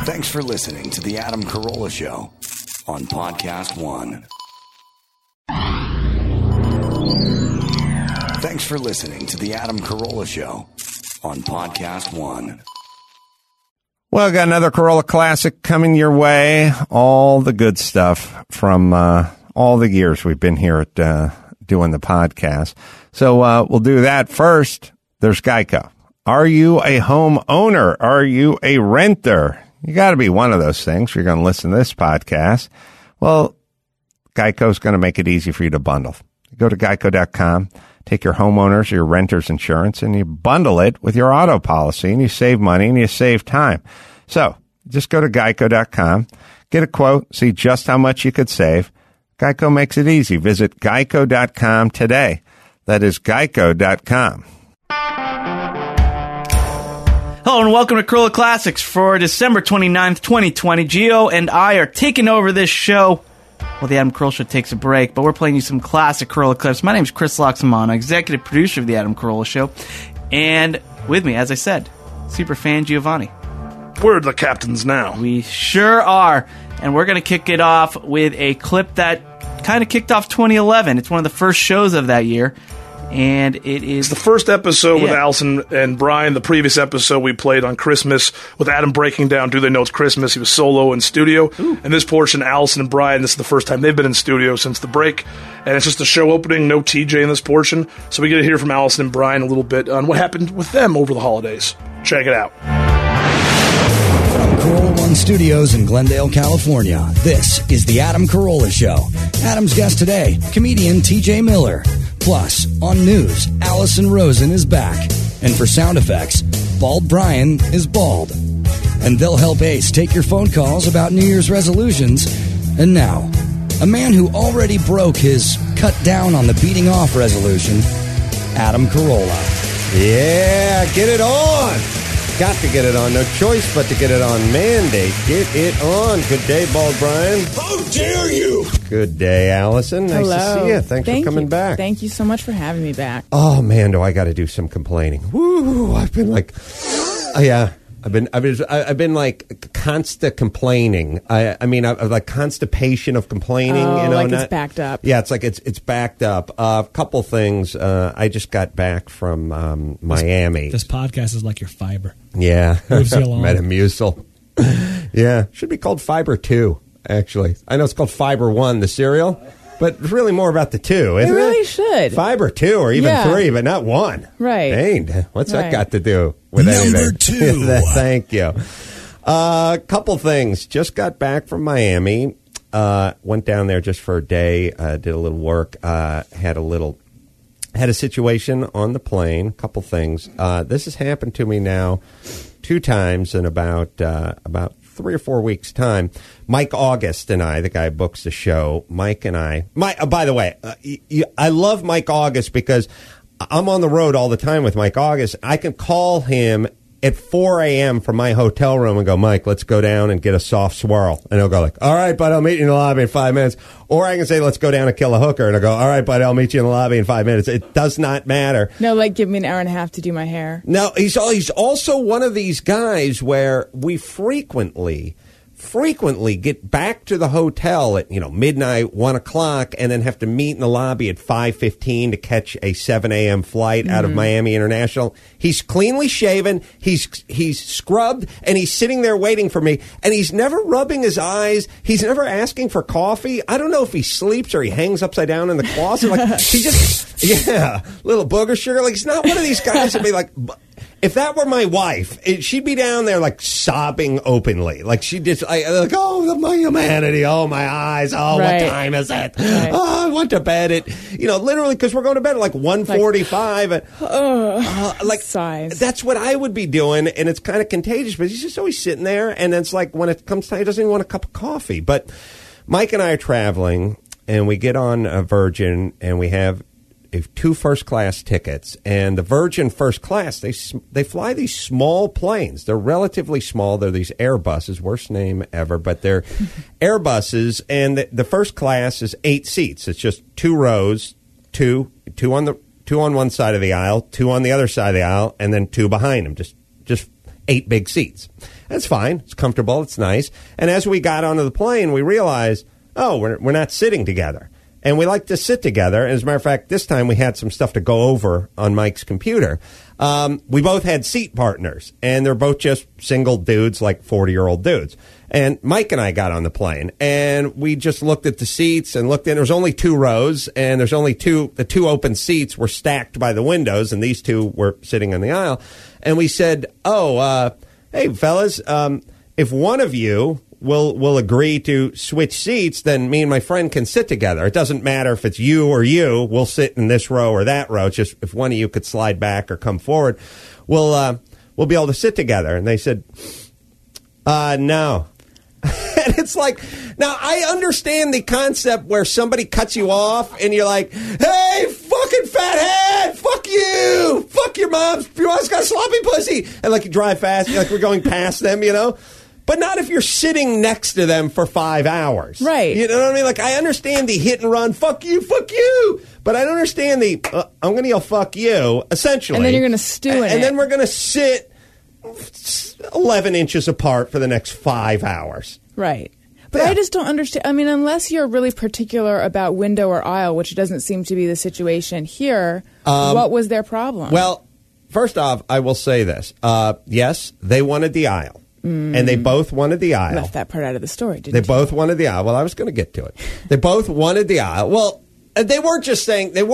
Thanks for listening to The Adam Carolla Show on Podcast One. Thanks for listening to The Adam Carolla Show on Podcast One. Well, got another Carolla Classic coming your way. All the good stuff from all the years we've been here at doing the podcast. So we'll do that first. There's Geico. Are you a homeowner? Are you a renter? You got to be one of those things. You're going to listen to this podcast. Well, Geico's going to make it easy for you to bundle. You go to geico.com, take your homeowners or your renters insurance, and you bundle it with your auto policy, and you save money and you save time. So just go to geico.com, get a quote, see just how much you could save. Geico makes it easy. Visit geico.com today. That is geico.com. Hello and welcome to Carolla Classics for December 29th, 2020. Gio and I are taking over this show. Well, the Adam Carolla Show takes a break, but we're playing you some classic Carolla clips. My name is Chris Loxamana, executive producer of the Adam Carolla Show. And with me, as I said, superfan Giovanni. We're the captains now. We sure are. And we're going to kick it off with a clip that kind of kicked off 2011. It's one of the first shows of that year. And it is the first episode with Allison and Brian. The previous episode we played on Christmas with Adam breaking down Do They Know It's Christmas. He was solo in studio. Ooh. And this portion, Allison and Brian, this is the first time they've been in studio since the break. And it's just a show opening, no TJ in this portion. So we get to hear from Allison and Brian a little bit on what happened with them over the holidays. Check it out. From Carolla One Studios in Glendale, California, this is The Adam Carolla Show. Adam's guest today, comedian TJ Miller. Plus, on news, Allison Rosen is back. And for sound effects, Bald Brian is bald. And they'll help Ace take your phone calls about New Year's resolutions. And now, a man who already broke his cut down on the beating off resolution, Adam Carolla. Yeah, get it on. Got to get it on. No choice but to get it on. Mandate. Get it on. Good day, Bald Brian. How dare you? Good day, Allison. Nice Hello. to see you. Thanks for coming back. Thank you so much for having me back. Oh, man, do I got to do some complaining. Woo, I've been like, yeah. I've been like constant complaining. I mean, I've like constipation of complaining. Oh, you know, like it's backed up. Yeah, it's like it's backed up. A couple things. I just got back from Miami. This podcast is like your fiber. Yeah, Moves you along. Metamucil. Yeah, should be called Fiber 2. Actually, I know it's called Fiber 1, the cereal. But it's really more about the 2, isn't it? It really should. Fiber 2 or even 3, but not 1. Right. Dang, what's that Right. got to do with Number anything? 2. Thank you. Couple things. Just got back from Miami. Went down there just for a day. Did a little work. Had a situation on the plane. Couple things. This has happened to me now 2 times in about 3 or 4 weeks' time. Mike August and I, the guy who books the show, Mike and I. By the way, I love Mike August because I'm on the road all the time with Mike August. I can call him at 4 a.m. from my hotel room and go, Mike, let's go down and get a soft swirl. And he'll go like, all right, bud, I'll meet you in the lobby in 5 minutes. Or I can say, let's go down and kill a hooker. And I'll go, all right, bud, I'll meet you in the lobby in 5 minutes. It does not matter. No, like give me an hour and a half to do my hair. No, he's also one of these guys where we frequently get back to the hotel at midnight, 1 o'clock, and then have to meet in the lobby at 5:15 to catch a 7 a.m. flight out of Miami International. He's cleanly shaven, he's scrubbed, and he's sitting there waiting for me. And he's never rubbing his eyes. He's never asking for coffee. I don't know if he sleeps or he hangs upside down in the closet. Like he just little booger sugar. Like he's not one of these guys that be like. If that were my wife, she'd be down there like sobbing openly, like she just like my humanity, oh my eyes, oh right. What time is it? Right. Oh, I went to bed at literally because we're going to bed at like 1:45. Like sighs. That's what I would be doing, and it's kind of contagious. But he's just always sitting there, and it's like when it comes time, he doesn't even want a cup of coffee. But Mike and I are traveling, and we get on a Virgin, and we have 2 first-class tickets, and the Virgin first class, they fly these small planes. They're relatively small. They're these Airbuses, worst name ever, but they're Airbuses, and the first class is 8 seats. It's just 2 rows, two on one side of the aisle, 2 on the other side of the aisle, and then 2 behind them. Just 8 big seats. That's fine. It's comfortable. It's nice. And as we got onto the plane, we realized, oh, we're not sitting together. And we like to sit together. And as a matter of fact, this time we had some stuff to go over on Mike's computer. We both had seat partners, and they're both just single dudes, like 40-year-old dudes. And Mike and I got on the plane, and we just looked at the seats and looked in. There was only 2 rows, and there's only the 2 open seats were stacked by the windows, and these 2 were sitting on the aisle. And we said, hey, fellas, if one of you will agree to switch seats, then me and my friend can sit together. It doesn't matter if it's you or you. We'll sit in this row or that row. It's just if one of you could slide back or come forward, we'll be able to sit together. And they said, no. And it's like, now I understand the concept where somebody cuts you off and you're like, hey, fucking fathead, fuck you, fuck your mom's got a sloppy pussy. And like you drive fast, like we're going past them, you know? But not if you're sitting next to them for 5 hours. Right. You know what I mean? Like, I understand the hit and run, fuck you. But I don't understand the, I'm going to yell fuck you, essentially. And then you're going to stew in it. And then we're going to sit 11 inches apart for the next 5 hours. Right. But Yeah. I just don't understand. I mean, unless you're really particular about window or aisle, which doesn't seem to be the situation here, what was their problem? Well, first off, I will say this. Yes, they wanted the aisle. And they both wanted the aisle. Left that part out of the story, didn't They you? both wanted the aisle. Well, I was going to get to it. They both wanted the aisle. Well, they weren't just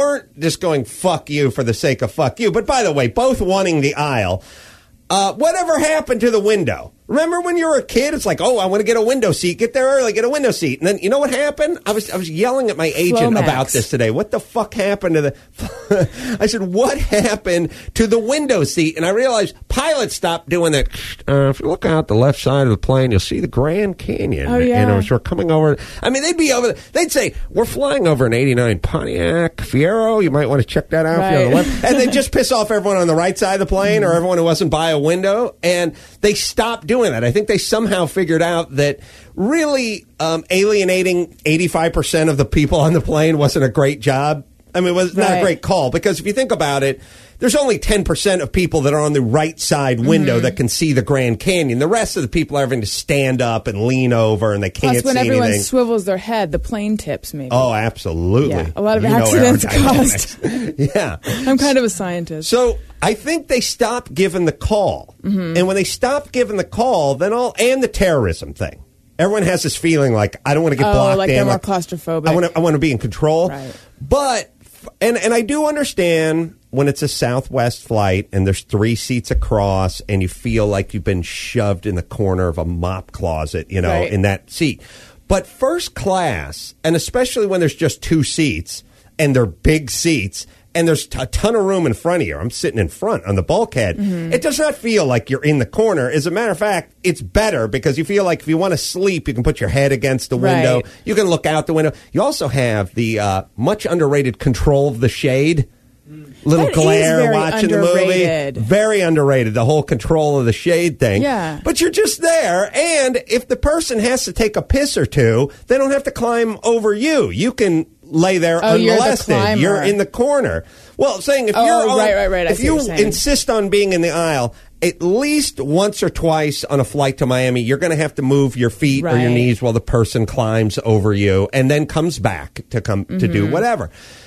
going, fuck you for the sake of fuck you. But by the way, both wanting the aisle. Whatever happened to the window? Remember when you were a kid? It's like, oh, I want to get a window seat. Get there early, get a window seat. And then, you know what happened? I was yelling at my agent Flomax. about this today. What the fuck happened to the... I said, what happened to the window seat? And I realized pilots stopped doing that. If you look out the left side of the plane, you'll see the Grand Canyon. Oh, yeah. And as we're coming over... I mean, they'd be over... They'd say, we're flying over an 89 Pontiac Fiero. You might want to check that out if you're on the Right. left. And they'd just piss off everyone on the right side of the plane or everyone who wasn't by a window. And they stopped doing that. I think they somehow figured out that really alienating 85% of the people on the plane wasn't a great job. I mean, it was not a Right. great call because if you think about it, there's only 10% of people that are on the right side window that can see the Grand Canyon. The rest of the people are having to stand up and lean over and they can't Plus, when see everyone anything. swivels their head, the plane tips, maybe. Oh, absolutely. Yeah, a lot of You know accidents aerodynamics. Yeah. I'm kind of a scientist. So I think they stopped giving the call. And when they stopped giving the call, then and the terrorism thing. Everyone has this feeling like, I don't want to get blocked like in. they're more claustrophobic. I want to be in control. Right. But, and I do understand when it's a Southwest flight and there's 3 seats across and you feel like you've been shoved in the corner of a mop closet, you know, Right. in that seat. But first class, and especially when there's just 2 seats and they're big seats, and there's a ton of room in front of you. I'm sitting in front on the bulkhead. It does not feel like you're in the corner. As a matter of fact, it's better because you feel like if you want to sleep, you can put your head against the window. Right. You can look out the window. You also have the much underrated control of the shade. Little That is glare very watching underrated. the movie. Very underrated, the whole control of the shade thing. Yeah. But you're just there, and if the person has to take a piss or two, they don't have to climb over you. You can lay there Oh, you're the unmolested. climber. You're in the corner. Well, saying if Oh, you're on, right. I if see what you you're saying. insist on being in the aisle, at least once or twice on a flight to Miami, you're going to have to move your feet or your Right. knees while the person climbs over you and then comes back to to do Mm-hmm. whatever.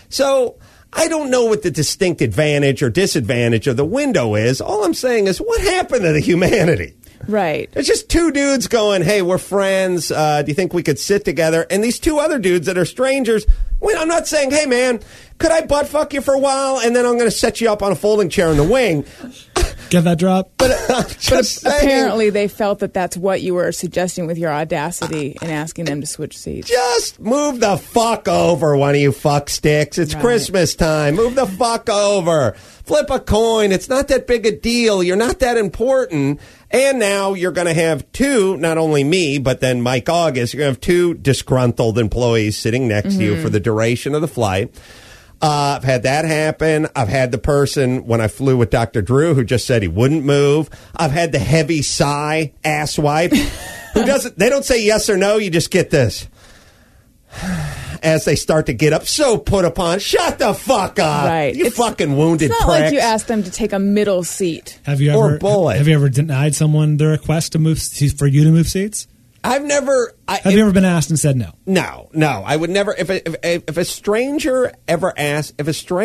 So I don't know what the distinct advantage or disadvantage of the window is. All I'm saying is, what happened to the humanity? Right. It's just 2 dudes going, hey, we're friends. Do you think we could sit together? And these 2 other dudes that are strangers, well, I'm not saying, hey, man, could I butt fuck you for a while and then I'm going to set you up on a folding chair in the wing? Get that drop? But Apparently, they felt that that's what you were suggesting with your audacity in asking them to switch seats. just move the fuck over, one of you fuck sticks. It's Right. Christmas time. Move the fuck over. Flip a coin. It's not that big a deal. You're not that important. And now you're going to have 2, not only me, but then Mike August, you're going to have 2 disgruntled employees sitting next to you for the duration of the flight. I've had that happen. I've had the person when I flew with Dr. Drew who just said he wouldn't move. I've had the heavy sigh asswipe who doesn't, they don't say yes or no. You just get this. as they start to get up, so put upon. Shut the fuck up. Right. You fucking wounded It's not pricks. like you asked them to take a middle seat. Have you Or ever bullet. Have you ever denied someone the request to move for you to move seats? I've never. Have you ever been asked and said no? No. I would never. If a stranger ever asked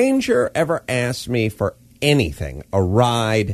me for anything, a ride,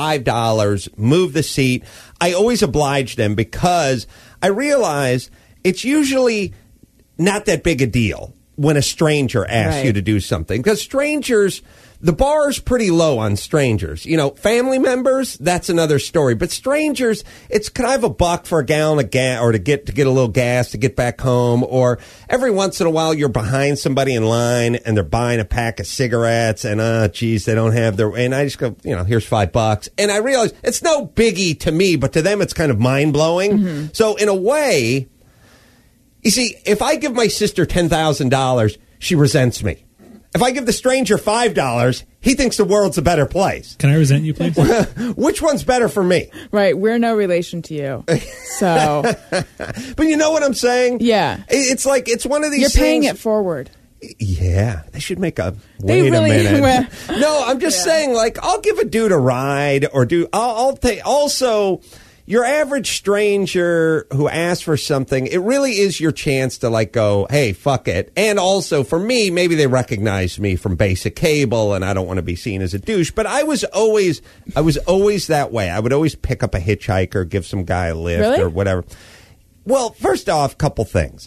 $5, move the seat, I always oblige them because I realize it's usually not that big a deal when a stranger asks you to do something. Because strangers, the bar is pretty low on strangers. You know, family members, that's another story. But strangers, it's, can I have $1 for a gallon of gas, or to get a little gas to get back home? Or every once in a while you're behind somebody in line and they're buying a pack of cigarettes and, geez, they don't have their, and I just go, here's $5. And I realize it's no biggie to me, but to them it's kind of mind blowing. Mm-hmm. So in a way, you see, if I give my sister $10,000, she resents me. If I give the stranger $5, he thinks the world's a better place. Can I resent you, please? Which one's better for me? Right. We're no relation to you. So. But you know what I'm saying? Yeah. It's like, it's one of these You're paying things, it forward. Yeah. They should make a, They wait really- a minute. well, No, I'm just saying, like, I'll give a dude a ride or I'll take, also, your average stranger who asks for something, it really is your chance to like go, hey, fuck it. And also for me, maybe they recognize me from basic cable and I don't want to be seen as a douche. But I was always that way. I would always pick up a hitchhiker, give some guy a lift Really? or whatever. Well, first off, couple things.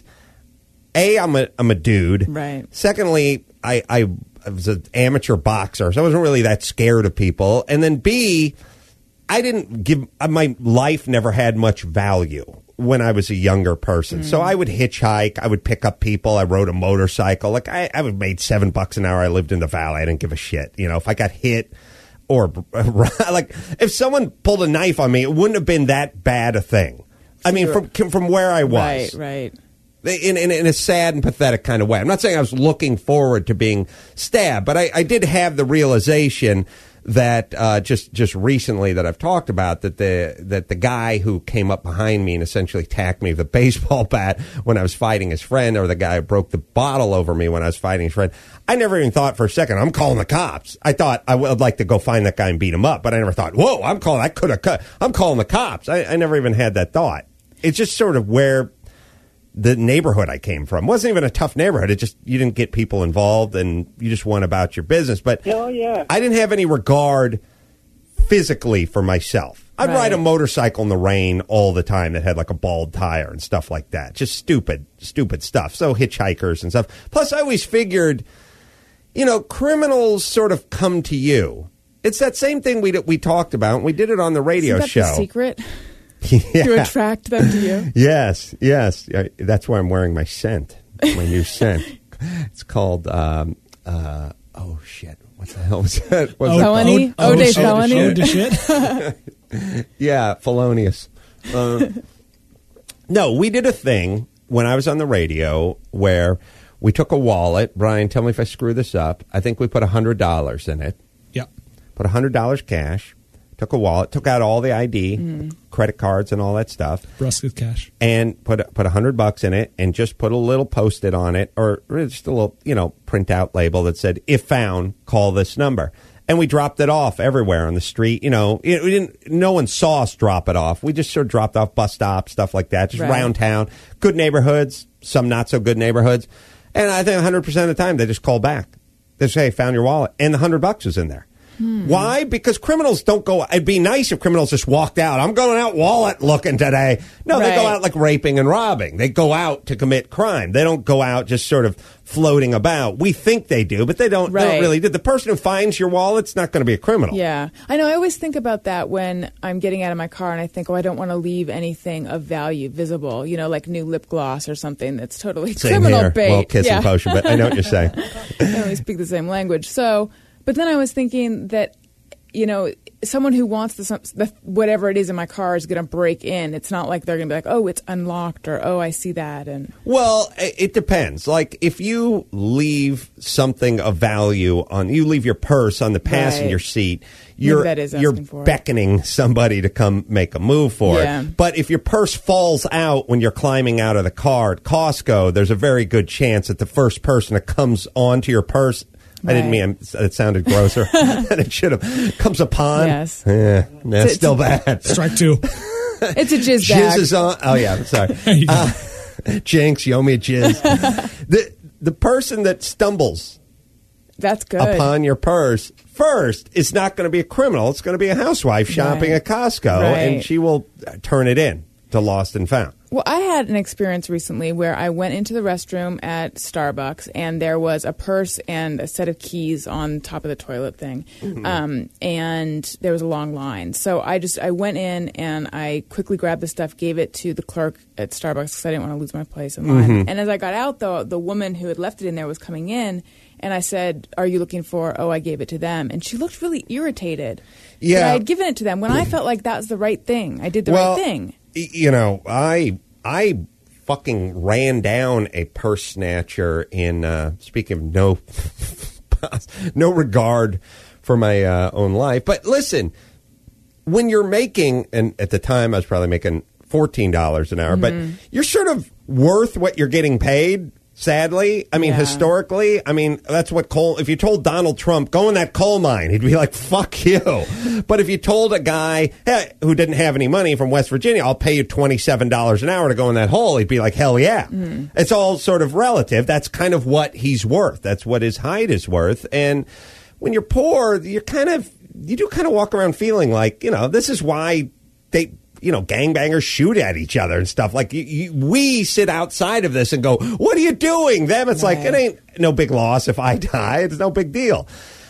A, I'm a dude. Right. Secondly, I was an amateur boxer, so I wasn't really that scared of people. And then B, I didn't give, my life never had much value when I was a younger person. So I would hitchhike, I would pick up people, I rode a motorcycle. Like I would made $7 an hour. I lived in the valley. I didn't give a shit. If I got hit or like if someone pulled a knife on me, it wouldn't have been that bad a thing. I mean, from where I was. Right. In a sad and pathetic kind of way. I'm not saying I was looking forward to being stabbed, but I did have the realization that just recently that I've talked about that the guy who came up behind me and essentially attacked me with a baseball bat when I was fighting his friend, or the guy who broke the bottle over me when I was fighting his friend, I never even thought for a second I'm calling the cops. I thought I would like to go find that guy and beat him up, but I never thought, whoa, I'm calling the cops. I never even had that thought. It's just sort of where the neighborhood I came from wasn't even a tough neighborhood. It just, you didn't get people involved and you just went about your business. But I didn't have any regard physically for myself. I'd ride a motorcycle in the rain all the time that had like a bald tire and stuff like that. Just stupid stuff. So hitchhikers and stuff. Plus, I always figured, criminals sort of come to you. It's that same thing we talked about. We did it on the radio Isn't that show. the secret? Yeah. To attract them to you? Yes. That's why I'm wearing my scent, my new scent. It's called, oh, shit. What the hell was that? Felony? Ode felony? Ode to shit? Yeah, felonious. No, we did a thing when I was on the radio where we took a wallet. Brian, tell me if I screw this up. I think we put $100 in it. Yep. Put $100 cash. Took a wallet, took out all the ID, credit cards, and all that stuff. Brusque with cash. And put $100 in it, and just put a little Post-it on it, or just a little, printout label that said, "If found, call this number." And we dropped it off everywhere on the street. No one saw us drop it off. We just sort of dropped off bus stops, stuff like that, just around town. Good neighborhoods, some not so good neighborhoods. And I think 100% of the time they just call back. They say, "Hey, found your wallet," and the $100 was in there. Why? Because criminals don't go. It'd be nice if criminals just walked out. I'm going out wallet looking today. No, they go out like raping and robbing. They go out to commit crime. They don't go out just sort of floating about. We think they do, but they don't really do. The person who finds your wallet's not going to be a criminal. Yeah. I know. I always think about that when I'm getting out of my car and I think, I don't want to leave anything of value visible, like new lip gloss or something that's totally criminal bait. Well, kissing potion, but I know what you're saying. I only speak the same language. So, but then I was thinking that, someone who wants the whatever it is in my car is going to break in. It's not like they're going to be like, oh, it's unlocked, or oh, I see that. And well, it depends. Like if you leave something of value you leave your purse on the passenger seat. You're beckoning somebody to come make a move for it. But if your purse falls out when you're climbing out of the car at Costco, there's a very good chance that the first person that comes onto your purse, I didn't mean it sounded grosser than it should have, comes upon. Yes. That's still bad. Strike two. It's a jizz bag. Jizz is on. Oh, yeah. Sorry. Jinx, you owe me a jizz. The person that stumbles that's good upon your purse first is not going to be a criminal. It's going to be a housewife shopping at Costco, and she will turn it in to Lost and Found. Well, I had an experience recently where I went into the restroom at Starbucks, and there was a purse and a set of keys on top of the toilet thing, and there was a long line. So I went in and I quickly grabbed the stuff, gave it to the clerk at Starbucks because I didn't want to lose my place in line. And as I got out, the woman who had left it in there was coming in. And I said, are you looking for, I gave it to them. And she looked really irritated. Yeah. That I had given it to them when I felt like that was the right thing. I did the right thing. I fucking ran down a purse snatcher in, speaking of no regard for my own life. But listen, when you're making, and at the time I was probably making $14 an hour, but you're sort of worth what you're getting paid. Sadly, I mean, historically, that's what if you told Donald Trump, go in that coal mine, he'd be like, fuck you. But if you told a guy who didn't have any money from West Virginia, I'll pay you $27 an hour to go in that hole, he'd be like, hell yeah. It's all sort of relative. That's kind of what he's worth. That's what his hide is worth. And when you're poor, you do kind of walk around feeling like, this is why gangbangers shoot at each other and stuff. Like, we sit outside of this and go, what are you doing? Them, it's like, it ain't no big loss if I die. It's no big deal.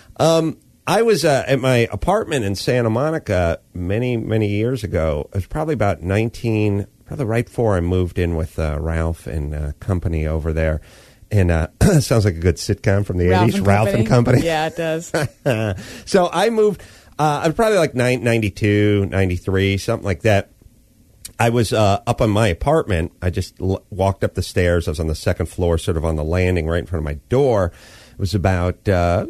I was at my apartment in Santa Monica many, many years ago. It was probably about probably right before I moved in with Ralph and company over there. And sounds like a good sitcom from the 80s, Ralph and Company. Yeah, it does. So I moved... I was probably like 92, 93, something like that. I was up on my apartment. I just walked up the stairs. I was on the second floor, sort of on the landing right in front of my door. It was about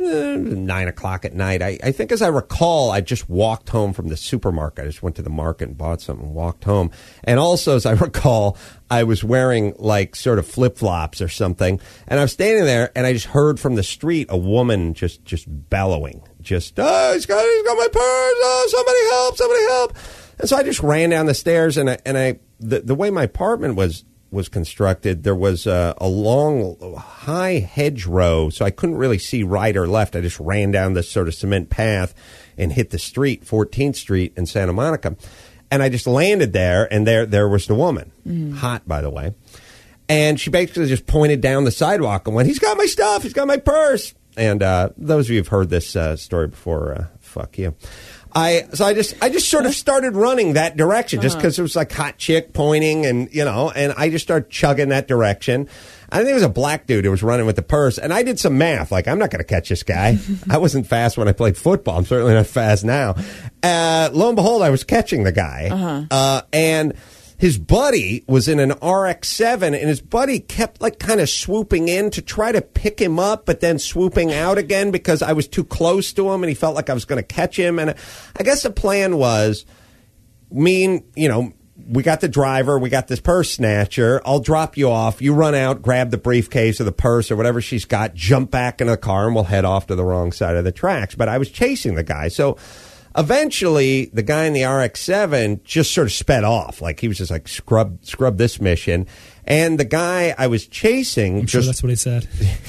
9 o'clock at night. I think, as I recall, I just walked home from the supermarket. I just went to the market and bought something and walked home. And also, as I recall, I was wearing like sort of flip-flops or something. And I was standing there, and I just heard from the street a woman just bellowing. He's got my purse. Oh, somebody help. And so I just ran down the stairs, and the way my apartment was constructed, there was a long, high hedgerow, so I couldn't really see right or left. I just ran down this sort of cement path and hit the street, 14th Street in Santa Monica. And I just landed there, and there was the woman, hot, by the way. And she basically just pointed down the sidewalk and went, he's got my stuff, he's got my purse. And those of you who've heard this story before, fuck you. I just sort of started running that direction just because it was like hot chick pointing and I just started chugging that direction. I think it was a black dude who was running with the purse, and I did some math. Like, I'm not going to catch this guy. I wasn't fast when I played football. I'm certainly not fast now. Lo and behold, I was catching the guy. And his buddy was in an RX-7, and his buddy kept like kind of swooping in to try to pick him up, but then swooping out again because I was too close to him, and he felt like I was going to catch him. And I guess the plan was, we got the driver, we got this purse snatcher, I'll drop you off, you run out, grab the briefcase or the purse or whatever she's got, jump back in the car, and we'll head off to the wrong side of the tracks. But I was chasing the guy, so eventually, the guy in the RX-7 just sort of sped off. Like, he was just like, scrub this mission. And the guy I was chasing... I'm sure that's what he said.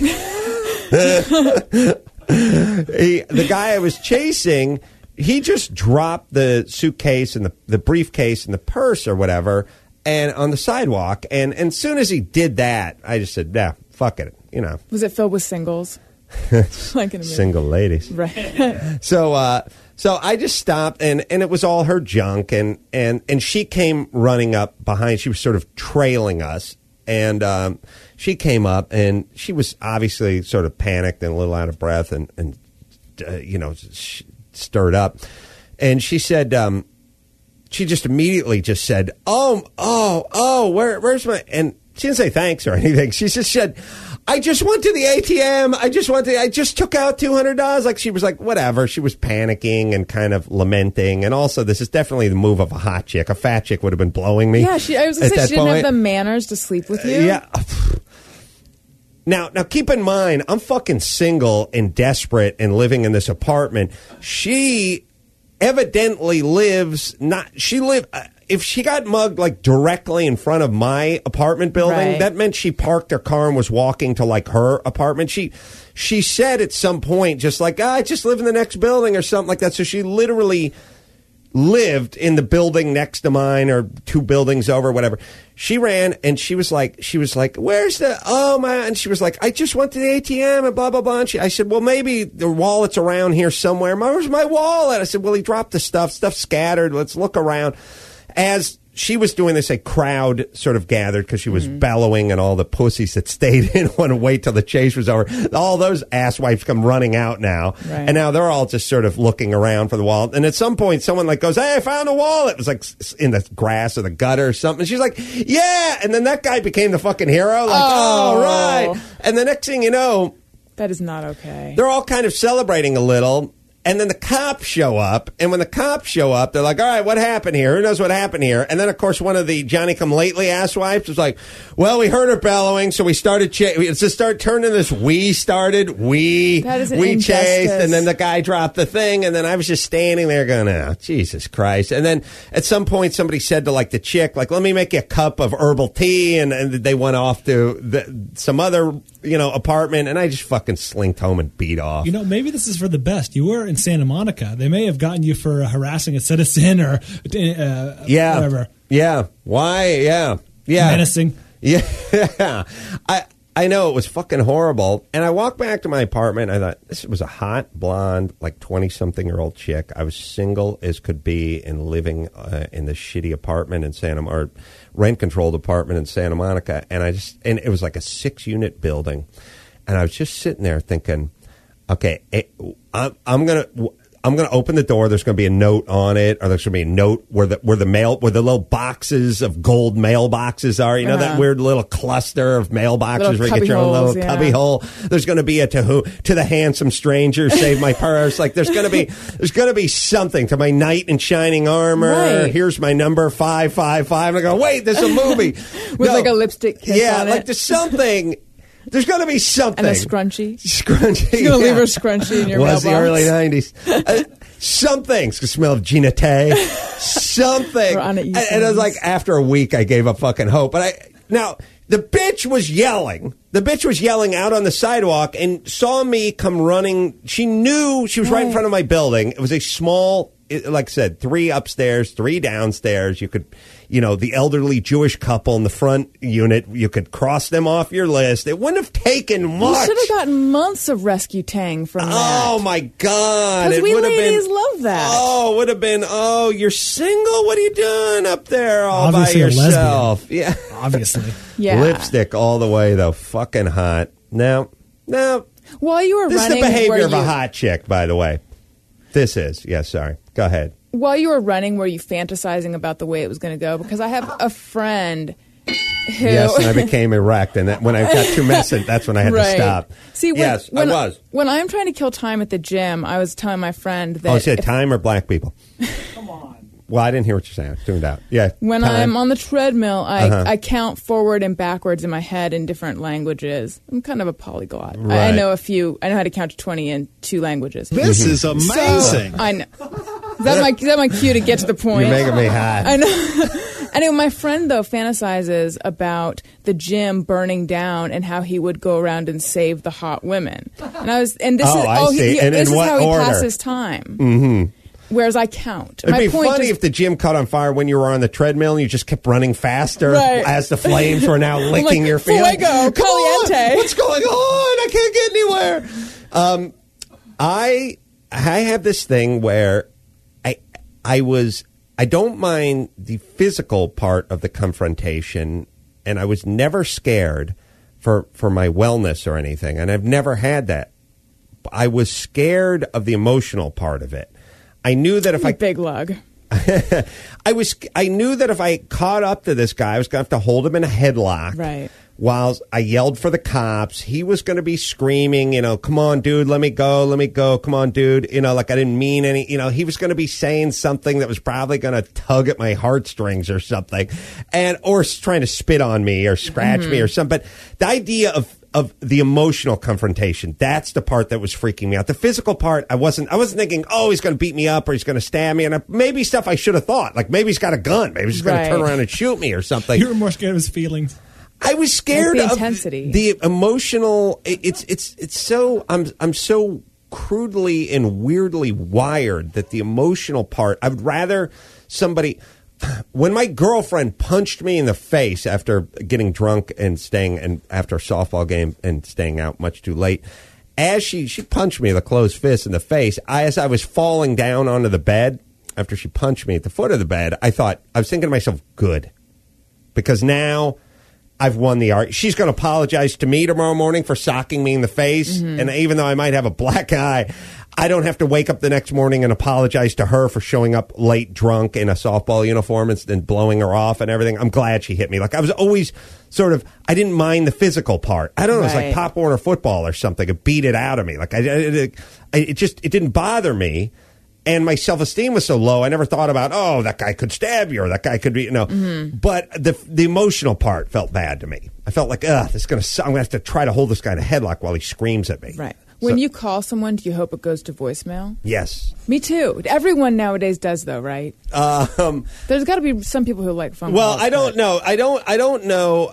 The guy I was chasing, he just dropped the suitcase and the briefcase and the purse or whatever and on the sidewalk. And as soon as he did that, I just said, nah, fuck it. Was it filled with singles? Like in a single ladies. Right. So I just stopped, and it was all her junk, and she came running up behind. She was sort of trailing us, and she came up, and she was obviously sort of panicked and a little out of breath, and stirred up. And she said, she just immediately just said, where's my, and she didn't say thanks or anything. She just said, I just went to the ATM. I just took out $200. Like, she was like, whatever. She was panicking and kind of lamenting. And also, this is definitely the move of a hot chick. A fat chick would have been blowing me. Yeah, I was going to say, she didn't have the manners to sleep with you. Yeah. Now keep in mind, I'm fucking single and desperate and living in this apartment. She evidently if she got mugged like directly in front of my apartment building, right, that meant she parked her car and was walking to like her apartment. She said at some point just like, I just live in the next building or something like that. So she literally lived in the building next to mine or 2 buildings over, whatever. She ran and she was like, where's and she was like, I just went to the ATM and blah, blah, blah. And I said, well, maybe the wallet's around here somewhere. Where's my wallet? I said, well, he dropped the stuff scattered. Let's look around. As she was doing this, a crowd sort of gathered because she was bellowing, and all the pussies that stayed in want to wait till the chase was over. All those asswipes come running out now. Right. And now they're all just sort of looking around for the wallet. And at some point, someone like goes, hey, I found a wallet. It was like in the grass or the gutter or something. And she's like, yeah. And then that guy became the fucking hero. Like, oh, right. And the next thing you know, that is not okay. They're all kind of celebrating a little. And then the cops show up, and when the cops show up, they're like, all right, what happened here? Who knows what happened here? And then, of course, one of the Johnny-come-lately asswipes was like, well, we heard her bellowing, so we started turning this we chased, and then the guy dropped the thing, and then I was just standing there going, oh, Jesus Christ. And then at some point, somebody said to, like, the chick, like, let me make you a cup of herbal tea, and they went off to some other, apartment, and I just fucking slinked home and beat off. Maybe this is for the best. You were in Santa Monica. They may have gotten you for harassing a citizen or whatever. Yeah. Why? Yeah. Menacing. Yeah. I know, it was fucking horrible. And I walked back to my apartment. I thought, this was a hot, blonde, like 20-something-year-old chick. I was single as could be and living in this shitty apartment in rent-controlled apartment in Santa Monica. And and it was like a 6-unit building. And I was just sitting there thinking, okay, I'm gonna open the door. There's gonna be a note on it, or there's gonna be a note where the little boxes of gold mailboxes are. That weird little cluster of mailboxes where you get your own little cubby hole. There's gonna be a to the handsome stranger, save my purse. Like there's gonna be something to my knight in shining armor. Right. Here's my number 555. And I go, wait, there's a movie with like a lipstick kiss on it. Like there's something. There's going to be something. And a scrunchie. She's going to leave her scrunchie in your mailbox. Was the early 90s. Something. It's going to smell of Gina Tay. Something. And it was like after a week, I gave up fucking hope. But now, the bitch was yelling. The bitch was yelling out on the sidewalk and saw me come running. She knew she was right in front of my building. It was a small, like I said, 3 upstairs, 3 downstairs. You could... the elderly Jewish couple in the front unit, you could cross them off your list. It wouldn't have taken much. You should have gotten months of rescue tang from that. Oh, my God. Because we ladies love that. Oh, it would have been, you're single? What are you doing up there all Obviously by yourself? Yeah. Obviously. Yeah. Lipstick all the way, though. Fucking hot. No. While you were this running... is the behavior of a hot chick, by the way. This is. Yeah, sorry. Go ahead. While you were running, were you fantasizing about the way it was going to go? Because I have a friend who... Yes, and I became erect, and when I got too messy, that's when I had to stop. See, I was. When I'm trying to kill time at the gym, I was telling my friend that... Oh, you said time or black people? Come on. Well, I didn't hear what you're saying. I tuned out. Yeah. When I'm on the treadmill, I count forward and backwards in my head in different languages. I'm kind of a polyglot. Right. I know how to count to 20 in 2 languages. This is amazing. So, I know. Is that my cue to get to the point? You're making me hot. I know. Anyway, my friend, though, fantasizes about the gym burning down and how he would go around and save the hot women. And this is how he passes time. Mm-hmm. Whereas I count. It'd be funny if the gym caught on fire when you were on the treadmill and you just kept running faster as the flames were now licking your feet. Fuego, caliente. What's going on? I can't get anywhere. I have this thing where I don't mind the physical part of the confrontation, and I was never scared for my wellness or anything, and I've never had that. I was scared of the emotional part of it. I knew that if I big lug. I knew that if I caught up to this guy, I was going to have to hold him in a headlock. Right. While I yelled for the cops, he was going to be screaming, come on, dude, let me go, come on, dude. Like I didn't mean any, he was going to be saying something that was probably going to tug at my heartstrings or something, or trying to spit on me or scratch me or something. But the idea of the emotional confrontation, that's the part that was freaking me out. The physical part, I wasn't thinking, oh, he's going to beat me up or he's going to stab me. And maybe stuff I should have thought, like maybe he's got a gun, maybe he's going to turn around and shoot me or something. You were more scared of his feelings. I was scared of of intensity. The emotional. It's so I'm so crudely and weirdly wired that the emotional part. I would rather somebody. When my girlfriend punched me in the face after getting drunk and after a softball game and staying out much too late, as she punched me with a closed fist in the face, as I was falling down onto the bed after she punched me at the foot of the bed, I was thinking to myself, good, because now I've won the argument. She's going to apologize to me tomorrow morning for socking me in the face. And even though I might have a black eye, I don't have to wake up the next morning and apologize to her for showing up late drunk in a softball uniform and blowing her off and everything. I'm glad she hit me. Like I was always I didn't mind the physical part. I don't know. It was like Pop Warner football or something. It beat it out of me. Like it didn't bother me. And my self-esteem was so low, I never thought about, oh, that guy could stab you or that guy could be, But the emotional part felt bad to me. I felt like, I'm going to have to try to hold this guy in a headlock while he screams at me. Right. When you call someone, do you hope it goes to voicemail? Yes. Me too. Everyone nowadays does, though, right? There's got to be some people who like phone calls. I don't know. I don't know.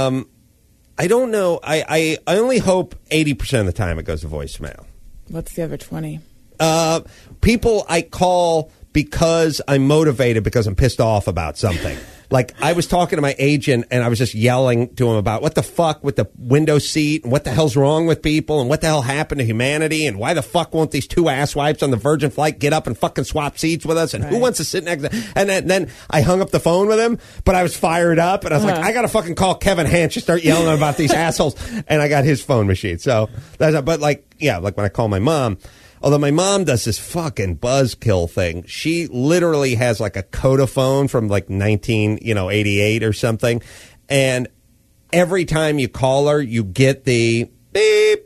I don't know. I only hope 80% of the time it goes to voicemail. What's the other 20? People I call because I'm motivated, because I'm pissed off about something. Like I was talking to my agent and I was just yelling to him about what the fuck with the window seat and what the hell's wrong with people and what the hell happened to humanity and why the fuck won't these two asswipes on the Virgin flight get up and fucking swap seats with us and who wants to sit next to and then I hung up the phone with him, but I was fired up and I was like, I gotta fucking call Kevin Hanch to start yelling about these assholes, and I got his phone machine. So that's but like when I call my mom. Although my mom does this fucking buzzkill thing. She literally has like a Codaphone from like 1988 or something. And every time you call her, you get the beep,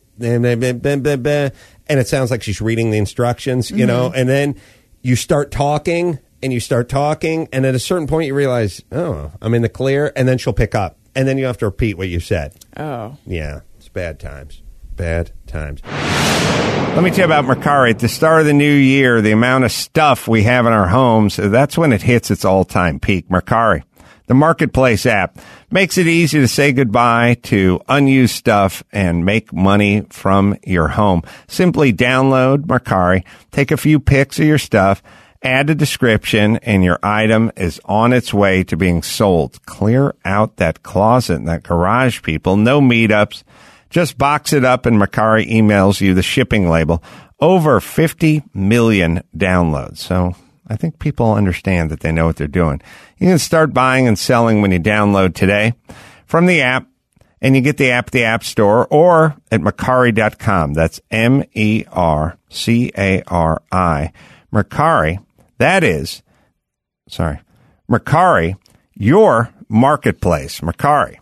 and it sounds like she's reading the instructions, and then you start talking and at a certain point you realize, oh, I'm in the clear, and then she'll pick up. And then you have to repeat what you said. Oh. Yeah, it's bad times. Bad times. Let me tell you about Mercari. At the start of the new year, the amount of stuff we have in our homes, that's when it hits its all-time peak. Mercari, the marketplace app, makes it easy to say goodbye to unused stuff and make money from your home. Simply download Mercari, take a few pics of your stuff, add a description, and your item is on its way to being sold. Clear out that closet and that garage, people. No meetups. Just box it up and Mercari emails you the shipping label. Over 50 million downloads. So I think people understand that they know what they're doing. You can start buying and selling when you download today from the app, and you get the app at the App Store or at Mercari.com. That's MERCARI. Mercari. Mercari, your marketplace. Mercari.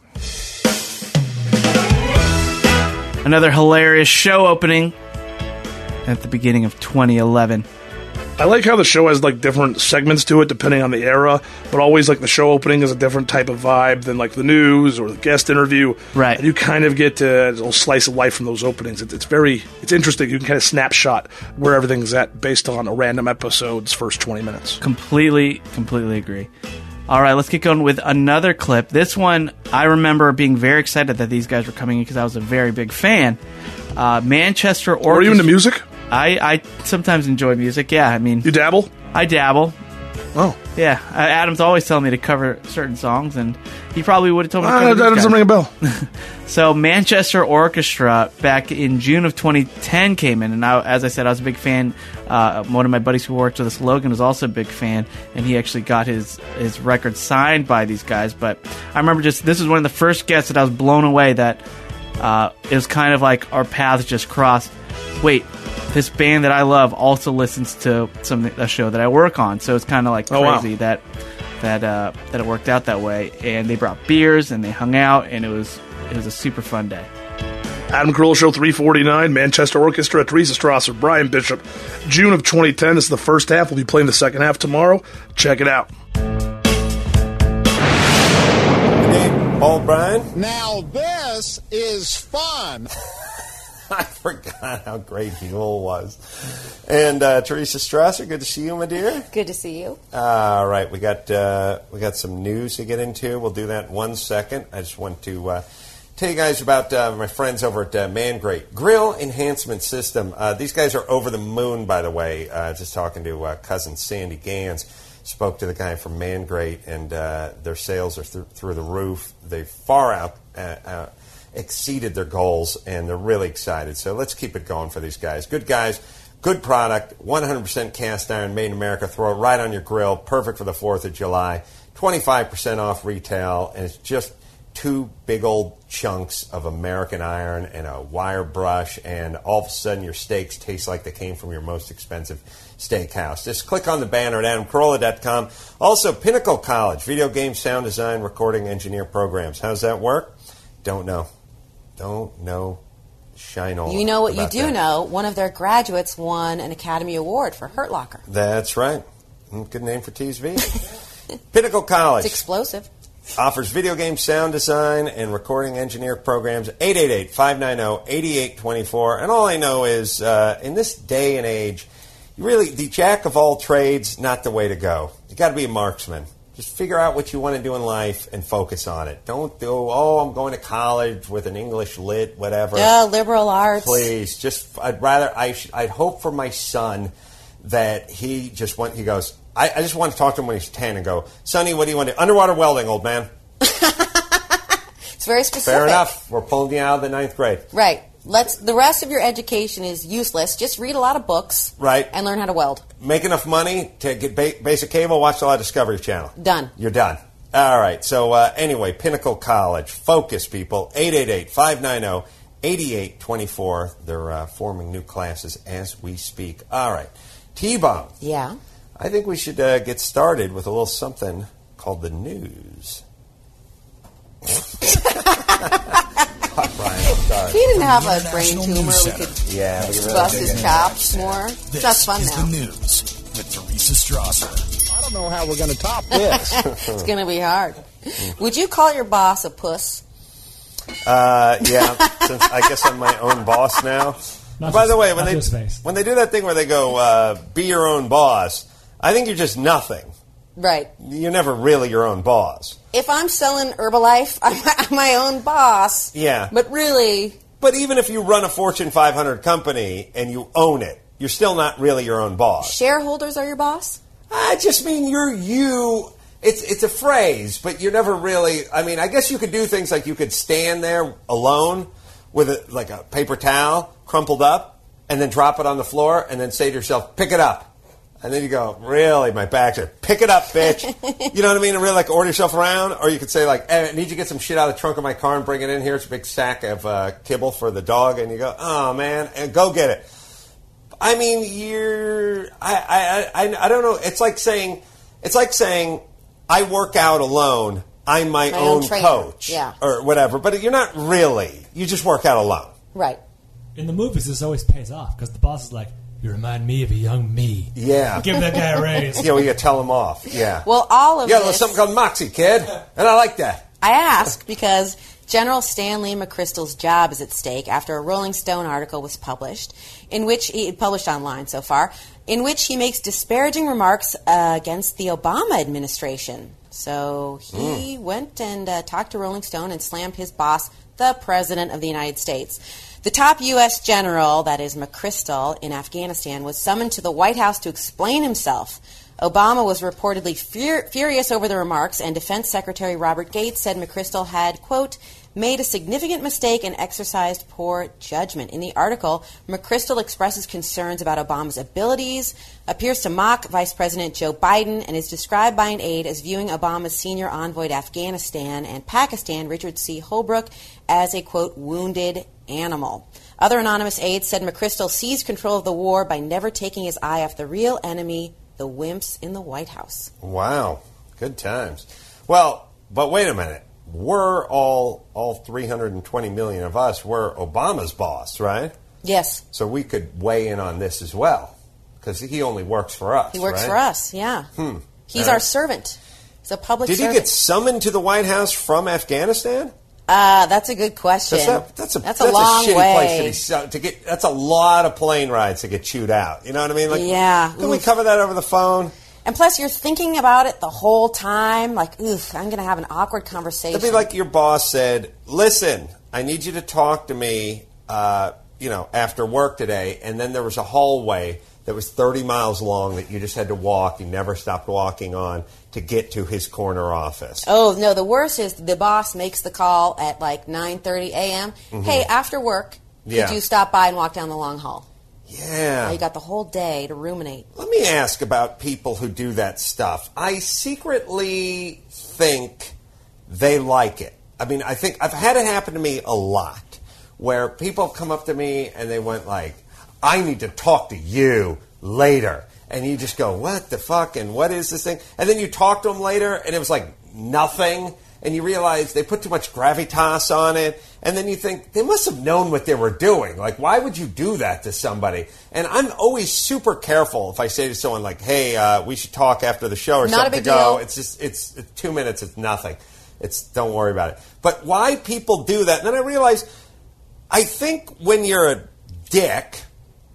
Another hilarious show opening at the beginning of 2011. I like how the show has like different segments to it depending on the era, but always like the show opening is a different type of vibe than like the news or the guest interview. Right. And you kind of get a little slice of life from those openings. It's interesting. You can kind of snapshot where everything's at based on a random episode's first 20 minutes. Completely agree. All right, let's get going with another clip. This one, I remember being very excited that these guys were coming in because I was a very big fan. Manchester Orchestra. Are you into music? I sometimes enjoy music, yeah. I mean, you dabble? I dabble. Oh. Yeah, Adam's always telling me to cover certain songs, and he probably would have told me to cover that doesn't ring a bell. So Manchester Orchestra, back in June of 2010, came in, and as I said, I was a big fan. One of my buddies who worked with us, Logan, was also a big fan, and he actually got his record signed by these guys. But I remember this was one of the first guests that I was blown away that it was kind of like our paths just crossed. Wait, this band that I love also listens to a show that I work on. So it's kind of like crazy that it worked out that way. And they brought beers and they hung out, and it was a super fun day. Adam Carolla Show 349, Manchester Orchestra, Teresa Strasser, Brian Bishop. June of 2010, this is the first half. We'll be playing the second half tomorrow. Check it out. Old Brian? Now this is fun. I forgot how great Buell was. And Teresa Strasser, good to see you, my dear. Good to see you. All right, we got some news to get into. We'll do that in 1 second. I just want to tell you guys about my friends over at Mangrate Grill Enhancement System. These guys are over the moon, by the way. Just talking to cousin Sandy Gans. Spoke to the guy from Mangrate, and their sales are through the roof. They far out exceeded their goals, and they're really excited. So let's keep it going for these guys. Good guys, good product, 100% cast iron, made in America. Throw it right on your grill. Perfect for the 4th of July. 25% off retail, and it's just 2 big old chunks of American iron and a wire brush, and all of a sudden your steaks taste like they came from your most expensive steakhouse. Just click on the banner at adamcarolla.com. Also, Pinnacle College, video game, sound design, recording, engineer programs. How's that work? Don't know. Shine on. You know what you do know. One of their graduates won an Academy Award for Hurt Locker. That's right. Good name for TSV. Pinnacle College. It's explosive. Offers video game sound design and recording engineer programs. 888-590-8824. And all I know is, in this day and age, really, the jack of all trades, not the way to go. You got to be a marksman. Just figure out what you want to do in life and focus on it. Don't do, I'm going to college with an English lit, whatever. Yeah, liberal arts. Please, I'd hope for my son that he goes, I just want to talk to him when he's 10 and go, Sonny, what do you want to do? Underwater welding, old man. It's very specific. Fair enough. We're pulling you out of the 9th grade. Right. The rest of your education is useless. Just read a lot of books. Right. And learn how to weld. Make enough money to get basic cable, watch a lot of Discovery Channel. Done. You're done. All right. So anyway, Pinnacle College. Focus, people. 888-590-8824. They're forming new classes as we speak. All right. T-Bone. Yeah? I think we should get started with a little something called the news. Brian, I'm sorry. He didn't have a brain tumor. We could bust his chops more. That's fun now. This is the news with Teresa Strasser. I don't know how we're going to top this. It's going to be hard. Would you call your boss a puss? Yeah, since I guess I'm my own boss now. By the way, when they do that thing where they go, be your own boss, I think you're just nothing. Right. You're never really your own boss. If I'm selling Herbalife, I'm my own boss. Yeah. But really... But even if you run a Fortune 500 company and you own it, you're still not really your own boss. Shareholders are your boss? I just mean you're you. It's a phrase, but you're never really... I mean, I guess you could do things like you could stand there alone with a paper towel crumpled up and then drop it on the floor and then say to yourself, pick it up. And then you go, really, my back's hurt. Pick it up, bitch. You know what I mean? And really, order yourself around. Or you could say, I need you to get some shit out of the trunk of my car and bring it in here. It's a big sack of kibble for the dog. And you go, oh, man, and go get it. I mean, I don't know. It's like saying, I work out alone. I'm my own coach. Yeah. Or whatever. But you're not really. You just work out alone. Right. In the movies, this always pays off because the boss is like, you remind me of a young me. Yeah. Give that guy a raise. Yeah, you tell him off. Yeah. Well, all of there's something called Moxie, kid. And I like that. I ask because General Stanley McChrystal's job is at stake after a Rolling Stone article was published, published online so far, in which he makes disparaging remarks against the Obama administration. So he went and talked to Rolling Stone and slammed his boss, the President of the United States. The top U.S. general, that is McChrystal, in Afghanistan, was summoned to the White House to explain himself. Obama was reportedly furious over the remarks, and Defense Secretary Robert Gates said McChrystal had, quote, made a significant mistake and exercised poor judgment. In the article, McChrystal expresses concerns about Obama's abilities, appears to mock Vice President Joe Biden, and is described by an aide as viewing Obama's senior envoy to Afghanistan and Pakistan, Richard C. Holbrooke, as a, quote, wounded animal. Other anonymous aides said McChrystal seized control of the war by never taking his eye off the real enemy, the wimps in the White House. Wow. Good times. Well, but wait a minute. We're all 320 million of us, we're Obama's boss, right? Yes. So we could weigh in on this as well, because he only works for us. He works right? for us, yeah. He's our servant. He's a public servant. Did he get summoned to the White House from Afghanistan? That's a good question. That's a long shitty way. place to get. That's a lot of plane rides to get chewed out. You know what I mean? Like, yeah. Can we cover that over the phone? And plus, you're thinking about it the whole time. Like, oof, I'm going to have an awkward conversation. It'd be like your boss said, "Listen, I need you to talk to me, after work today." And then there was a hallway that was 30 miles long that you just had to walk. You never stopped walking on to get to his corner office. Oh, no, the worst is the boss makes the call at like 9:30 a.m. Hey, after work, could you stop by and walk down the long hall? Yeah. Now you got the whole day to ruminate. Let me ask about people who do that stuff. I secretly think they like it. I mean, I think I've had it happen to me a lot, where people have come up to me and they went like, "I need to talk to you later." And you just go, "What the fuck? And what is this thing?" And then you talk to them later and it was like nothing. And you realize they put too much gravitas on it. And then you think, they must have known what they were doing. Like, why would you do that to somebody? And I'm always super careful if I say to someone like, "Hey, we should talk after the show," or Not something a big to go. deal. It's 2 minutes. It's nothing. Don't worry about it. But why people do that? And then I realize, I think when you're a dick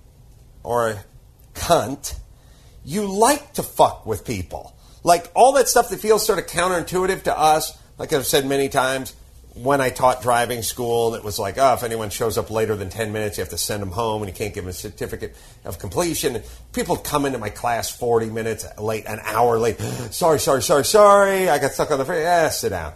or a cunt, you like to fuck with people. Like, all that stuff that feels sort of counterintuitive to us, like I've said many times, when I taught driving school, it was like, if anyone shows up later than 10 minutes, you have to send them home, and you can't give them a certificate of completion. People come into my class 40 minutes late, an hour late. Sorry, I got stuck on the freeway. Sit down.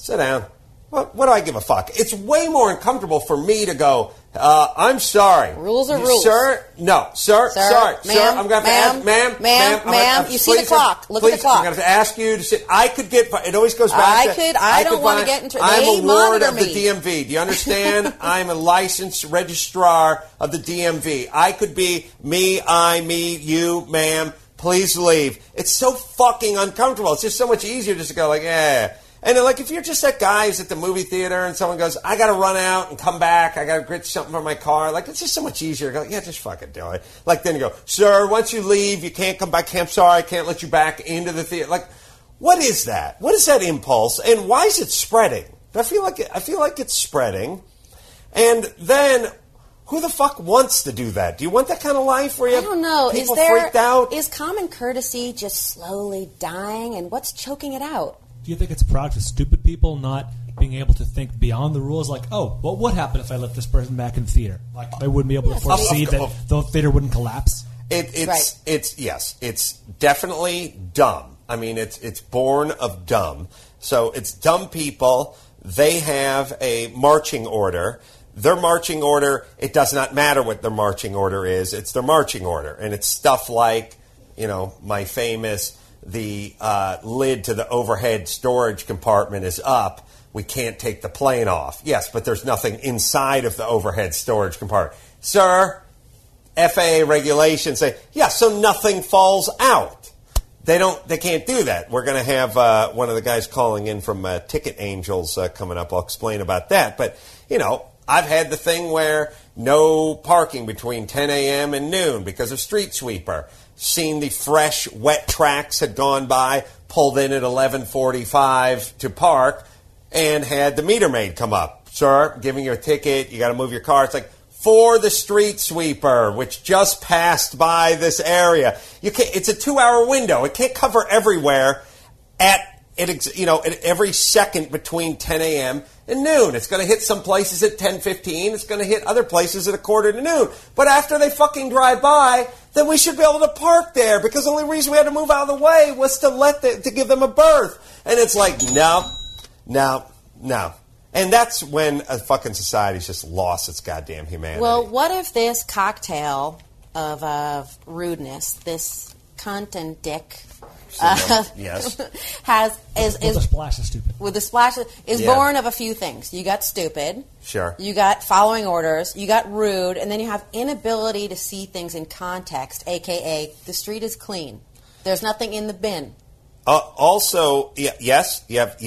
What do I give a fuck? It's way more uncomfortable for me to go, "I'm sorry." Rules are rules. Sir? No. Sir? Sorry. Ma'am, Sir, I'm going to have to ask, ma'am. You see the clock. Look at the clock. I'm going to ask you to sit. I could get, it always goes back to, I don't want to get into, I'm they a ward monitor of the me. DMV. Do you understand? I'm a licensed registrar of the DMV. I could be me, you, ma'am. Please leave. It's so fucking uncomfortable. It's just so much easier just to go like, eh. And then, like, if you're just at guys at the movie theater and someone goes, "I got to run out and come back. I got to get something from my car." Like, it's just so much easier to go, "Yeah, just fucking do it." Like, then you go, "Sir, once you leave, you can't come back. I'm sorry, I can't let you back into the theater." Like, what is that? What is that impulse? And why is it spreading? I feel like it's spreading. And then, who the fuck wants to do that? Do you want that kind of life where you I don't know. people freaked out? Is common courtesy just slowly dying, and what's choking it out? Do you think it's a product of stupid people not being able to think beyond the rules? Like, what would happen if I let this person back in the theater? Like, I wouldn't be able to foresee that the theater wouldn't collapse. It's definitely dumb. I mean, it's born of dumb. So it's dumb people. They have a marching order. Their marching order, it does not matter what their marching order is. It's their marching order. And it's stuff like, my famous, the lid to the overhead storage compartment is up. We can't take the plane off. Yes, but there's nothing inside of the overhead storage compartment. Sir, FAA regulations say, so nothing falls out. They can't do that. We're going to have one of the guys calling in from Ticket Angels coming up. I'll explain about that. But, I've had the thing where no parking between 10 a.m. and noon because of street sweeper. Seen the fresh, wet tracks had gone by, pulled in at 11:45 to park, and had the meter maid come up. "Sir, giving you a ticket. You got to move your car." It's like, "For the street sweeper, which just passed by this area." It's a 2-hour window. It can't cover everywhere at every second between 10 a.m. and noon. It's going to hit some places at 10:15. It's going to hit other places at 11:45. But after they fucking drive by, then we should be able to park there, because the only reason we had to move out of the way was to give them a berth. And it's like, no. And that's when a fucking society's just lost its goddamn humanity. Well, what if this cocktail of rudeness, this cunt and dick Yes. With a splash of stupid. With a splash is born of a few things. You got stupid. Sure. You got following orders. You got rude, and then you have inability to see things in context, aka the street is clean. There's nothing in the bin. Also, yes, you have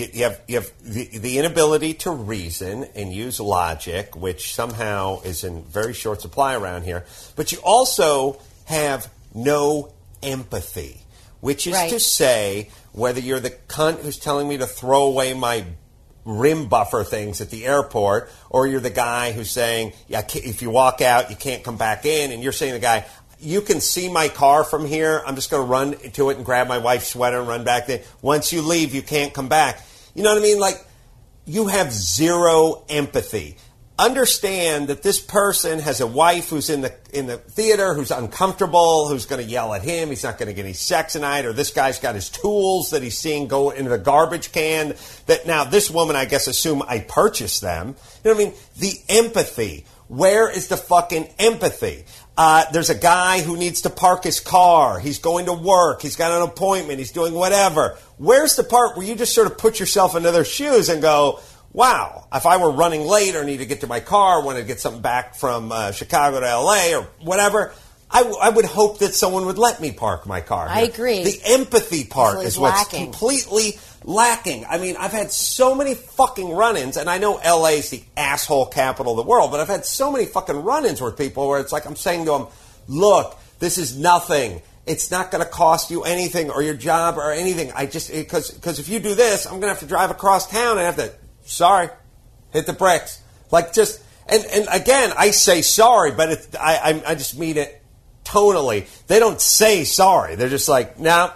the inability to reason and use logic, which somehow is in very short supply around here. But you also have no empathy, which is to say, whether you're the cunt who's telling me to throw away my rim buffer things at the airport, or you're the guy who's saying, if you walk out, you can't come back in, and you're saying to the guy, you can see my car from here. I'm just going to run to it and grab my wife's sweater and run back there. Once you leave, you can't come back. You know what I mean? Like, you have zero empathy. Understand that this person has a wife who's in the theater, who's uncomfortable, who's going to yell at him. He's not going to get any sex tonight. Or this guy's got his tools that he's seeing go into the garbage can. That now this woman, I guess, assume I purchased them. You know what I mean? The empathy. Where is the fucking empathy? There's a guy who needs to park his car. He's going to work. He's got an appointment. He's doing whatever. Where's the part where you just sort of put yourself in their shoes and go, wow, if I were running late or need to get to my car, wanted to get something back from Chicago to L.A. or whatever, I would hope that someone would let me park my car here. I agree. The empathy part is what's lacking. Completely lacking. I mean, I've had so many fucking run-ins, and I know L.A.'s the asshole capital of the world, but I've had so many fucking run-ins with people where it's like I'm saying to them, look, this is nothing. It's not going to cost you anything or your job or anything. Because if you do this, I'm going to have to drive across town and have to, sorry, hit the bricks. Like just, and again, I say sorry, but I just mean it tonally. They don't say sorry. They're just like, no.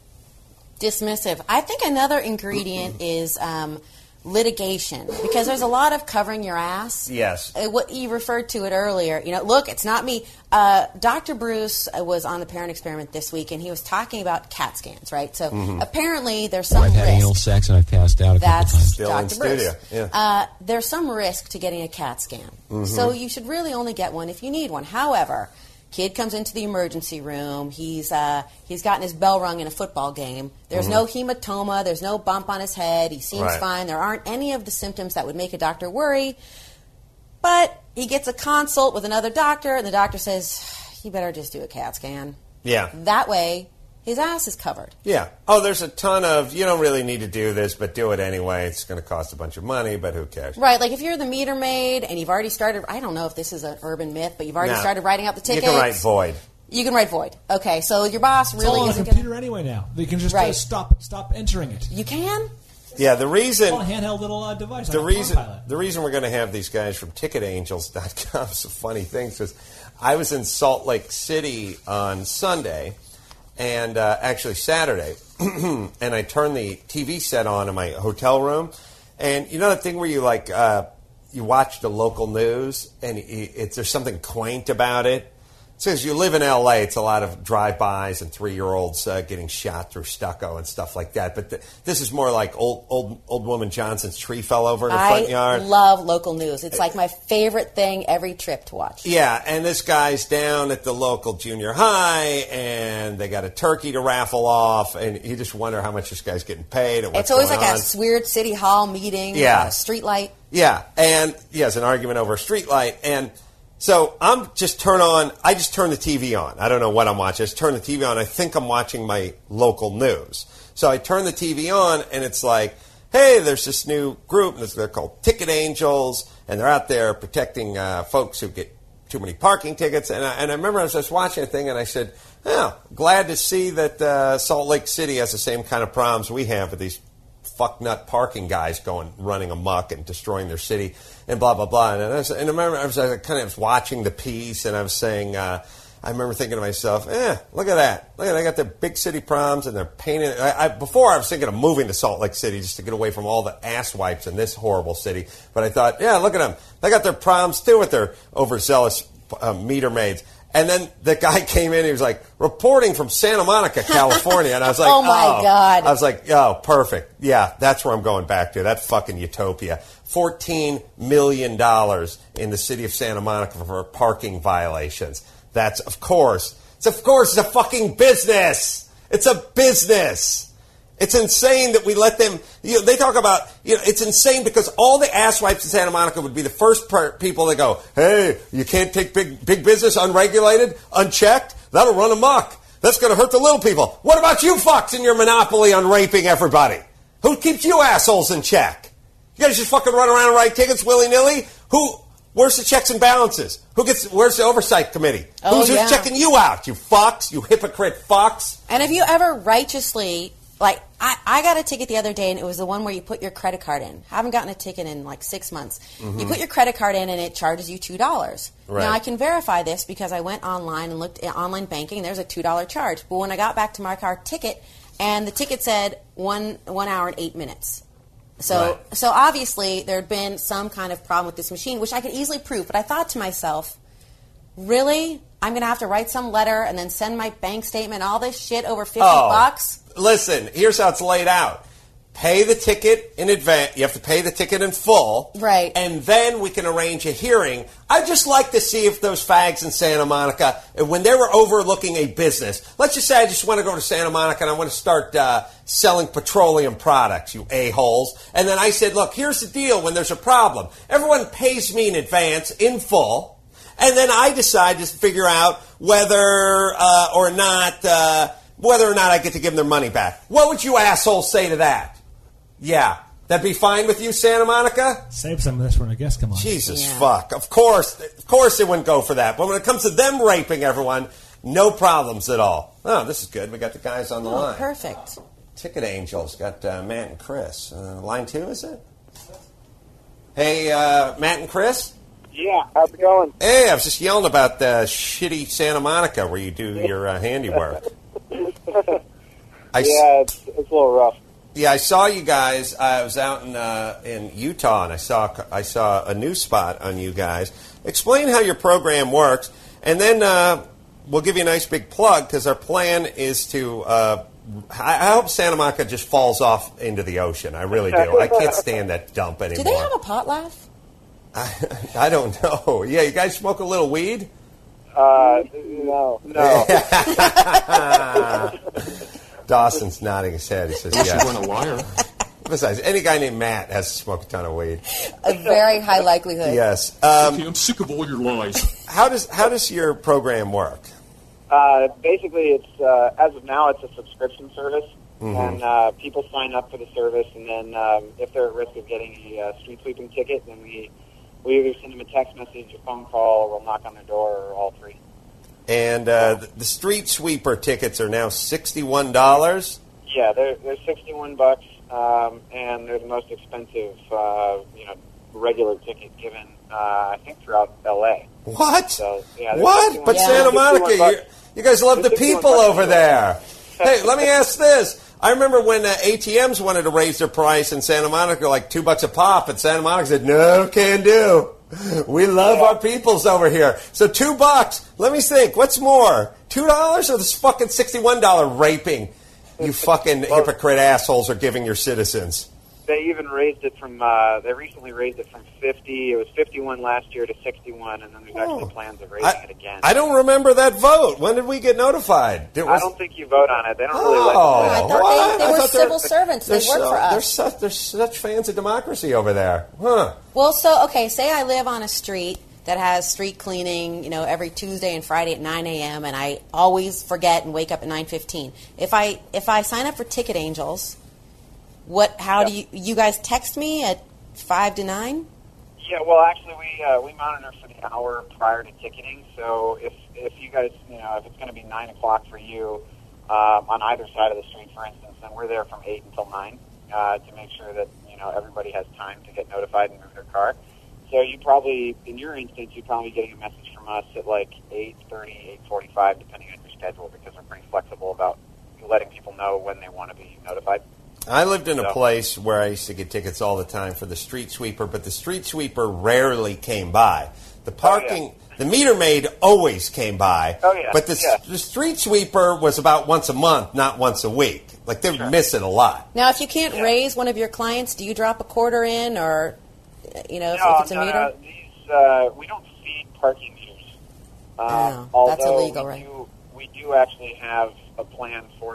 Dismissive. I think another ingredient is litigation, because there's a lot of covering your ass. Yes. What you referred to it earlier. You know, look, it's not me. Dr. Bruce was on the Parent Experiment this week, and he was talking about CAT scans, right? So apparently there's some risk. I've had anal sex and I've passed out a couple times. Still Dr. in studio. Bruce. Yeah. There's some risk to getting a CAT scan. So you should really only get one if you need one. However, kid comes into the emergency room. He's gotten his bell rung in a football game. There's no hematoma. There's no bump on his head. He seems fine. There aren't any of the symptoms that would make a doctor worry. But he gets a consult with another doctor, and the doctor says, you better just do a CAT scan. Yeah. That way, his ass is covered. Yeah. Oh, there's a ton of, you don't really need to do this, but do it anyway. It's going to cost a bunch of money, but who cares? Right. Like if you're the meter maid and you've already started, I don't know if this is an urban myth, but you've already started writing out the tickets. You can write void. You can write void. Okay, so your boss It's really all on a isn't computer gonna... anyway now. You can just stop entering it. You can? Yeah, the reason... It's all a handheld little device. The reason we're going to have these guys from TicketAngels.com some funny things is I was in Salt Lake City on Sunday, and actually Saturday, and I turned the TV set on in my hotel room, and you know that thing where you like you watch the local news and there's something quaint about it. So as you live in L.A., it's a lot of drive-bys and 3-year-olds getting shot through stucco and stuff like that. But this is more like old woman Johnson's tree fell over in the front yard. I love local news. It's like my favorite thing every trip to watch. Yeah, and this guy's down at the local junior high, and they got a turkey to raffle off, and you just wonder how much this guy's getting paid and what's It's always going like on. a weird city hall meeting, a street light. Yeah, and it's an argument over a street light, and so I just turn the TV on. I don't know what I'm watching. I just turn the TV on. I think I'm watching my local news. So I turn the TV on, and it's like, hey, there's this new group. They're called Ticket Angels, and they're out there protecting folks who get too many parking tickets. And I remember I was just watching a thing, and I said, glad to see that Salt Lake City has the same kind of problems we have with these fucknut parking guys running amok and destroying their city and blah, blah, blah. And I remember I was watching the piece, and I was saying, I remember thinking to myself, look at that. Look at they got their big city problems, and they're painting. Before I was thinking of moving to Salt Lake City just to get away from all the ass wipes in this horrible city. But I thought, look at them. They got their problems too with their overzealous meter maids. And then the guy came in, he was like, reporting from Santa Monica, California. And I was like, oh, my God. I was like, oh, perfect. Yeah, that's where I'm going back to. That fucking utopia. $14 million in the city of Santa Monica for parking violations. That's, of course, it's a fucking business. It's a business. It's insane that we let them, they talk about, it's insane because all the asswipes in Santa Monica would be the first people that go, hey, you can't take big business unregulated, unchecked? That'll run amok. That's going to hurt the little people. What about you fucks and your monopoly on raping everybody? Who keeps you assholes in check? You guys just fucking run around and write tickets willy-nilly? Where's the checks and balances? Where's the oversight committee? Who's checking you out, you fucks, you hypocrite fucks? And have you ever righteously... Like, I got a ticket the other day, and it was the one where you put your credit card in. Haven't gotten a ticket in, 6 months. Mm-hmm. You put your credit card in, and it charges you $2. Right. Now, I can verify this because I went online and looked at online banking. There's a $2 charge. But when I got back to my car ticket, and the ticket said 1 hour and 8 minutes. So obviously, there had been some kind of problem with this machine, which I could easily prove. But I thought to myself, really? I'm going to have to write some letter and then send my bank statement, all this shit over $50? Listen, here's how it's laid out. Pay the ticket in advance. You have to pay the ticket in full. Right. And then we can arrange a hearing. I'd just like to see if those fags in Santa Monica, when they were overlooking a business, let's just say I just want to go to Santa Monica and I want to start selling petroleum products, you a-holes. And then I said, look, here's the deal when there's a problem. Everyone pays me in advance, in full. And then I decide to figure out whether or not I get to give them their money back. What would you assholes say to that? Yeah. That'd be fine with you, Santa Monica? Save some of this when a guest come on. Jesus fuck. Of course they wouldn't go for that. But when it comes to them raping everyone, no problems at all. Oh, this is good. We got the guys on the line. Perfect. Ticket Angels. Got Matt and Chris. Line 2, is it? Hey, Matt and Chris? Yeah, how's it going? Hey, I was just yelling about the shitty Santa Monica where you do your handiwork. It's a little rough. Yeah, I saw you guys. I was out in Utah, and I saw a new spot on you guys. Explain how your program works, and then we'll give you a nice big plug because our plan is to. I hope Santa Monica just falls off into the ocean. I really do. I can't stand that dump anymore. Do they have a pot laugh? I don't know. Yeah, you guys smoke a little weed? No. Dawson's nodding his head. He says, "Yeah." You weren't a liar. Besides, any guy named Matt has to smoke a ton of weed. A very high likelihood. Yes. Okay, I'm sick of all your lies. How does your program work? Basically, it's as of now, it's a subscription service, Mm-hmm. and people sign up for the service, and then if they're at risk of getting a street sweeping ticket, then we either send them a text message, a phone call, or we'll knock on their door, or all three. And the street sweeper tickets are now $61. Yeah, they're $61, and they're the most expensive, regular ticket given, I think, throughout L.A. What? So, yeah, what? But Santa Monica, you guys love the people over there. Hey, let me ask this. I remember when ATMs wanted to raise their price in Santa Monica, like $2 a pop, and Santa Monica said, no, can do. We love our peoples over here. So $2. Let me think. What's more, $2 or this fucking $61 raping you fucking hypocrite assholes are giving your citizens? They even raised it from, they recently raised it from 50, it was 51 last year to 61, and then there's actually plans of raising it again. I don't remember that vote. When did we get notified? I don't think you vote on it. They don't really let I thought they were civil servants. They work for us. They're such fans of democracy over there. Huh. Well, say I live on a street that has street cleaning, every Tuesday and Friday at 9 a.m., and I always forget and wake up at 9:15. If I sign up for Ticket Angels, how do you guys text me at 5 to 9? Yeah, well, actually, we monitor for the hour prior to ticketing. So if you guys, if it's going to be 9 o'clock for you on either side of the street, for instance, then we're there from 8 until 9 to make sure that everybody has time to get notified and move their car. So you probably, in your instance, you're probably getting a message from us at like 8:30, 8:45, depending on your schedule, because we're pretty flexible about letting people know when they want to be notified. I lived in a place where I used to get tickets all the time for the street sweeper, but the street sweeper rarely came by. The parking, the meter maid always came by, but the street sweeper was about once a month, not once a week. Like, they would miss it a lot. Now, if you can't raise one of your clients, do you drop a quarter in, or, if it's a meter? We don't feed parking meters. That's illegal, right? We do actually have a plan for meter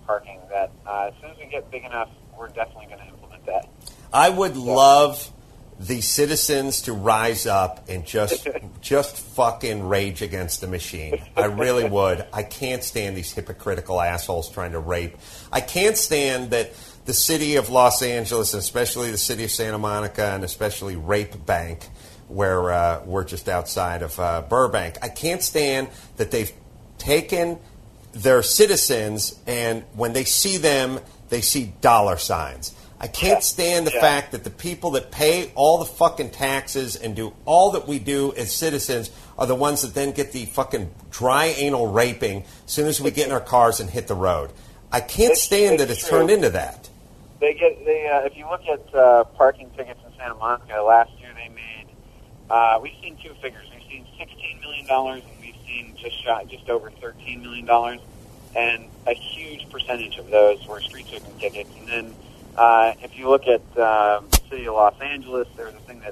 parking that as soon as we get big enough, we're definitely going to implement that. I would love the citizens to rise up and just fucking rage against the machine. I really would. I can't stand these hypocritical assholes trying to rape. I can't stand that the city of Los Angeles, and especially the city of Santa Monica, and especially Rape Bank, where we're just outside of Burbank. I can't stand that they've taken their citizens, and when they see them, they see dollar signs. I can't stand the fact that the people that pay all the fucking taxes and do all that we do as citizens are the ones that then get the fucking dry anal raping as soon as we get in our cars and hit the road. I can't stand that it's turned into that. If you look at parking tickets in Santa Monica, last year they made, we've seen two figures. We've seen $16 million and we've seen just over $13 million. And a huge percentage of those were street sweeping tickets. And then if you look at the city of Los Angeles, there was a thing that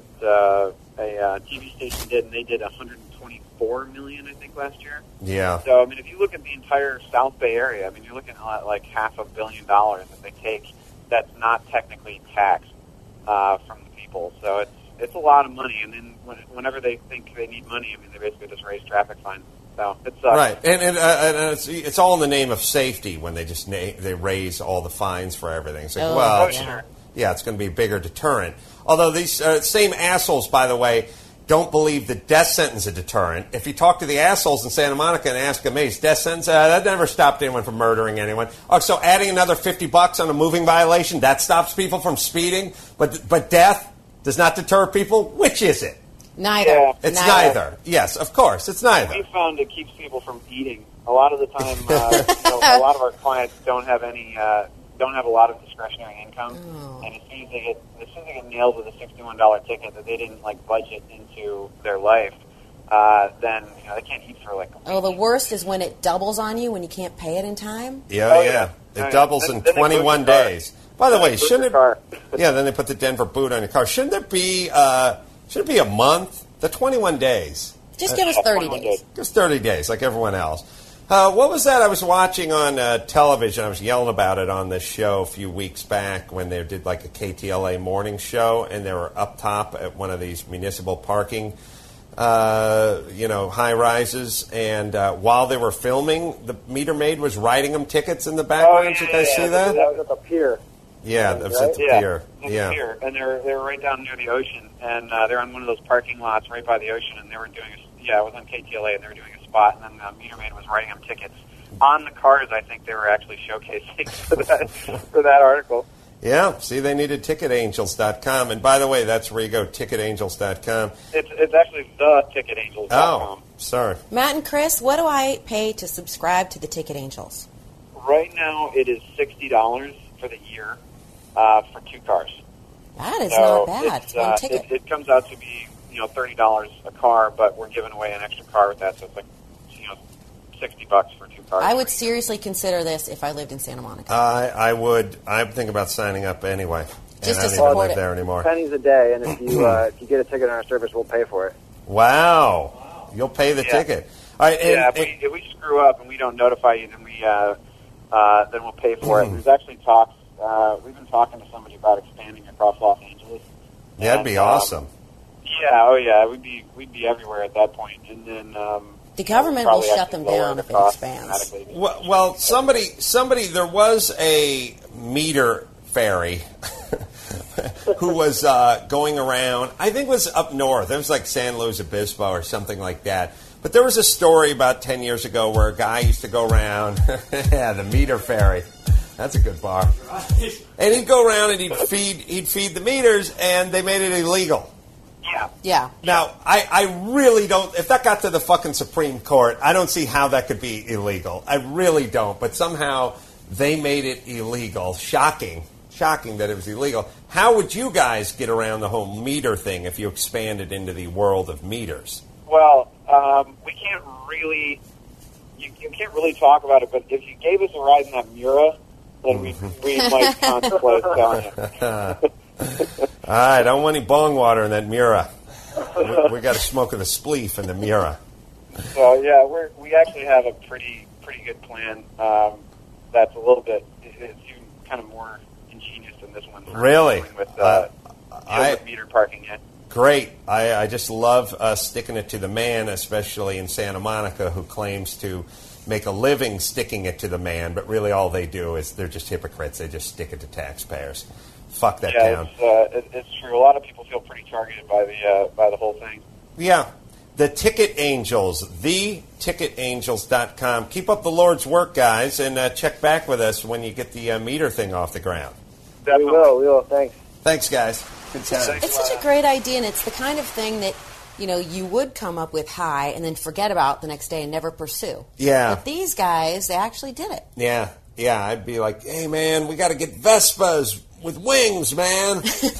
a TV station did, and they did $124 million, I think, last year. Yeah. So, I mean, if you look at the entire South Bay area, I mean, you're looking at like $500 million that they take that's not technically taxed from the people. So it's a lot of money. And then whenever they think they need money, I mean, they basically just raise traffic fines. So it sucks. Right, and it's all in the name of safety when they just they raise all the fines for everything. It's like, it's going to be a bigger deterrent. Although these same assholes, by the way, don't believe the death sentence is a deterrent. If you talk to the assholes in Santa Monica and ask them, hey, is death sentence, that never stopped anyone from murdering anyone. Oh, so adding another $50 on a moving violation, that stops people from speeding, but death does not deter people? Which is it? Neither. Yeah. It's neither. Yes, of course, it's neither. We found it keeps people from eating. A lot of the time, a lot of our clients don't have a lot of discretionary income, and as soon as they get nailed with a $61 ticket that they didn't budget into their life, then they can't eat for the worst is when it doubles on you when you can't pay it in time. Yeah. It doubles in 21 days. By the way, shouldn't it? Yeah, then they put the Denver boot on your car. Shouldn't there be? Should it be a month? The 21 days. Just give us 30 days. Just 30 days, like everyone else. What was that I was watching on television? I was yelling about it on this show a few weeks back when they did a KTLA morning show, and they were up top at one of these municipal parking, high rises. And while they were filming, the meter maid was writing them tickets in the background. Did you guys see that? That was at the pier. Yeah, that was at the pier. Yeah, pier. And they're right down near the ocean, and they're on one of those parking lots right by the ocean, and they were doing it was on KTLA, and they were doing a spot, and then the meter maid was writing them tickets on the cars. I think they were actually showcasing for that article. Yeah, see, they needed TicketAngels.com, and by the way, that's where you go, TicketAngels.com. It's actually the TicketAngels.com. Oh, sorry. Matt and Chris, what do I pay to subscribe to the Ticket Angels? Right now, it is $60 for the year for 2 cars. That is not bad. It's one ticket. It comes out to be $30 a car, but we're giving away an extra car with that, so it's $60 for 2 cars. I would seriously consider this if I lived in Santa Monica. I would. I'm thinking about signing up anyway. Just to support I don't even live there anymore. Pennies a day, and if you get a ticket on our service, we'll pay for it. Wow. You'll pay the ticket. All right, if we screw up and we don't notify you, then we'll pay for it. There's actually talks. We've been talking to somebody about expanding across Los Angeles. Yeah, that'd be awesome. Yeah, we'd be everywhere at that point, and then the government will shut them down if it expands. Well, somebody, there was a meter fairy who was going around. I think it was up north. It was like San Luis Obispo or something like that. But there was a story about 10 years ago where a guy used to go around. Yeah, the meter fairy. That's a good bar. And he'd go around and he'd feed the meters, and they made it illegal. Yeah. Now, I really don't. If that got to the fucking Supreme Court, I don't see how that could be illegal. I really don't. But somehow they made it illegal. Shocking that it was illegal. How would you guys get around the whole meter thing if you expanded into the world of meters? Well, we can't really. You can't really talk about it. But if you gave us a ride in that Mura, then we might contemplate selling it. All right, I don't want any bong water in that Mura. We got to smoke of the spleef in the Mura. So yeah, we actually have a pretty good plan that that's a little bit, it's even kind of more ingenious than this one. Really? With, with meter parking it. Great. I just love sticking it to the man, especially in Santa Monica, who claims to make a living sticking it to the man, but really all they do is they're just hypocrites. They just stick it to taxpayers. Fuck that town. It's true. A lot of people feel pretty targeted by the whole thing. Yeah. The Ticket Angels, theticketangels.com. Keep up the Lord's work, guys, and check back with us when you get the meter thing off the ground. We will. Thanks. Thanks, guys. Good time. It's such a great idea, and it's the kind of thing that, you would come up with high and then forget about the next day and never pursue. Yeah. But these guys, they actually did it. Yeah. I'd be like, hey, man, we got to get Vespas with wings, man.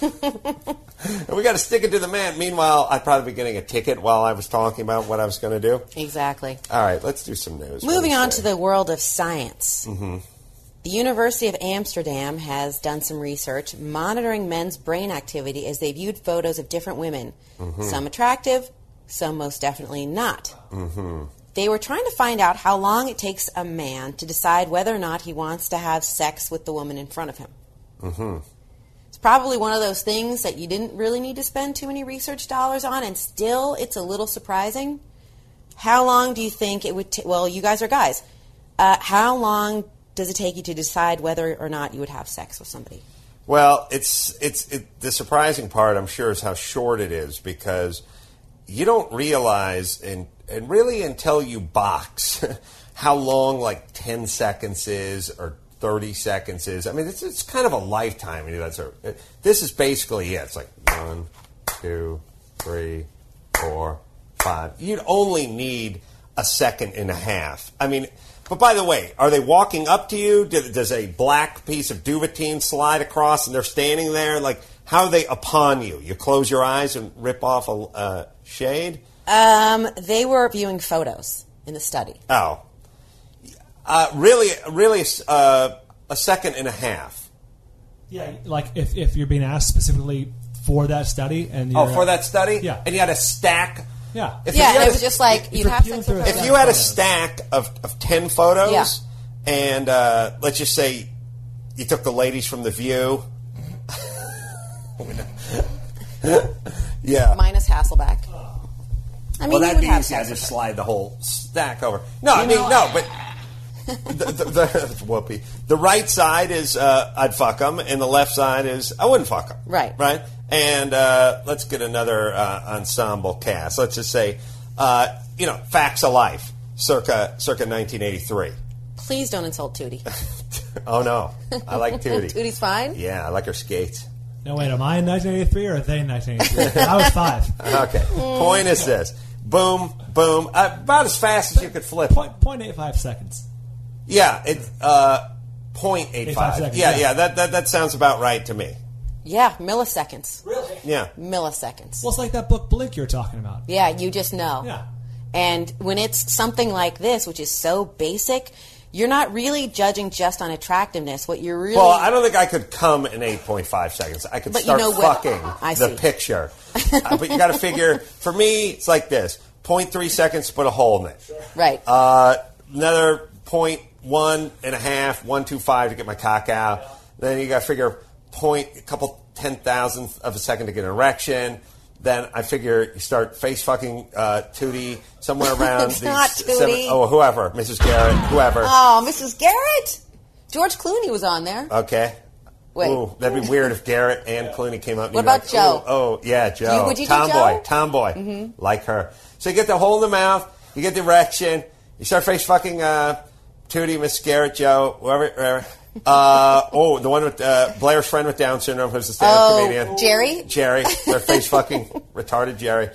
And we got to stick it to the man. Meanwhile, I'd probably be getting a ticket while I was talking about what I was going to do. Exactly. All right, let's do some news. Moving on to the world of science. Mm-hmm. The University of Amsterdam has done some research monitoring men's brain activity as they viewed photos of different women. Mm-hmm. Some attractive, some most definitely not. Mm-hmm. They were trying to find out how long it takes a man to decide whether or not he wants to have sex with the woman in front of him. Mm-hmm. It's probably one of those things that you didn't really need to spend too many research dollars on, and still it's a little surprising. How long do you think it would take? Well, you guys are guys. How long does it take you to decide whether or not you would have sex with somebody? Well, it's the surprising part, I'm sure, is how short it is, because you don't realize, and really until you box, how long like 10 seconds is or 30 seconds is. I mean, it's kind of a lifetime. This is basically it. It's like 1, 2, 3, 4, 5. You'd only need a second and a half. I mean, but by the way, are they walking up to you? Does a black piece of duvetine slide across and they're standing there? Like, how are they upon you? You close your eyes and rip off a shade? They were viewing photos in the study. Oh. Really, a second and a half. Yeah, like if you're being asked specifically for that study, and for that study, yeah, and you had a stack. Yeah, it was just like you'd have sex with her. If you had a stack of 10 photos, and let's just say you took the ladies from The View, yeah, minus Hasselbeck. I mean, that'd be easy. I just slide the whole stack over. No, but. Whoopee. The right side is I'd fuck them, and the left side is I wouldn't fuck them. Right. And let's get another ensemble cast. Let's just say, Facts of Life, circa 1983. Please don't insult Tootie. Oh no, I like Tootie. Tootie's fine. Yeah, I like her skates. No, wait, am I in 1983 or are they in 1983? I was 5. Okay. Point is this: boom, boom, about as fast as you could flip. 0.85 seconds. Yeah, it's 0.85 seconds. Yeah, that sounds about right to me. Yeah, milliseconds. Really? Yeah. Milliseconds. Well, it's like that book Blink you're talking about. Yeah, you just know. Yeah. And when it's something like this, which is so basic, you're not really judging just on attractiveness. What you're really... Well, I don't think I could come in 8.5 seconds. I could start fucking the picture. But you got to figure, for me, it's like this. 0.3 seconds to put a hole in it. Right. Another 0.1.5, 125 to get my cock out. Then you got to figure a couple 10,000th of a second to get an erection. Then I figure you start face fucking Tootie somewhere around it's not Tootie. Whoever, Mrs. Garrett, whoever. Oh, Mrs. Garrett. George Clooney was on there. Okay. Wait. Ooh, that'd be weird if Garrett and Clooney came up. And what about like, Joe? Oh, yeah, Joe. Would you do Joe? Tomboy, Mm-hmm. like her. So you get the hole in the mouth, you get the erection, you start face fucking Tootie, Miss Garrett, Joe, whoever. The one with Blair's friend with Down syndrome, who's a stand-up comedian. Jerry. They're face fucking retarded Jerry.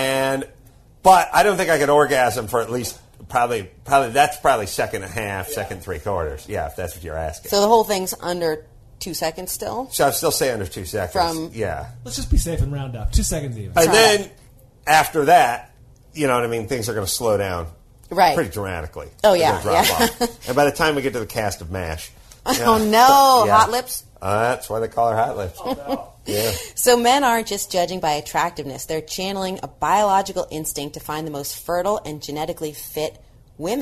But I don't think I could orgasm for at least probably that's probably second and a half, second 3/4. Yeah, if that's what you're asking. So the whole thing's under 2 seconds still? So I'd still say under 2 seconds. Yeah. Let's just be safe and round up. 2 seconds even. And then after that, you know what I mean, things are going to slow down. Right. Pretty dramatically. Oh, yeah. Drop off. And by the time we get to the cast of MASH. Oh, no. Yeah. Hot lips? That's why they call her Hot Lips. Oh, no. Yeah. So men aren't just judging by attractiveness. They're channeling a biological instinct to find the most fertile and genetically fit women.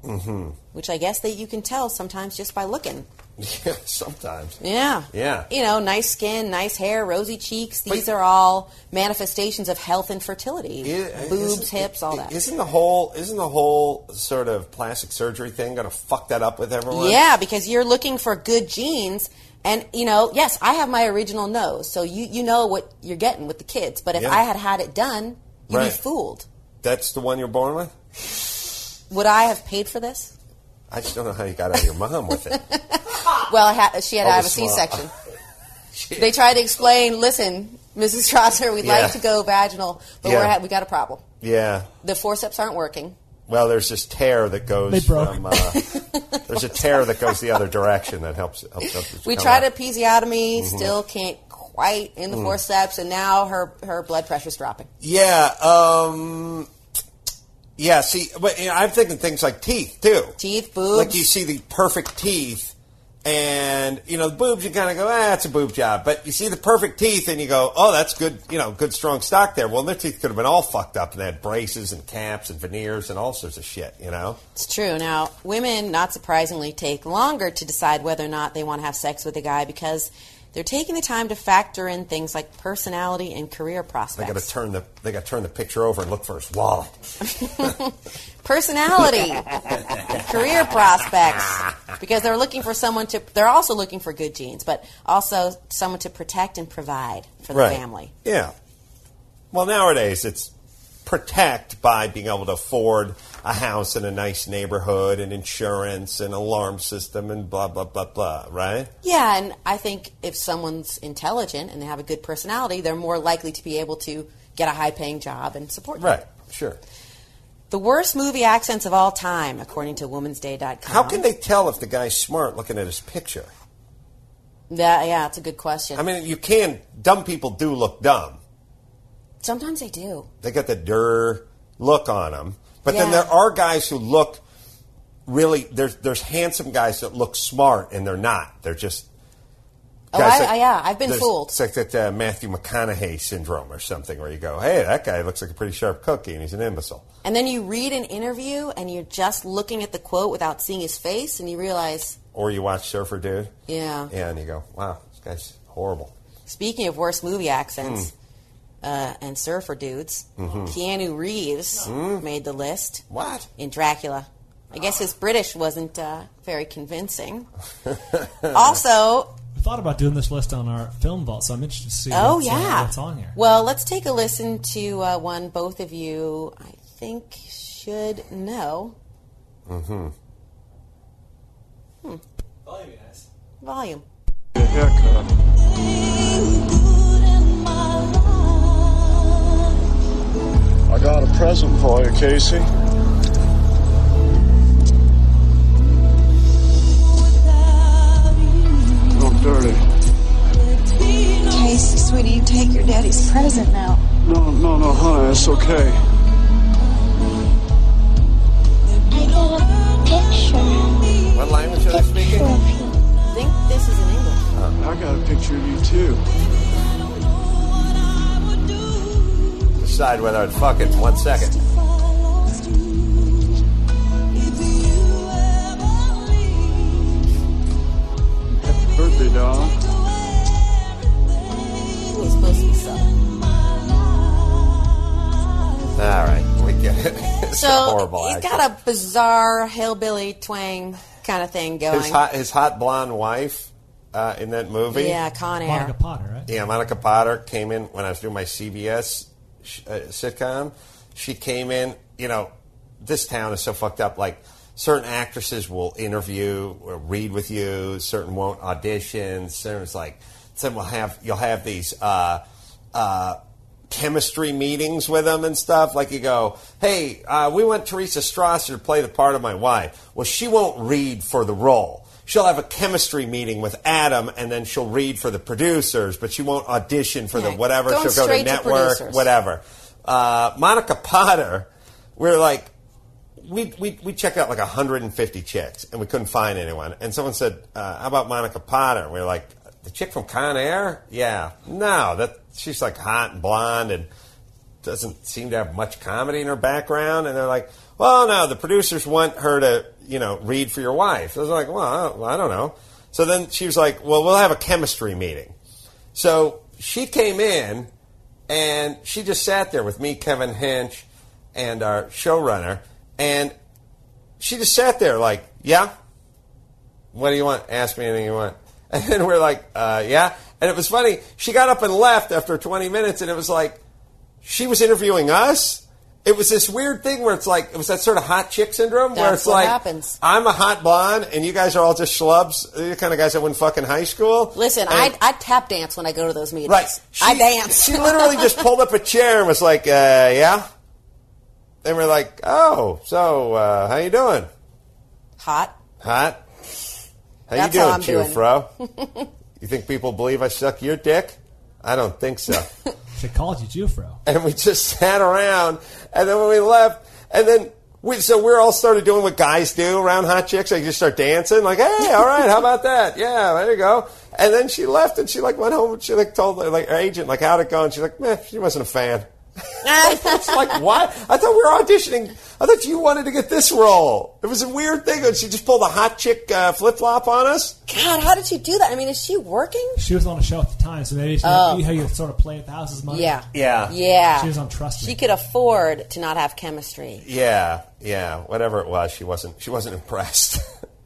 which I guess that you can tell sometimes just by looking. Yeah, sometimes. Yeah. Yeah. You know, nice skin, nice hair, rosy cheeks. These are all manifestations of health and fertility. Boobs, hips, all that. Isn't the whole sort of plastic surgery thing going to fuck that up with everyone? Yeah, because you're looking for good genes. And, you know, yes, I have my original nose, so you know what you're getting with the kids. But if I had it done, you'd be fooled. That's the one you're born with? Would I have paid for this? I just don't know how you got out of your mom with it. Well, she had to have a C-section. They tried to explain, listen, Mrs. Strasser, we'd like to go vaginal, but we got a problem. Yeah. The forceps aren't working. Well, there's this tear that goes from... there's a tear that goes the other direction that helps we tried a episiotomy, still can't quite in the forceps, and now her blood pressure's dropping. Yeah, yeah, see, but I'm thinking things like teeth, too. Teeth, boobs. Like you see the perfect teeth, and, you know, the boobs, you kind of go, it's a boob job. But you see the perfect teeth, and you go, oh, that's good, you know, good strong stock there. Well, their teeth could have been all fucked up, and they had braces and caps and veneers and all sorts of shit, you know? It's true. Now, women, not surprisingly, take longer to decide whether or not they want to have sex with a guy because they're taking the time to factor in things like personality and career prospects. They got to turn the picture over and look for his wallet. Personality, career prospects, because they're looking for someone to. They're also looking for good genes, but also someone to protect and provide for the family. Yeah. Well, nowadays it's protect by being able to afford a house in a nice neighborhood and insurance and alarm system and blah, blah, blah, blah, right? Yeah, and I think if someone's intelligent and they have a good personality, they're more likely to be able to get a high-paying job and support them. Right, sure. The worst movie accents of all time, according to womansday.com. How can they tell if the guy's smart looking at his picture? Yeah, that's a good question. I mean, you can. Dumb people do look dumb. Sometimes they do. They got the look on them. But then there are guys who look really, there's handsome guys that look smart and they're not. They're just... I've been fooled. It's like that Matthew McConaughey syndrome or something where you go, hey, that guy looks like a pretty sharp cookie and he's an imbecile. And then you read an interview and you're just looking at the quote without seeing his face and you realize... Or you watch Surfer Dude. Yeah. Yeah, and you go, wow, this guy's horrible. Speaking of worst movie accents... and surfer dudes. Keanu Reeves made the list. What? In Dracula. I guess his British wasn't very convincing. Also... We thought about doing this list on our film vault, so I'm interested to see what's on here. Well, let's take a listen to one both of you, I think, should know. Volume be nice. Volume. Haircut. I got a present for you, Casey. I'm dirty. Casey, sweetie, you take your daddy's present now. No, honey, it's okay. I got a picture. What language are they speaking? I think this is in English. I got a picture of you, too. Decide whether I'd fuck it in 1 second. Happy birthday, darling. He's supposed to be Southern. All right, we get it. It's So horrible. he's got a bizarre hillbilly twang kind of thing going. His hot blonde wife in that movie. Yeah, Con Air. Monica Potter, right? Yeah, Monica Potter came in when I was doing my CBS sitcom. She came in, you know, this town is so fucked up. Like, certain actresses will interview or read with you, certain won't audition. Certain you'll have these chemistry meetings with them and stuff. Like you go, hey, we want Teresa Strasser to play the part of my wife. Well, she won't read for the role. She'll have a chemistry meeting with Adam, and then she'll read for the producers, but she won't audition for the whatever. Going She'll go to network, whatever. Monica Potter, we're like, we checked out like 150 chicks, and we couldn't find anyone. And someone said, how about Monica Potter? And we were like, the chick from Con Air? Yeah. No, she's like hot and blonde and doesn't seem to have much comedy in her background. And they're like, well, no, the producers want her to, read for your wife? I was like, well, I don't know. So then she was like, well, we'll have a chemistry meeting. So she came in, and she just sat there with me, Kevin Hinch, and our showrunner, and she just sat there like, yeah? What do you want? Ask me anything you want. And then we're like, yeah? And it was funny. She got up and left after 20 minutes, and it was like she was interviewing us. It was this weird thing where it's like, it was that sort of hot chick syndrome where it's like, happens. I'm a hot blonde, and you guys are all just schlubs, the kind of guys that went fucking high school. Listen, I tap dance when I go to those meetings. Right. I dance. She literally just pulled up a chair and was like, yeah? And we're like, oh, so how you doing? Hot. Hot? How That's you doing, how I'm doing. Jufro? You think people believe I suck your dick? I don't think so. They called you Jufro. And we just sat around, and then when we left, and then we're all started doing what guys do around hot chicks. They just start dancing, like, hey, all right, how about that? Yeah, there you go. And then she left, and she went home, and she told her agent how'd it go, and she's like, meh, she wasn't a fan. It's like, what? I thought we were auditioning. I thought you wanted to get this role. It was a weird thing. She just pulled a hot chick flip-flop on us. God, how did she do that? I mean, is she working? She was on a show at the time, so maybe how you sort of play at the house's money. Yeah. She was on Trust Me. She could afford to not have chemistry. Yeah. Whatever it was, she wasn't impressed.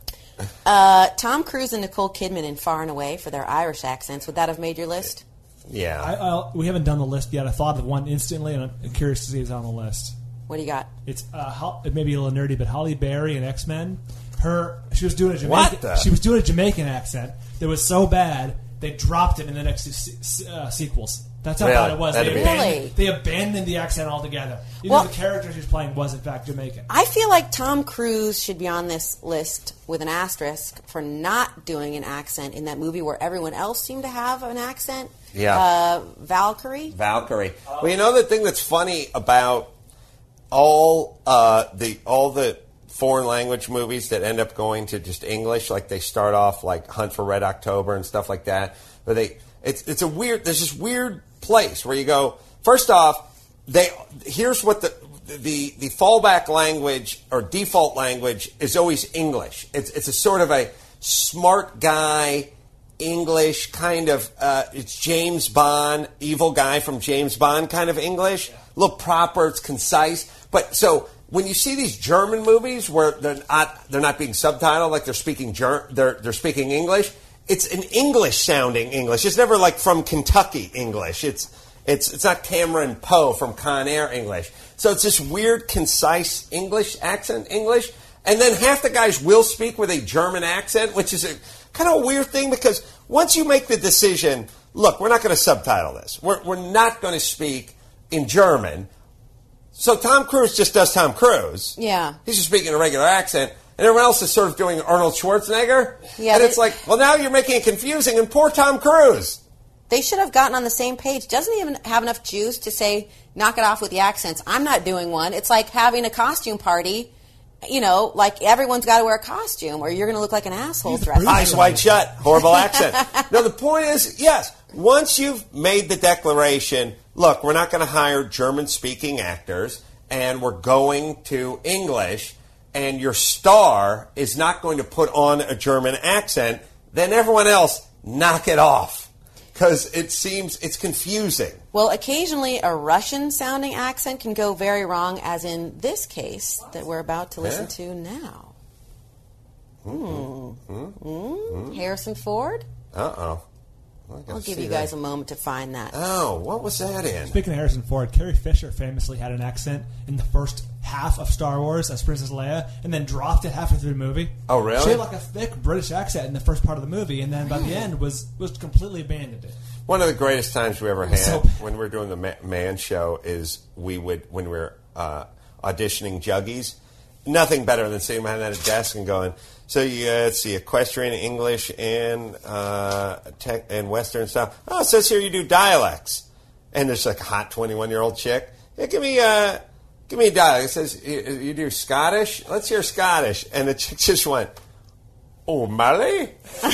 Tom Cruise and Nicole Kidman in Far and Away for their Irish accents. Would that have made your list? Yeah. We haven't done the list yet. I thought of one instantly, and I'm curious to see if it's on the list. What do you got? It's it may be a little nerdy, but Halle Berry in X-Men. She was doing a Jamaican accent that was so bad they dropped it in the next sequels. That's how bad it was. They abandoned the accent altogether. Even the character she was playing was in fact Jamaican. I feel like Tom Cruise should be on this list with an asterisk for not doing an accent in that movie where everyone else seemed to have an accent. Yeah. Valkyrie. Well, you know the thing that's funny about all the foreign language movies that end up going to just English, like they start off like Hunt for Red October and stuff like that, but there's this weird place where you go, first off, here's what the fallback language or default language is always English. It's a sort of a smart guy English kind of, it's James Bond, evil guy from James Bond kind of English. A little proper, it's concise. But so when you see these German movies where they're not being subtitled, like they're speaking they're speaking English, it's an English sounding English. It's never like from Kentucky English. It's not Cameron Poe from Con Air English. So it's this weird, concise English accent English. And then half the guys will speak with a German accent, which is a kind of a weird thing because once you make the decision, look, we're not going to subtitle this. We're not going to speak in German. So Tom Cruise just does Tom Cruise. Yeah. He's just speaking a regular accent. And everyone else is sort of doing Arnold Schwarzenegger. Yeah, and it's like, well, now you're making it confusing. And poor Tom Cruise. They should have gotten on the same page. Doesn't he even have enough juice to say, knock it off with the accents? I'm not doing one. It's like having a costume party. You know, like everyone's got to wear a costume or you're going to look like an asshole dressed. Eyes wide shut. Horrible accent. No, the point is, yes, once you've made the declaration, look, we're not going to hire German-speaking actors and we're going to English and your star is not going to put on a German accent, then everyone else, knock it off. Because it's confusing. Well, occasionally a Russian-sounding accent can go very wrong, as in this case that we're about to listen to now. Harrison Ford? Uh-oh. I'll give you guys a moment to find that. Oh, what was that in? Speaking of Harrison Ford, Carrie Fisher famously had an accent in the first half of Star Wars as Princess Leia, and then dropped it halfway through the movie. Oh, really? She had like a thick British accent in the first part of the movie, and then by the end was completely abandoned it. One of the greatest times we ever had when we were doing the Man Show is when we were auditioning Juggies. Nothing better than sitting behind that desk and going, so you let's see, equestrian, English, and tech and Western stuff. Oh, it says here you do dialects. And there's like a hot 21-year-old chick. Yeah, give me a dialect. It says you do Scottish. Let's hear Scottish. And the chick just went, "Oh, Mally."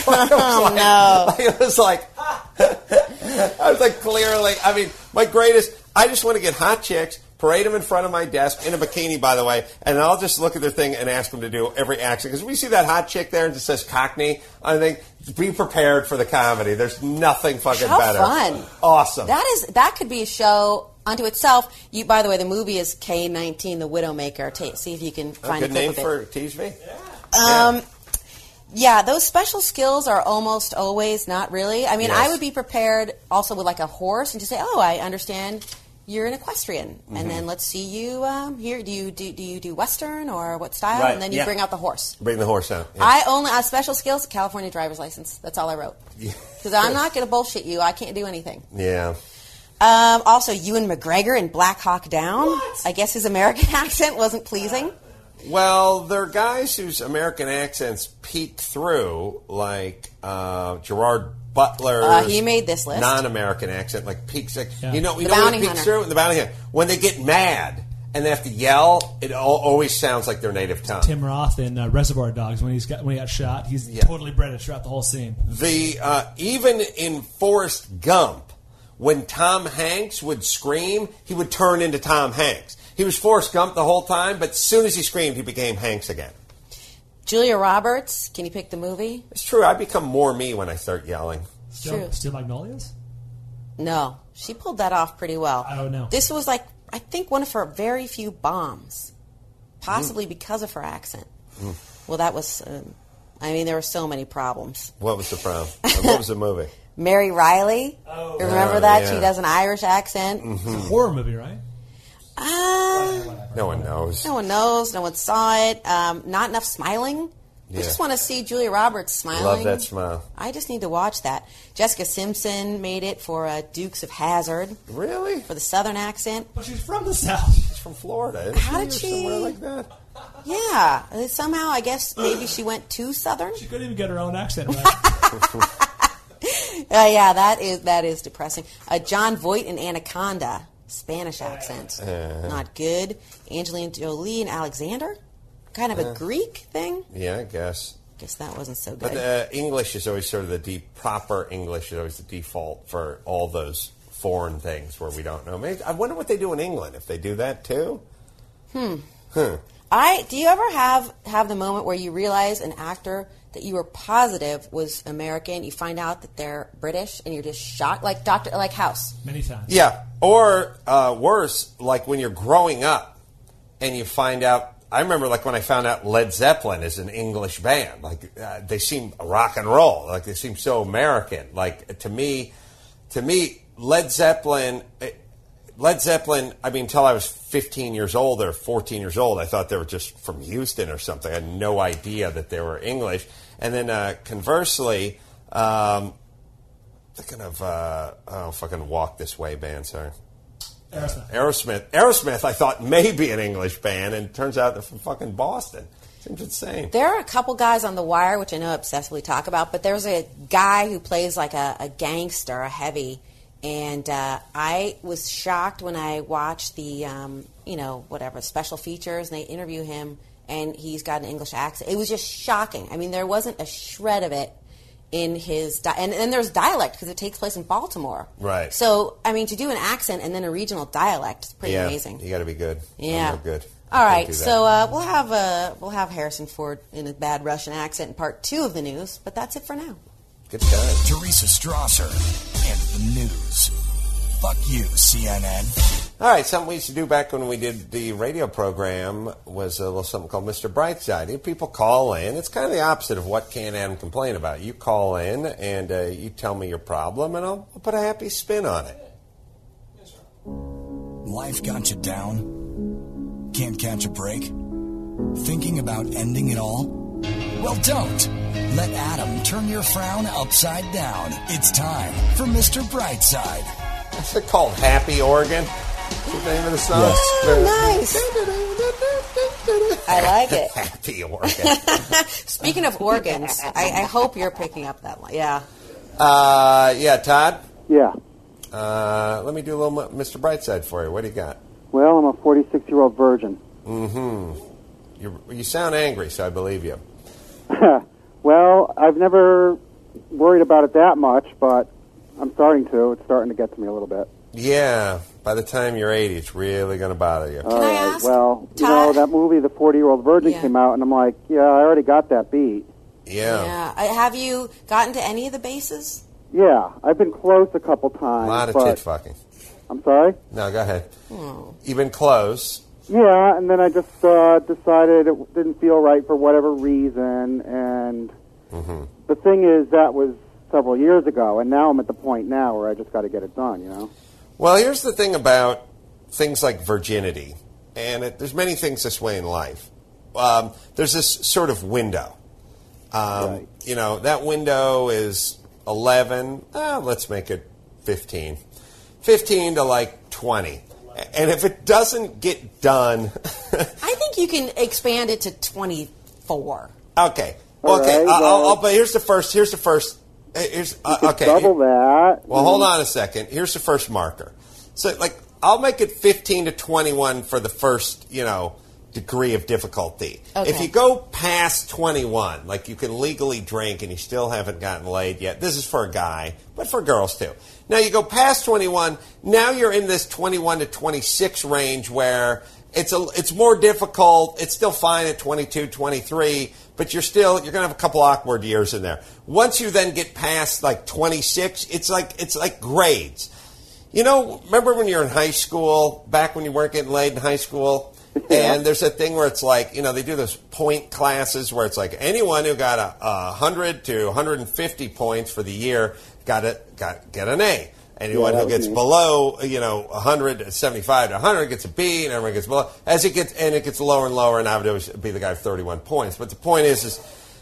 It was like clearly. I mean, my greatest. I just want to get hot chicks parade them in front of my desk in a bikini, by the way, and I'll just look at their thing and ask them to do every accent. Because we see that hot chick there and it says Cockney, I think, be prepared for the comedy. There's nothing fucking better. How fun. Awesome. That could be a show unto itself. By the way, the movie is K-19, The Widowmaker. See if you can find a good clip name of it. for TSV? Yeah, those special skills are almost always not really. I mean, Yes. I would be prepared also with like a horse and just say, "Oh, I understand you're an equestrian," and then let's see you here. Do you do Western or what style? Right, And then you yeah. bring out the horse. Bring the horse out. Yeah. I only special skills, California driver's license. That's all I wrote. Because I'm not going to bullshit you. I can't do anything. Yeah. Also, Ewan McGregor in Black Hawk Down. I guess his American accent wasn't pleasing. Well, there are guys whose American accents peek through, like Gerard Butler. He made this list. Non-American accent, like peeks. Like, Yeah. You The know what Bounty it peeks Hunter. through? The Bounty Hunter. When they get mad and they have to yell, it always sounds like their native tongue. Tim Roth in Reservoir Dogs when he got shot, he's totally British throughout the whole scene. Even in Forrest Gump, when Tom Hanks would scream, he would turn into Tom Hanks. He was Forrest Gump the whole time, but as soon as he screamed, he became Hanks again. Julia Roberts. Can you pick the movie? It's true. I become more me when I start yelling. True. Steel Magnolias? No, she pulled that off pretty well. I don't know. This was like, I think, one of her very few bombs, possibly because of her accent. Well, that was, there were so many problems. What was the problem? What was the movie? Mary Riley. Oh. Remember that? yeah. She does an Irish accent. It's a horror movie, right? No one knows. No one knows. No one saw it. Not enough smiling. I Yeah. just want to see Julia Roberts smiling. Love that smile. I just need to watch that. Jessica Simpson made it for Dukes of Hazzard. Really? For the Southern accent. But she's from the South. She's from Florida. Isn't How did Or she? Somewhere like that. Yeah. Somehow, I guess maybe she went too Southern. She couldn't even get her own accent right. Yeah, that is depressing. John Voight in Anaconda, Spanish accent, not good. Angelina Jolie and Alexander, kind of a Greek thing. Yeah, I guess. Guess that wasn't so good. But English is always sort of proper English is always the default for all those foreign things where we don't know. Maybe, I wonder what they do in England, if they do that too. Do you ever have the moment where you realize an actor that you were positive was American, you find out that they're British, and you're just shocked, like House? Many times. Yeah, or worse, like when you're growing up and you find out. I remember, like when I found out Led Zeppelin is an English band. Like they seem rock and roll. Like they seem so American. Like to me, Led Zeppelin. I mean, until I was 15 years old or 14 years old, I thought they were just from Houston or something. I had no idea that they were English. And then conversely, thinking of fucking Walk This Way band, sorry. Aerosmith, I thought may be an English band, and it turns out they're from fucking Boston. Seems insane. There are a couple guys on The Wire, which I know I obsessively talk about, but there's a guy who plays like a gangster, a heavy, and I was shocked when I watched the, special features, and they interview him, and he's got an English accent. It was just shocking. I mean, there wasn't a shred of it in his and there's dialect because it takes place in Baltimore. Right. So, I mean, to do an accent and then a regional dialect is pretty amazing. You got to be good. Yeah. I'm no good. All right. do that. So we'll have Harrison Ford in a bad Russian accent in part 2 of the news, but that's it for now. Good time. Teresa Strasser and the news. Fuck you, CNN. All right, something we used to do back when we did the radio program was a little something called Mr. Brightside. People call in. It's kind of the opposite of what Can Adam complain about. You call in and you tell me your problem, and I'll put a happy spin on it. Life got you down? Can't catch a break? Thinking about ending it all? Well, don't. Let Adam turn your frown upside down. It's time for Mr. Brightside. Is it called Happy Oregon? What's the name of the song? Yes. Nice. I like it. Happy Oregon. Speaking of organs, I hope you're picking up that one. Yeah. Yeah, Todd? Yeah. Let me do a little Mr. Brightside for you. What do you got? Well, I'm a 46-year-old virgin. Mm-hmm. You sound angry, so I believe you. Well, I've never worried about it that much, but I'm starting to. It's starting to get to me a little bit. Yeah, by the time you're 80, it's really going to bother you. Can I ask? Well, Todd? that movie, The 40-Year-Old Virgin, came out, and I'm like, yeah, I already got that beat. Yeah. Have you gotten to any of the bases? Yeah, I've been close a couple times. A lot of but- tit fucking. I'm sorry? No, go ahead. Oh. You've been close. Yeah, and then I just decided it didn't feel right for whatever reason, and the thing is, that was several years ago, and now I'm at the point now where I just got to get it done, you know? Well, here's the thing about things like virginity, and there's many things this way in life. There's this sort of window. You know, that window is 11, let's make it 15. 15 to like 20. And if it doesn't get done... I think you can expand it to 24. Okay. Okay, but here's the first... okay. Double that. Well, hold on a second. Here's the first marker. So, like, I'll make it 15 to 21 for the first, degree of difficulty. Okay. If you go past 21, like you can legally drink and you still haven't gotten laid yet, this is for a guy, but for girls too. Now you go past 21, now you're in this 21 to 26 range where it's more difficult. It's still fine at 22, 23, but you're going to have a couple awkward years in there. Once you then get past like 26, it's like grades. Remember when you're in high school, back when you weren't getting laid in high school? And there's a thing where it's like, they do those point classes where it's like anyone who got 100 to 150 points for the year get an A. Anyone who gets below, 100, 75 to 100 gets a B, and everyone gets below. It gets lower and lower, and I would always be the guy with 31 points. But the point is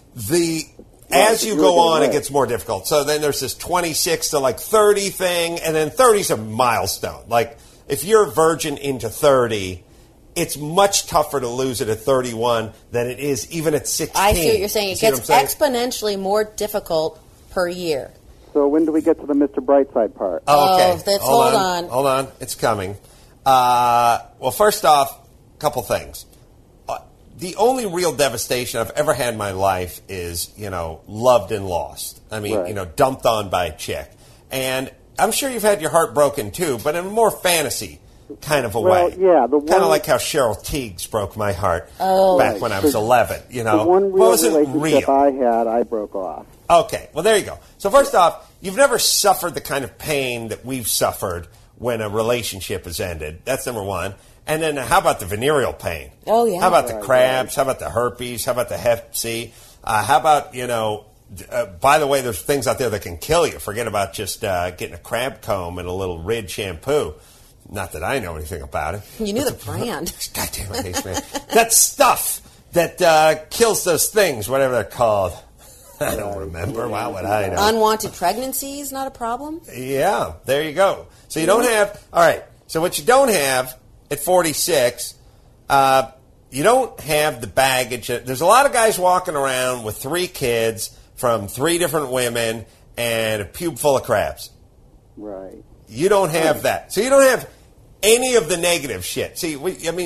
as you go on, it gets more difficult. So then there's this 26 to like 30 thing, and then 30 is a milestone. Like if you're a virgin into 30, it's much tougher to lose it at 31 than it is even at 16. I see what you're saying. It gets exponentially more difficult per year. So when do we get to the Mr. Brightside part? Oh, okay. Hold on. Hold on. It's coming. Well, first off, a couple things. The only real devastation I've ever had in my life is, loved and lost. I mean, dumped on by a chick. And I'm sure you've had your heart broken too, but in a more fantasy kind of a way. Yeah, kind of like how Cheryl Teagues broke my heart back when I was 11. The one real relationship I had, I broke off. Okay, well, there you go. So first off, you've never suffered the kind of pain that we've suffered when a relationship has ended. That's number one. And then how about the venereal pain? Oh, yeah. How about the crabs? How about the herpes? How about the hep C? How about, by the way, there's things out there that can kill you. Forget about just getting a crab comb and a little Rid shampoo. Not that I know anything about it. You knew the brand. God damn it, Ace Man. That stuff that kills those things, whatever they're called. I don't remember. Why would I know? Unwanted pregnancy is not a problem? Yeah, there you go. So you don't have... All right, so what you don't have at 46, you don't have the baggage. There's a lot of guys walking around with 3 kids from 3 different women and a pube full of crabs. Right. You don't have that. So you don't have any of the negative shit. See,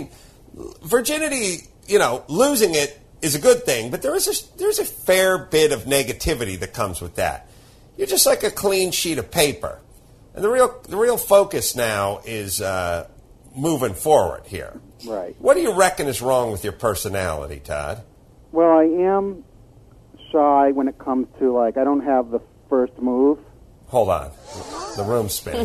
virginity, losing it is a good thing, but there's a fair bit of negativity that comes with that. You're just like a clean sheet of paper. And the real focus now is moving forward here. Right. What do you reckon is wrong with your personality, Todd? Well, I am shy when it comes to, I don't have the first move. Hold on. The room's spinning.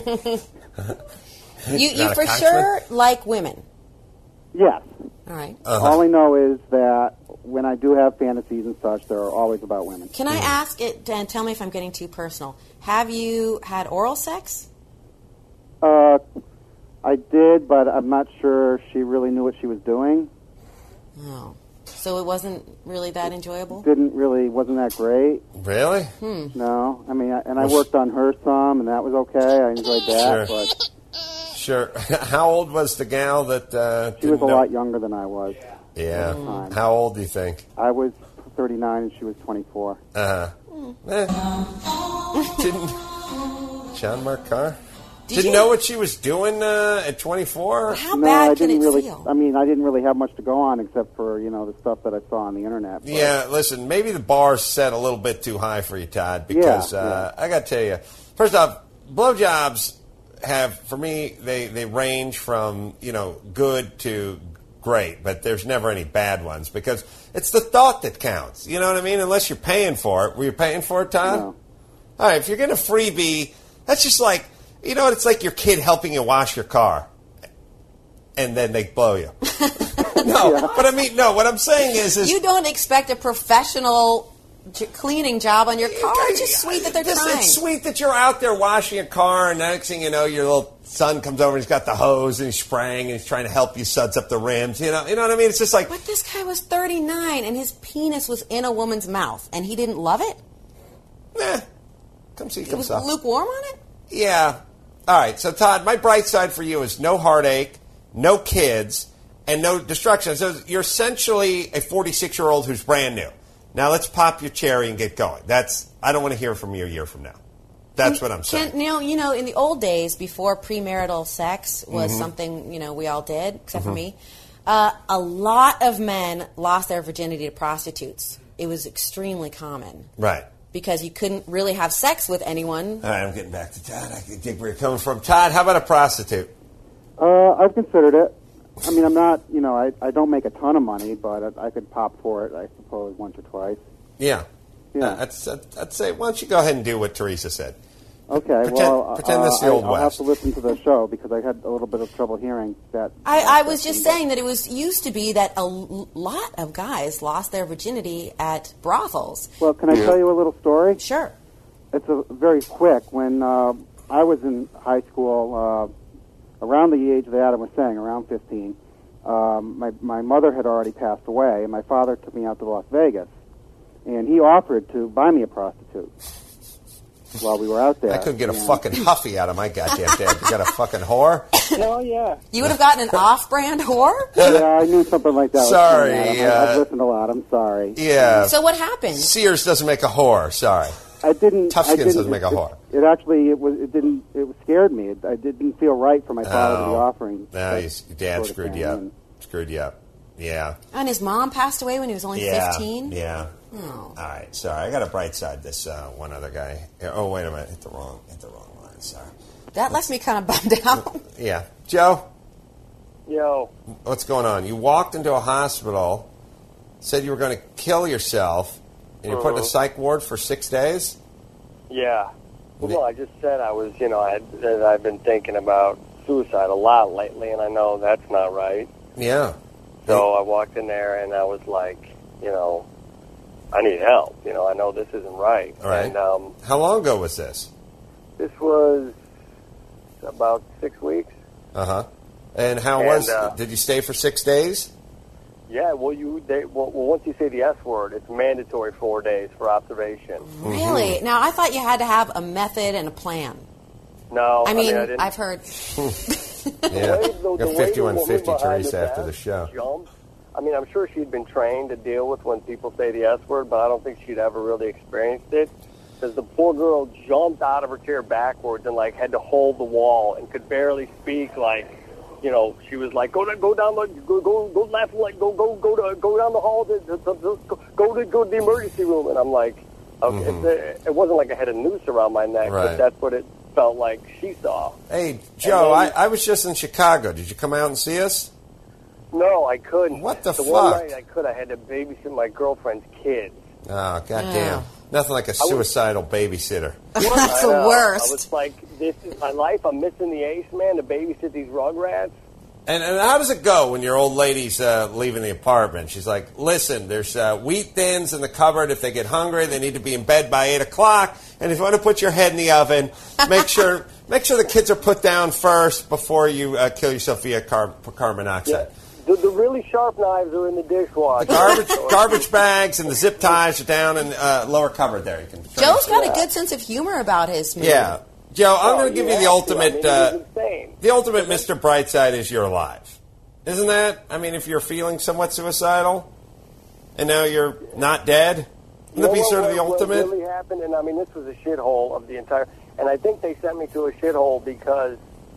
You for sure like women? Yes. All right. All I know is that when I do have fantasies and such, they're always about women. Can I ask it, and tell me if I'm getting too personal, have you had oral sex? I did, but I'm not sure she really knew what she was doing. Oh. So it wasn't really that enjoyable? Wasn't that great. Really? No. I mean, I worked on her some, and that was okay. I enjoyed that. Sure. But sure. How old was the gal that... she was a lot younger than I was. Yeah. How old do you think? I was 39, and she was 24. Didn't John Mark Carr? Didn't know what she was doing at 24? How bad can it feel? I mean, I didn't really have much to go on except for, the stuff that I saw on the internet. But. Yeah, listen, maybe the bar's set a little bit too high for you, Todd, because I got to tell you, first off, blowjobs have, for me, they range from, good to great, but there's never any bad ones because it's the thought that counts. You know what I mean? Unless you're paying for it. Were you paying for it, Todd? No. All right, if you're going to freebie, that's just like, it's like your kid helping you wash your car, and then they blow you. What I'm saying is you don't expect a professional cleaning job on your car. It's just sweet that they're trying. It's sweet that you're out there washing a car, and next thing you know, your little son comes over and he's got the hose and he's spraying and he's trying to help you suds up the rims. You know what I mean? It's just like. But this guy was 39 and his penis was in a woman's mouth, and he didn't love it. Nah, come see, come was saw. Lukewarm on it. Yeah. All right. So Todd, my bright side for you is no heartache, no kids, and no destruction. So you're essentially a 46-year-old who's brand new. Now let's pop your cherry and get going. I don't want to hear from you a year from now. That's what I'm saying. In the old days, before premarital sex was something, we all did, except for me, a lot of men lost their virginity to prostitutes. It was extremely common. Right. Because you couldn't really have sex with anyone. All right, I'm getting back to Todd. I think where you're coming from. Todd, how about a prostitute? I've considered it. I mean, I'm not, I don't make a ton of money, but I could pop for it, I suppose, once or twice. Yeah. I'd say, why don't you go ahead and do what Teresa said? Okay, pretend this is the Old I'll West. have to listen to the show because I had a little bit of trouble hearing that. I was just saying that it used to be that a lot of guys lost their virginity at brothels. Well, can I tell you a little story? Sure. It's very quick. When I was in high school, around the age that Adam was saying, around 15, my mother had already passed away, and my father took me out to Las Vegas, and he offered to buy me a prostitute while we were out there. I couldn't get a fucking huffy out of my goddamn dad. You got a fucking whore? Oh, yeah. You would have gotten an off-brand whore? Yeah, I knew something like that. Sorry. I've listened a lot. I'm sorry. Yeah. So what happened? Sears doesn't make a whore. Sorry. Toughskins doesn't make a whore. It scared me. I didn't feel right for my father to be offering. No, your dad screwed you up. Screwed you up. Yeah. And his mom passed away when he was only 15? Yeah. Oh. All right. Sorry. I got a bright side. This one other guy. Oh, wait a minute. Hit the wrong line. Sorry. That left me kind of bummed out. Yeah. Joe? Yo. What's going on? You walked into a hospital, said you were going to kill yourself, and you're put in a psych ward for 6 days? Yeah. Well, no, I just said I was, I've been thinking about suicide a lot lately, and I know that's not right. Yeah. So I walked in there, and I was like, I need help. I know this isn't right. All right. And, how long ago was this? This was about 6 weeks. Uh-huh. And did you stay for 6 days? Yeah, well, once you say the S word, it's mandatory 4 days for observation. Really? Now, I thought you had to have a method and a plan. No, I mean, I didn't. I've heard. Yeah, got 5150 Teresa after the show. Jumped. I mean, I'm sure she'd been trained to deal with when people say the S word, but I don't think she'd ever really experienced it. Because the poor girl jumped out of her chair backwards and had to hold the wall and could barely speak. She was like, go down the left, go down the hall, go to the emergency room, and I'm like, okay, it wasn't like I had a noose around my neck, but that's what it felt like she saw. Hey, Joe, I was just in Chicago. Did you come out and see us? No, I couldn't. What the fuck? One night I could. I had to babysit my girlfriend's kids. Oh, goddamn. Nothing like a suicidal babysitter. That's the worst. I was like, this is my life. I'm missing the ace, man, to babysit these rugrats. And how does it go when your old lady's leaving the apartment? She's like, listen, there's wheat thins in the cupboard. If they get hungry, they need to be in bed by 8 o'clock. And if you want to put your head in the oven, make sure the kids are put down first before you kill yourself via carbon monoxide. Yeah. The really sharp knives are in the dishwasher. The garbage bags and the zip ties are down in lower cupboard there. Joe's got a good sense of humor about his movie. Yeah. Joe, I'm going to give you the ultimate. Insane. The ultimate Mr. Brightside is you're alive. Isn't that? I mean, if you're feeling somewhat suicidal, and now you're not dead, wouldn't that be sort of the ultimate? What really happened, and I mean, this was a shithole of the entire. And I think they sent me to a shithole because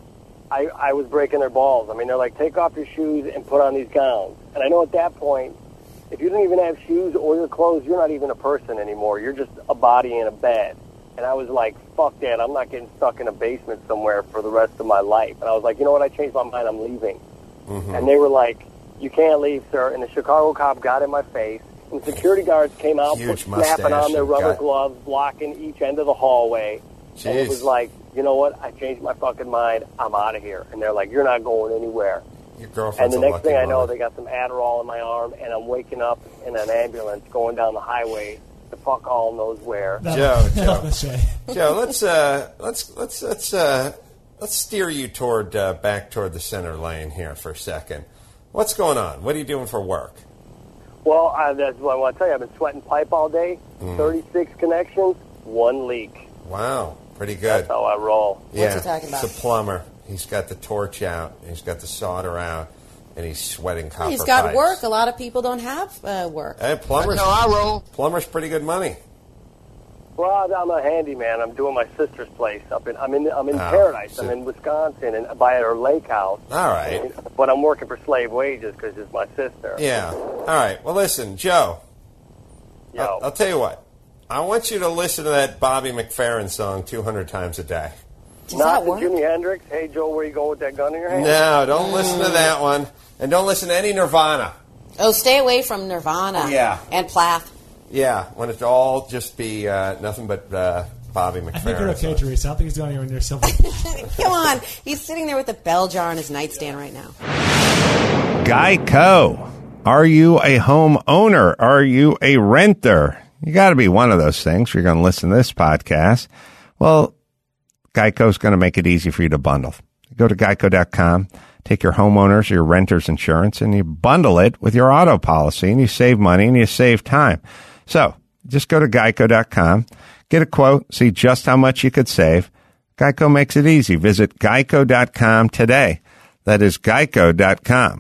I was breaking their balls. I mean, they're like, take off your shoes and put on these gowns. And I know at that point, if you don't even have shoes or your clothes, you're not even a person anymore. You're just a body in a bed. And I was like, fuck that, I'm not getting stuck in a basement somewhere for the rest of my life. And I was like, you know what, I changed my mind, I'm leaving. And they were like, you can't leave, sir. And the Chicago cop got in my face. And security guards came out, snapping on their rubber gloves, blocking each end of the hallway. Jeez. And it was like, you know what, I changed my fucking mind, I'm out of here. And they're like, you're not going anywhere. Your girlfriend's And the a next thing I know, woman. they got some Adderall in my arm, and I'm waking up in an ambulance going down the highway to fuck all knows where. Joe, let's steer you toward back toward the center lane here for a second. What's going on? What are you doing for work? Well, that's what I want to tell you. I've been sweating pipe all day, 36 connections, 1 leak. Wow, pretty good. That's how I roll. Yeah, What's he talking about? It's a plumber. He's got the torch out, he's got the solder out, and he's sweating copper He's got pipes. work. A lot of people don't have work. Hey, plumber's, That's how I roll. Plumber's pretty good money. Well, I'm a handyman. I'm doing my sister's place I'm in Paradise. so- I'm in Wisconsin and by her lake house. All right. But I'm working for slave wages because it's my sister. Yeah. All right. Well, listen, Joe. Yo. I'll tell you what. I want you to listen to that Bobby McFerrin song 200 times a day. Not the Jimi Hendrix. Hey, Joe, where you going with that gun in your hand? No, don't listen to that one. And don't listen to any Nirvana. Oh, stay away from Nirvana. Yeah. And Plath. Yeah, when it all just be nothing but Bobby McFerrin. I think you're okay, Teresa. I don't think he's doing anywhere near silver. Come on. He's sitting there with a bell jar on his nightstand right now. Geico. Are you a homeowner? Are you a renter? You got to be one of those things if you're going to listen to this podcast. Well, Geico's going to make it easy for you to bundle. Go to geico.com, take your homeowners or your renters insurance, and you bundle it with your auto policy, and you save money and you save time. So just go to geico.com, get a quote, see just how much you could save. Geico makes it easy. Visit geico.com today. That is geico.com.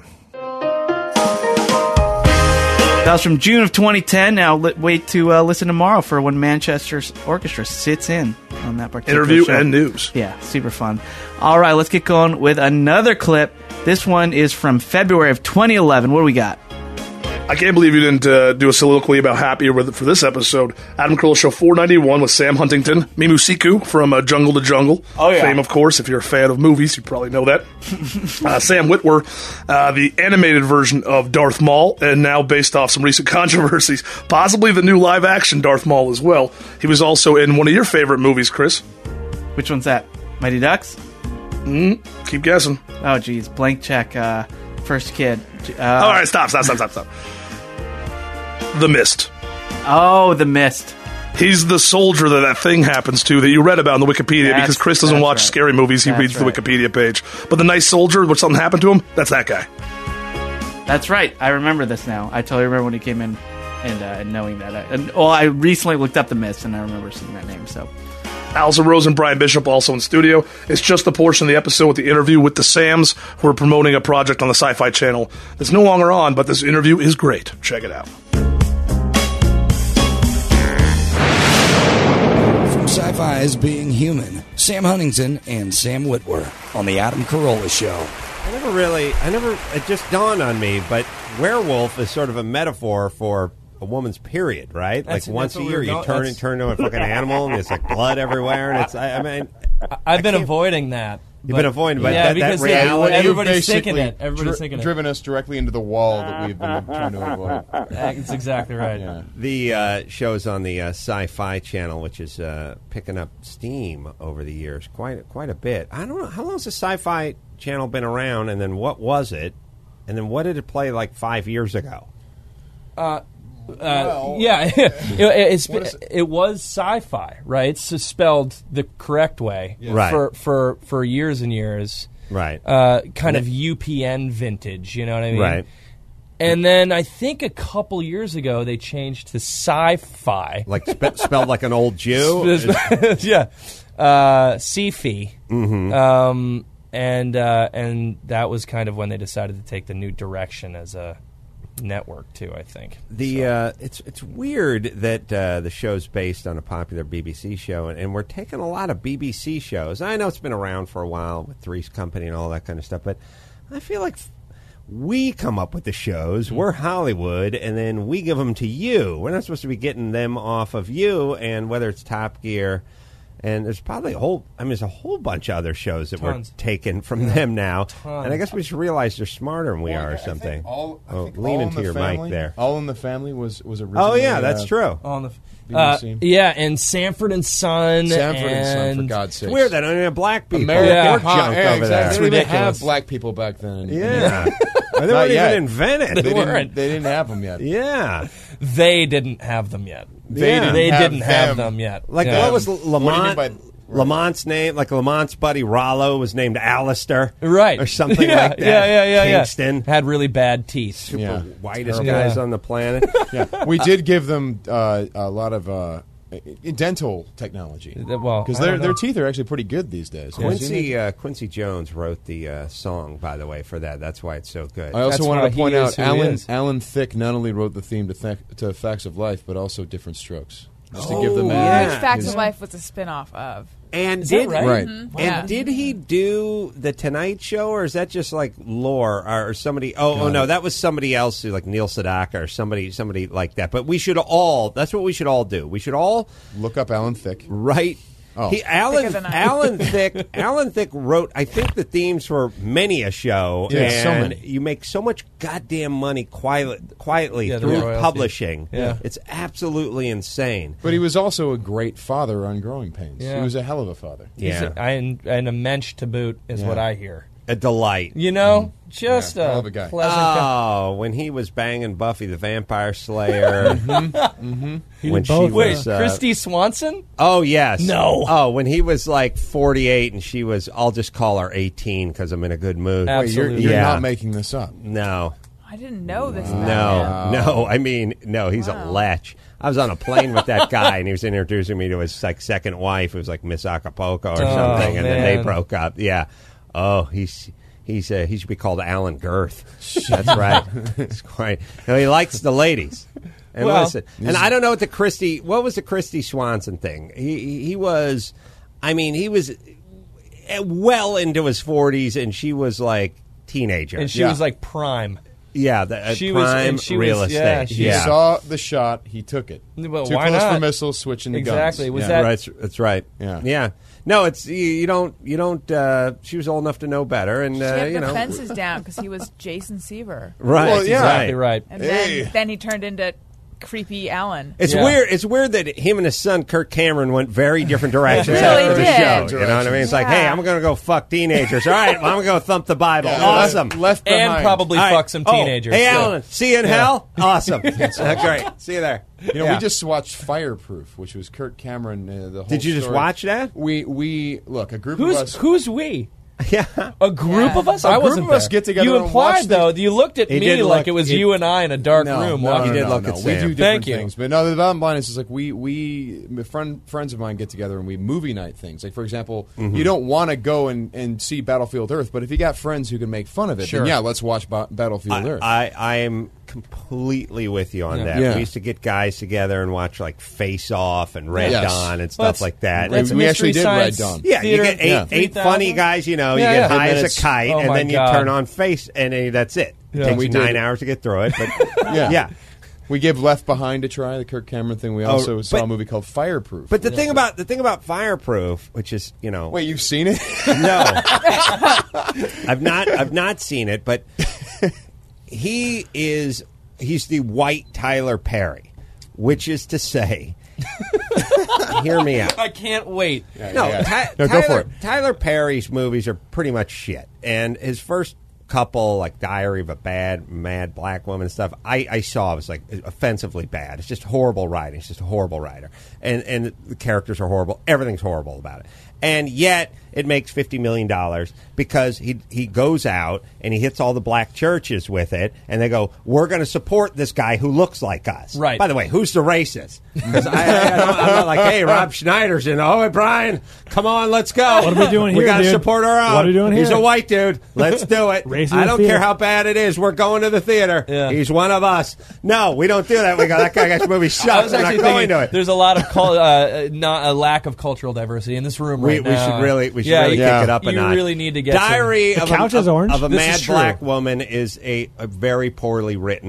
That was from June of 2010. Now wait to listen tomorrow for when Manchester's Orchestra sits in on that particular Interview show. and news. Yeah, super fun. All right, let's get going with another clip. This one is from February of 2011. What do we got? I can't believe you didn't do a soliloquy about Happy for this episode. Adam Carolla Show 491 with Sam Huntington, Mimu Siku from Jungle to Jungle. Oh, yeah. Fame, of course. If you're a fan of movies, you probably know that. Sam Witwer, the animated version of Darth Maul, and now based off some recent controversies, possibly the new live-action Darth Maul as well. He was also in one of your favorite movies, Chris. Which one's that? Mighty Ducks? Keep guessing. Oh, geez. Blank check. First Kid. All right, stop. The Mist. Oh, The Mist. He's the soldier that thing happens to that you read about in the Wikipedia because Chris doesn't watch scary movies. He reads the Wikipedia page. But the nice soldier, when something happened to him, that's that guy. That's right. I remember this now. I totally remember when he came in and knowing that. I recently looked up The Mist, and I remember seeing that name. So, Alison Rose and Brian Bishop also in studio. It's just the portion of the episode with the interview with the Sams who are promoting a project on the Sci-Fi Channel that's no longer on, but this interview is great. Check it out. Sci-Fi's Being Human, Sam Huntington and Sam Witwer on The Adam Carolla Show. It just dawned on me, but werewolf is sort of a metaphor for a woman's period, right? That's like once a what year we're you going- turn that's- into a fucking animal and there's like blood everywhere and it's, I've been avoiding that. You've been avoiding, but yeah, that because reality. everybody's thinking it. Everybody's thinking it. Driven us directly into the wall that we've been trying to avoid. That's exactly right. Yeah. The show's on the Sci-Fi Channel, which is picking up steam over the years, quite a bit. I don't know how long has the Sci-Fi Channel been around, and then what was it, and then what did it play like 5 years ago? Yeah, it was sci-fi, right? It's spelled the correct way, Right. For years and years, right? Kind of UPN vintage, you know what I mean? Right. And then I think a couple years ago they changed to sci-fi, like spelled like an old Jew. Yeah, sci-fi. Mm-hmm. And that was kind of when they decided to take the new direction as a network too, I think. It's weird that the show's based on a popular BBC show, and we're taking a lot of BBC shows. I know it's been around for a while with Three's Company and all that kind of stuff, but I feel like we come up with the shows. We're Hollywood, and then we give them to you. We're not supposed to be getting them off of you, and whether it's Top Gear And there's probably there's a whole bunch of other shows that Tons. were taken from them now. Tons. And I guess we should realize they're smarter than we are or something. Lean into your mic there. All in the Family was originally... Oh, yeah, that's true. On the BBC. yeah, and Sanford and Son. Sanford and Son, for God's sake. It's weird that I don't have black people. America, They're junk over there. They didn't even have black people back then. Yeah. They weren't even invented. They didn't have them yet. Yeah. They didn't have them yet. They didn't have them yet. Like, what was Lamont? Lamont's name, like Lamont's buddy Rollo was named Alistair. Right. Or something yeah, like that. Yeah. Kingston. Had really bad teeth. Super whitest guys on the planet. Yeah. We did give them a lot of dental technology. Well, because their teeth are actually pretty good these days. Quincy Jones wrote the song, by the way, for that. That's why it's so good. I also wanted to point out Alan Thicke not only wrote the theme to Facts of Life, but also Different Strokes. Just to give the man. Which Facts of Life was a spin-off of. And Is did that right? Right. Mm-hmm. And did he do the Tonight Show, or is that just like lore or somebody? Oh no, that was somebody else, like Neil Sedaka or somebody like that. But we should all. That's what we should all do. We should all look up Alan Thicke. Right. Oh. Alan Thicke wrote, I think, the themes for many a show, yeah, and so many. You make so much goddamn money quietly the through royalty. publishing. Yeah. It's absolutely insane. But he was also a great father on Growing Pains. Yeah. He was a hell of a father. Yeah, and a mensch to boot is what I hear. A delight. You know, just hell a of a guy. pleasant. When he was banging Buffy the Vampire Slayer. When she both. Wait, was Christy Swanson? Oh, yes. No. Oh, when he was like 48 and she was, I'll just call her 18 because I'm in a good mood. Absolutely. You're not making this up. No. I didn't know this. No. I mean, no, he's a lech. I was on a plane with that guy, and he was introducing me to his second wife, who was like Miss Acapulco or something, and then they broke up. Yeah. Oh, he should be called Alan Girth. That's right. It's quite. No, he likes the ladies. And listen, and I don't know what was the Christy Swanson thing? He was, I mean, he was well into his 40s, and she was like teenager, And she was like prime. Yeah, prime real estate. He saw the shot, he took it. Well, Too why close not? for missiles, switching to Exactly. guns. Was Yeah. that That's right. Yeah. No, it's you don't. She was old enough to know better, and She had you the know. fences down because he was Jason Seaver. Right. Well, yeah. exactly right? And then he turned into creepy Alan. It's Yeah. weird. It's weird that him and his son Kirk Cameron went very different directions Really after the did. show. You know what I mean? It's like, Yeah. hey, I'm going to go fuck teenagers. All right, well, I'm going to go thump the Bible. Yeah, Awesome. Left behind. And probably All right. fuck some teenagers. Oh, hey, so- Alan, see you in hell. Awesome. Great. See you there. You know, Yeah. we just watched Fireproof, which was Kirk Cameron. The whole Did you just story. watch that? We look, a group of us. Who's we? Yeah. A group of us? A I group wasn't of us there. get together You and implied, watch though, you looked at He me did like look- it was it- you and I in a dark room. No, watching. You did look at We Sam. do different Thank you. things, but no. The bottom line is like we friends of mine get together and we movie night things. Like for example, you don't want to go and see Battlefield Earth, but if you got friends who can make fun of it, Sure. then yeah, let's watch Battlefield Earth. I am completely with you on that. Yeah. We used to get guys together and watch like Face Off and Red Yes. Dawn and Well, stuff like that. that's We actually Mystery did Red Science Dawn. Yeah, Theater, you get eight 3,000? funny guys, you know, Yeah, you yeah. get high And then as a kite, oh and my then you God. turn on Face, and that's it. It Yeah. takes We you did. 9 hours to get through it, but Yeah. We gave Left Behind a try, the Kirk Cameron thing. We also saw but- a movie called Fireproof. But the thing about Fireproof, which is, you know, Wait, you've seen it? no, I've not seen it, but he's the white Tyler Perry, which is to say, hear me out. I can't wait. No, No, go for it. Tyler Perry's movies are pretty much shit, and his first couple, like Diary of a Mad Black Woman and stuff, I saw it was like offensively bad. It's just horrible writing. It's just a horrible writer, and the characters are horrible. Everything's horrible about it, and yet it makes $50 million because he goes out and he hits all the black churches with it, and they go, we're going to support this guy who looks like us. Right. By the way, who's the racist? Because I'm not like, hey, Rob Schneider's in. Oh, hey, Brian, come on, let's go. What are we doing We here, got to dude? support our own. What are we doing He's here? a white dude. Let's do it. Race in I the don't theater. care how bad it is. We're going to the theater. Yeah. He's one of us. No, we don't do that. We go, that guy's movie I sucks. was We're not actually going thinking to it. there's a lot of not a lack of cultural diversity in this room We right now. should really kick you- it up a you notch. really need to get Diary The of couch a, is orange. of a This Mad is true. Black Woman is a very poorly written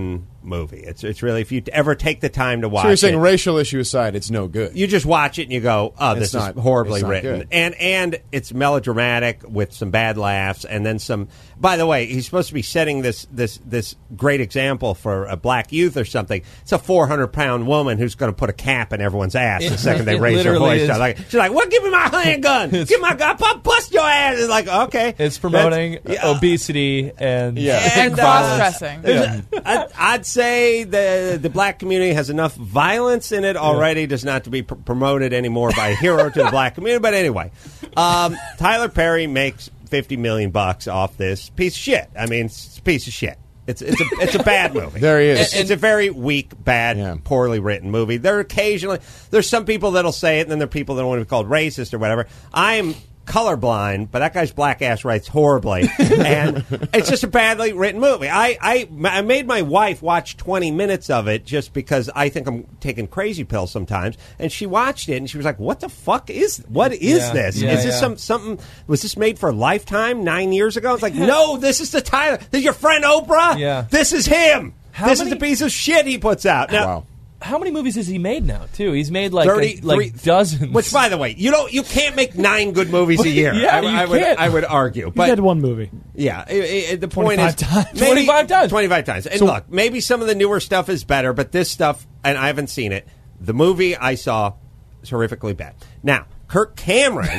movie. It's really, if you ever take the time to watch So you're saying it, racial issue aside, it's no good. you just watch it and you go, oh, this is horribly it's not written. good. And it's melodramatic with some bad laughs and then some. By the way, he's supposed to be setting this great example for a black youth or something. It's a 400-pound woman who's going to put a cap in everyone's ass the second they raise their voice. She's like, "What? Give me my handgun! Give my gun! Bust your ass!" It's like, okay, it's promoting obesity and cross-dressing. I'd say the black community has enough violence in it already. Does not to be promoted anymore by a hero to the black community. But anyway, Tyler Perry makes $50 million off this piece of shit. I mean, it's a piece of shit. It's a bad movie. There he is. It's a very weak, bad, poorly written movie. There's some people that'll say it, and then there are people that don't want to be called racist or whatever. I'm colorblind, but that guy's black ass writes horribly, and it's just a badly written movie. I made my wife watch 20 minutes of it just because I think I'm taking crazy pills sometimes, and she watched it and she was like, "What the fuck is this? Is this something? Was this made for Lifetime 9 years ago?" It's like, no, this is the Tyler. This is your friend Oprah. Yeah, this is him. This is the piece of shit he puts out. Now, wow. How many movies has he made now, too? He's made like dozens. Which, by the way, you can't make 9 good movies a year. Yeah, I would argue. He had one movie. Yeah, the point is... 25 times. 25 times. And look, maybe some of the newer stuff is better, but this stuff, and I haven't seen it, the movie I saw is horrifically bad. Now, Kirk Cameron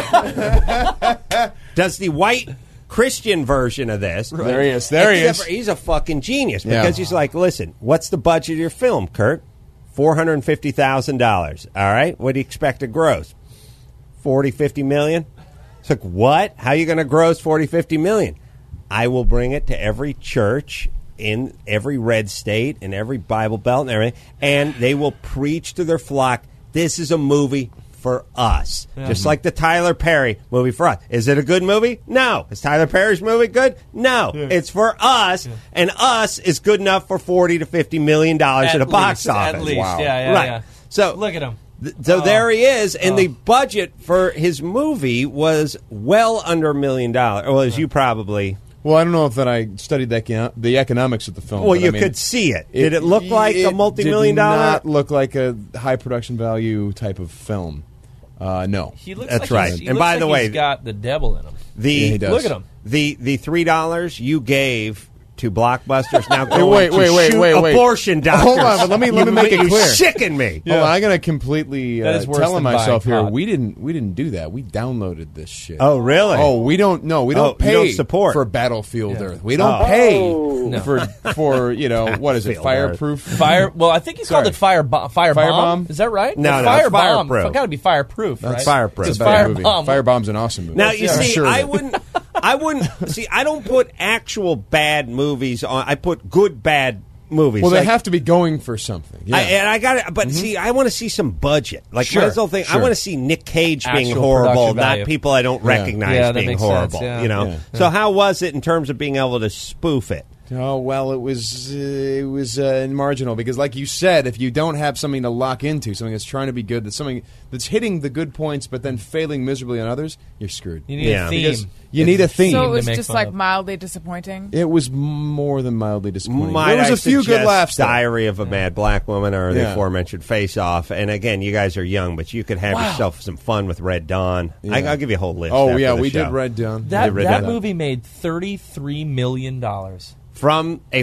does the white... Christian version of this. Right. There he is. There he is. He's a fucking genius because he's like, listen, what's the budget of your film, Kurt? $450,000. All right, what do you expect to gross? 40, 50 million? It's like, what? How are you going to gross 40, 50 million? I will bring it to every church in every red state, in every Bible Belt and everything, and they will preach to their flock, this is a movie for us. Yeah. Just like the Tyler Perry movie for us. Is it a good movie? No. Is Tyler Perry's movie good? No. Yeah. It's for us, and us is good enough for $40 to $50 million at a box office. At least, wow. Yeah. So look at him. So there he is, and the budget for his movie was well under $1 million. Well, as you probably... Well, I don't know if that I studied the economics of the film. Well, you could see it. Did it look like a multi-million dollar? It did not look like a high production value type of film. No. He looks That's like right. He and looks by like the way, he's got the devil in him. He does. Look at him. The $3 you gave to Blockbusters now Hey, going wait, abortion doctors. Hold on, but let me make it clear. You sicken me. Hold on, I'm going to completely tell myself here. pot. We didn't do that. We downloaded this shit. Oh, really? Oh, we don't. No, we don't pay you don't support for Battlefield Earth. We don't pay for what is it? Fireproof. Well, I think he's called it Firebomb. Is that right? No, Firebomb. Fireproof. It's got to be fireproof. That's right? Fireproof. It's a better movie. Firebomb's an awesome movie. Now you see, sure I wouldn't see. I don't put actual bad movies on. I put good bad movies. Well, they have to be going for something. Yeah. I got it. But see, I want to see some budget. Like Sure, my whole thing. I sure. want to see Nick Cage being Actual horrible, production not value. people I don't recognize Yeah, that being makes horrible. sense, yeah. You know. Yeah. So how was it in terms of being able to spoof it? Oh well, it was marginal because, like you said, if you don't have something to lock into, something that's trying to be good, that's something that's hitting the good points, but then failing miserably on others, you're screwed. You need a theme. Because you need a theme. So it to was make just fun like of. mildly disappointing. It was more than mildly disappointing. Might there was I a few good suggest laughs. though. Diary of a Mad Black Woman or the Yeah. aforementioned Face Off. And again, you guys are young, but you could have yourself some fun with Red Dawn. Yeah. I'll give you a whole list. Oh after yeah, the we show. did Red Dawn. That Red movie made $33 million. From a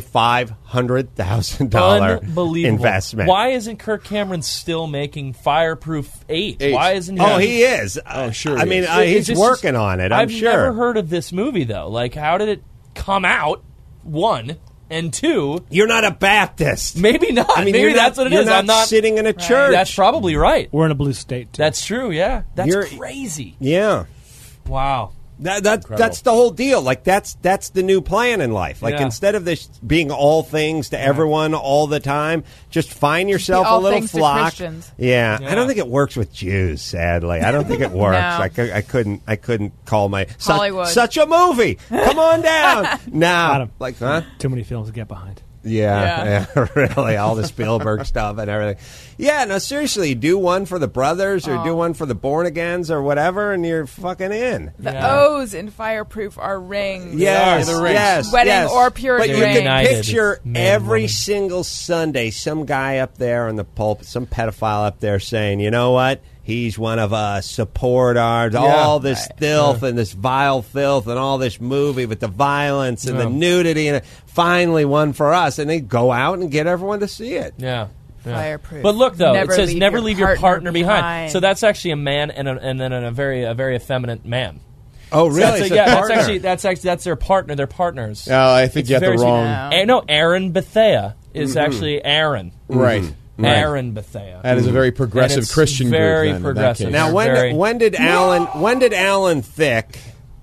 $500,000 Unbelievable investment. Why isn't Kirk Cameron still making Fireproof 8? Why isn't he? Oh, he is. Oh, sure. I mean, It's he's just- working on it. I'm I've sure. never heard of this movie though. Like, how did it come out? 1 and 2. You're not a Baptist. Maybe not. I mean, maybe you're that's not, what it you're is. not I'm not sitting in a church. That's probably right. We're in a blue state. That's true. Yeah, that's You're- crazy. Yeah. Wow. That's the whole deal. Like that's the new plan in life. Like Yeah. instead of this being all things to everyone all the time, just find yourself all a little things to flock. Christians. Yeah. Yeah. I don't think it works with Jews. Sadly, I don't think it works. No. I couldn't call my Hollywood. such a movie. Come on down now. Adam. Like huh? Too many films to get behind. Yeah, really, all the Spielberg stuff and everything. Yeah, no, seriously, do one for the brothers or do one for the Born Agains or whatever, and you're fucking in. The O's in Fireproof are rings. Yes, Wedding or purity But you ring. can picture every single Sunday some guy up there in the pulpit, some pedophile up there saying, you know what? He's one of us. Support ours. All this filth and this vile filth and all this movie with the violence and the nudity and finally one for us. And they go out and get everyone to see it. Yeah. Fireproof. But look, though, Never it says leave never your leave your partner behind. behind. So that's actually a man and then a very effeminate man. Oh, really? So that's their partner. They're partners. Oh, I think you have the wrong. No, Aaron Bethea is actually Aaron. Right. Aaron Bethea. That is a very progressive Christian very group. Then, progressive. Now, when did Alan Thicke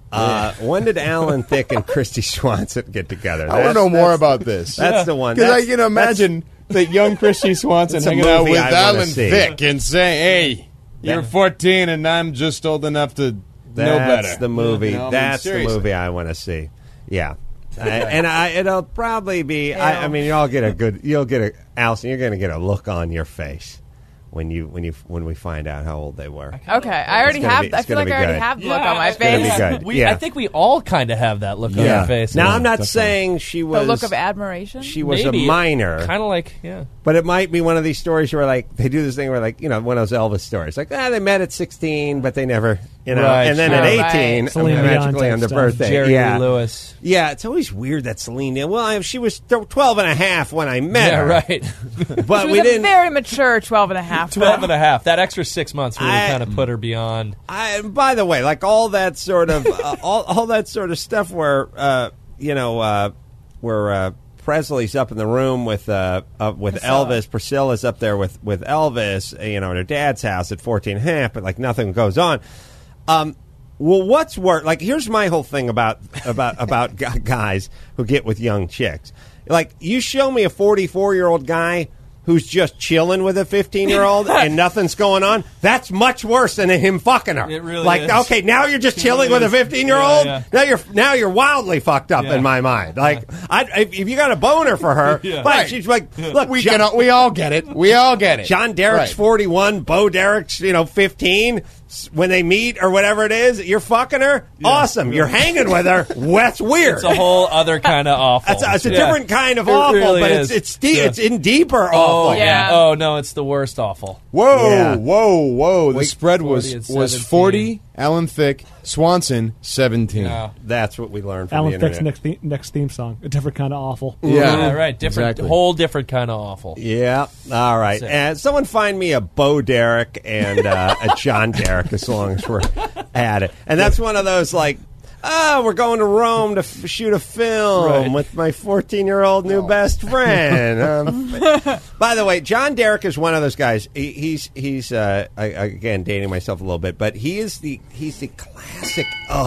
and Christy Swanson get together? I want to know more about this. That's the one. Because I can imagine that young Christy Swanson hanging out with Alan Thicke and saying, "Hey, you're 14 and I'm just old enough to know better." That's the movie. That's the seriously. movie I want to see. Yeah. It'll probably be. I mean, you'll get Alison. You're going to get a look on your face when we find out how old they were. Okay, I already have. I feel like I already have the look on my face. I think we all kind of have that look on our face. Now, I'm not saying she was the look of admiration. She was a minor, kind of like But it might be one of these stories where like they do this thing where like one of those Elvis stories, like they met at 16, but they never, and then at 18, magically on their birthday, Jerry Lewis. Yeah, it's always weird that Celine Dion. Well, she was 12 and a half when I met her. Right. But she was we didn't. Very mature 12 and a half. 12 and a half. That extra 6 months really kind of put her beyond. By the way, like all that sort of all that sort of stuff where Presley's up in the room with Elvis. Priscilla's up there with Elvis, at her dad's house at 14 and a half, but like nothing goes on. Well, what's worse? Like, here's my whole thing about guys who get with young chicks. Like, you show me a 44-year-old guy who's just chilling with a 15-year-old and nothing's going on, that's much worse than him fucking her. It really is. Okay, now you're just chilling with a 15-year-old? Now you're wildly fucked up in my mind. Like, if you got a boner for her, fine. She's like, look, we all get it. We all get it. John Derek's 41, Bo Derek's 15. When they meet or whatever it is, you're fucking her. Awesome. You're hanging with her. That's weird. It's a whole other kind of awful. It's a different kind of awful, really but is. it's in deeper awful. Oh yeah. Oh no, it's the worst awful. Whoa. The spread was 40. Alan Thicke, Swanson, 17. Yeah. That's what we learned from Alan the internet. Thicke's next theme song, a different kind of awful. Yeah, right. Different, exactly. Whole different kind of awful. Yeah. All right. And someone find me a Bo Derek and a John Derek, as long as we're at it. And that's one of those like, we're going to Rome to shoot a film with my 14-year-old new best friend. By the way, John Derek is one of those guys. He's again dating myself a little bit, but he's the classic.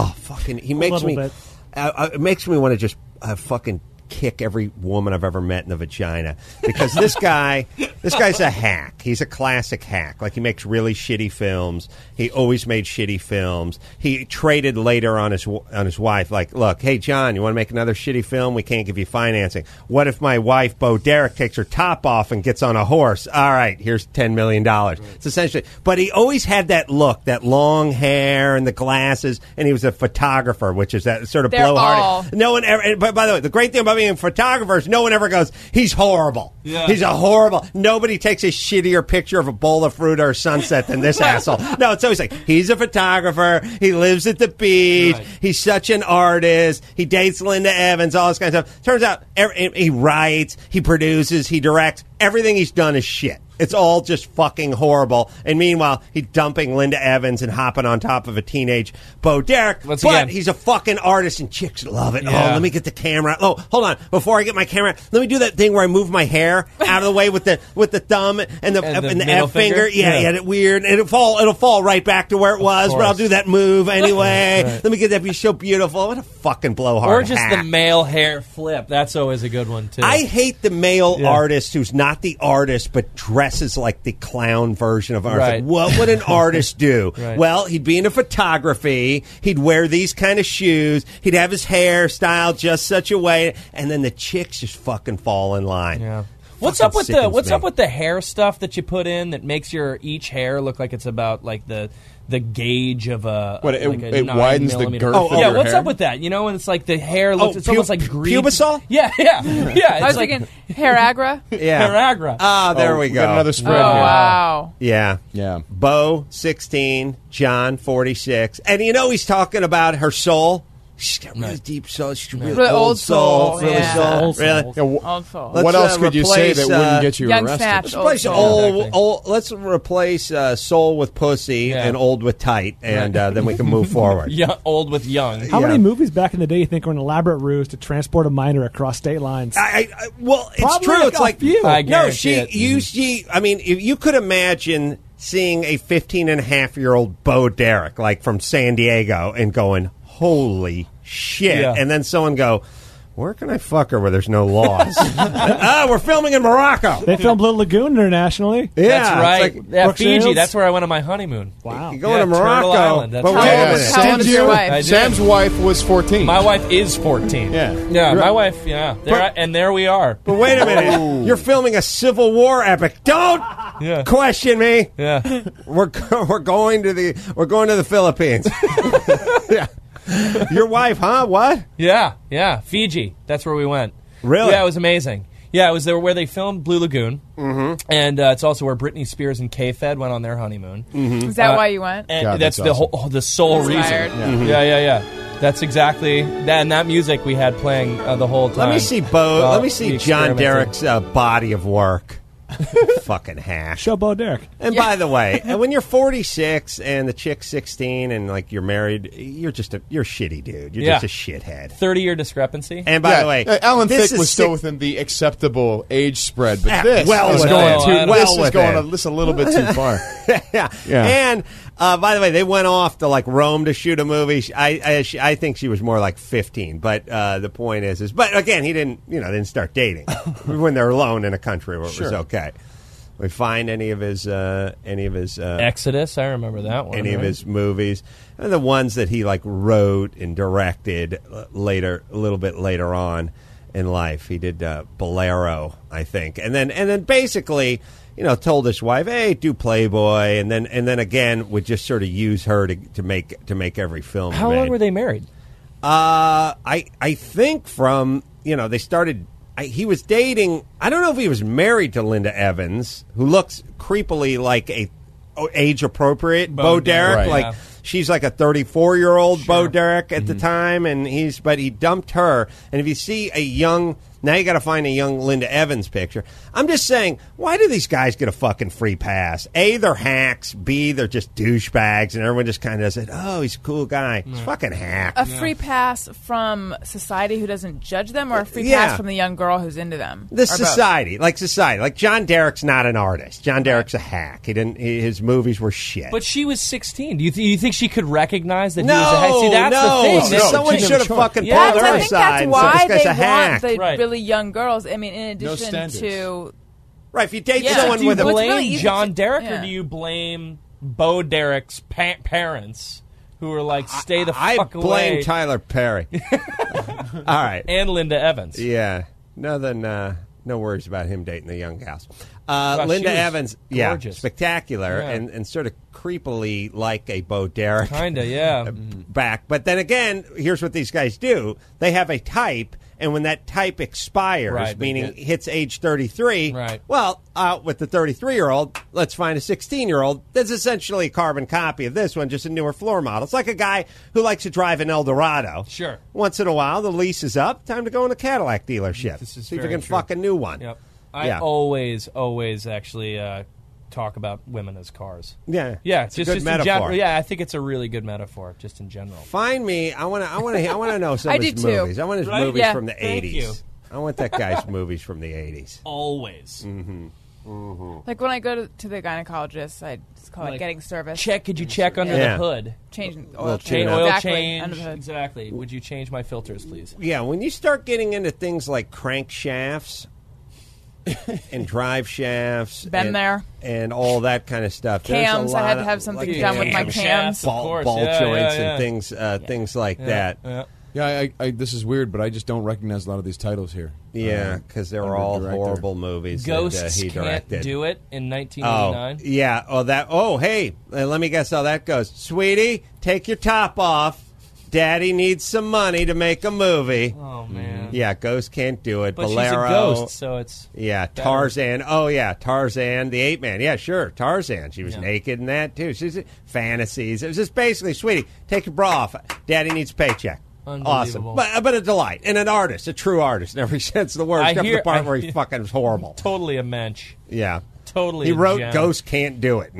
He makes me. It makes me want to just fucking kick every woman I've ever met in the vagina, because this guy's a hack. He's a classic hack. Like, he makes really shitty films. He always made shitty films. He traded later on his wife. Like, look, hey John, you want to make another shitty film? We can't give you financing. What if my wife Bo Derek takes her top off and gets on a horse? All right, here's $10 million. It's essentially, but he always had that look, that long hair and the glasses, and he was a photographer, which is that sort of blowhard. No one ever. But by the way, the great thing about being photographers, no one ever goes, he's horrible. Yeah. He's a horrible. Nobody takes a shittier picture of a bowl of fruit or a sunset than this asshole. No, it's always like, he's a photographer. He lives at the beach. Right. He's such an artist. He dates Linda Evans, all this kind of stuff. Turns out he writes, he produces, he directs. Everything he's done is shit. It's all just fucking horrible. And meanwhile, he's dumping Linda Evans and hopping on top of a teenage Bo Derek. But he's a fucking artist and chicks love it. Yeah. Oh, let me get the camera. Oh, hold on. Before I get my camera, let me do that thing where I move my hair out of the way with the thumb and the F finger. Yeah, it's weird. And it'll fall right back to where it was, but I'll do that move anyway. Right. Let me get that. Be so beautiful. What a fucking blowhard. Or just the male hair flip. That's always a good one, too. I hate the male artist who's not the artist, but dresses like the clown version of art. Right. Like, what would an artist do? Right. Well, he'd be into photography. He'd wear these kind of shoes. He'd have his hair styled just such a way, and then the chicks just fucking fall in line. Yeah. What's up with the hair stuff that you put in that makes each hair look like it's about like the gauge of a it widens the girth of yeah, your what's hair? up with that? You know, when it's like the hair looks it's almost like green. Pubisol? Yeah. I was thinking hair agra. Yeah. Hair agra. Ah, there we We go. got another spread Oh, here. wow. Yeah. Bo, 16. John, 46. And you know he's talking about her soul. She's got really deep soul. She's really old soul. Really yeah. soul. Old soul. Really. Yeah, Old soul. what else could you say that wouldn't get you young arrested? snaps, Let's replace old soul. let's replace soul with pussy and old with tight, and then we can move forward. Yeah, old with young. How many movies back in the day you think were an elaborate ruse to transport a minor across state lines? Well, it's Probably true. It's a like few. I no, guarantee she. I mean, if you could imagine seeing a 15-and-a-half-year-old Bo Derek, like from San Diego, and going, "Holy shit!" Yeah. And then someone go, "Where can I fuck her where there's no laws?" We're filming in Morocco. They filmed Little Lagoon internationally. Yeah, That's right. it's like Brooke Fiji. Shields. That's where I went on my honeymoon. Wow. you go to Yeah, Morocco. Turtle Island, that's But right. wait a How old minute. is- how old is your wife? I did. Sam's wife was 14. My wife is 14. Yeah. my wife. Yeah, and there we are. But wait a minute. You're filming a Civil War epic. Don't question me. Yeah. We're going to the Philippines. Yeah. Your wife, huh? What? Yeah, Fiji. That's where we went. Really? Yeah, it was amazing. Yeah, it was there where they filmed Blue Lagoon, and it's also where Britney Spears and K-Fed went on their honeymoon. Is that why you went? And God, that's that's the sole Inspired. reason. Yeah. That's exactly that. And that music we had playing the whole time. Let me see, Bo. Well, let me see we John experimented. Derek's body of work. Fucking hash. Show Bo Derek. And by the way, when you're 46 and the chick's 16 and like you're married, you're a shitty dude. You're just a shithead. 30-year discrepancy. And by the way, Alan this Thicke is was still within the acceptable age spread, but Yeah, this well is within. going Oh, too. I know. This Well is going within. just a little bit too far. yeah. Yeah. And by the way, they went off to like Rome to shoot a movie. I think she was more like 15. But the point is, but again, he didn't start dating when they're alone in a country where it was okay. We find any of his Exodus. I remember that one. any of his movies, and the ones that he like wrote and directed later, a little bit later on in life. He did Bolero, I think, and then basically, told his wife, "Hey, do Playboy," and then again would just sort of use her to make every film. How long were they married? I think from they started. He was dating. I don't know if he was married to Linda Evans, who looks creepily like a age appropriate Bo Derek. Right. Like she's like a 34-year-old Bo Derek at the time, and he dumped her. And if you see now you got to find a young Linda Evans picture. I'm just saying, why do these guys get a fucking free pass? A, they're hacks. B, they're just douchebags, and everyone just kind of says, "Oh, he's a cool guy." He's a fucking hack. A free pass from society who doesn't judge them, or a free pass from the young girl who's into them? The Or both? society. Like John Derek's not an artist. John Derek's a hack. His movies were shit. But she was 16. Do you think she could recognize that no, he was a hack? See, that's no. the thing. Someone should have fucking Yeah, pulled I her think aside that's and why said, "This guy's they a hack." want the Right. really young girls. I mean, in No addition standards. to Right, if you date Yeah. someone Do you with a... Well, it's blame really easy John to- Derek or yeah. do you blame Bo Derek's parents who were like, stay the I fuck blame away? Tyler Perry. All right. And Linda Evans. Yeah. No worries about him dating the young gals. Wow, Linda she was Evans, gorgeous. spectacular, Yeah. and sort of creepily like a Bo Derek. Kinda, yeah. Back. But then again, here's what these guys do. They have a type, and when that type expires, Right, they meaning get- hits age 33, Right. well, with the 33-year-old, let's find a 16-year-old that's essentially a carbon copy of this one, just a newer floor model. It's like a guy who likes to drive an Eldorado. Sure. Once in a while, the lease is up. Time to go in a Cadillac dealership. This is See if you very can true. fuck a new one. Yep. I Yeah. always actually talk about women as cars. Yeah. Yeah, It's a just good in metaphor. general. Yeah, I think it's a really good metaphor, just in general. Find me. I want to know some I of his do too. movies. I want his Right? movies Yeah. from the Thank 80s. you. I want that guy's movies from the 80s. Always. like when I go to the gynecologist, I just call it Like, getting service. Check. Could you check under Yeah. the hood? Change Little oil tune change. up. Oil Exactly, change. under the hood. Exactly. Would you change my filters, please? Yeah, when you start getting into things like crankshafts, and drive shafts. Been there. And all that kind of stuff. Cams, I had to have something done with my cams. Ball joints and things like that. Yeah, I this is weird, but I just don't recognize a lot of these titles here. Yeah, because they were all horrible movies. Ghosts that he directed. Can't Do It in 1989. Oh, yeah. Hey, let me guess how that goes. Sweetie, take your top off. Daddy needs some money to make a movie. Oh, man. Yeah, Ghost Can't Do It. But Bolero. she's a ghost, so it's... Yeah, better. Tarzan. Oh, yeah, Tarzan, the ape man. Yeah, sure, Tarzan. She was naked in that, too. She's fantasies. It was just basically, sweetie, take your bra off. Daddy needs a paycheck. Awesome. But a delight. And an artist, a true artist in every sense of the word, except for the part where he fucking was horrible. Totally a mensch. Yeah. Totally He a wrote gem. Ghost Can't Do It in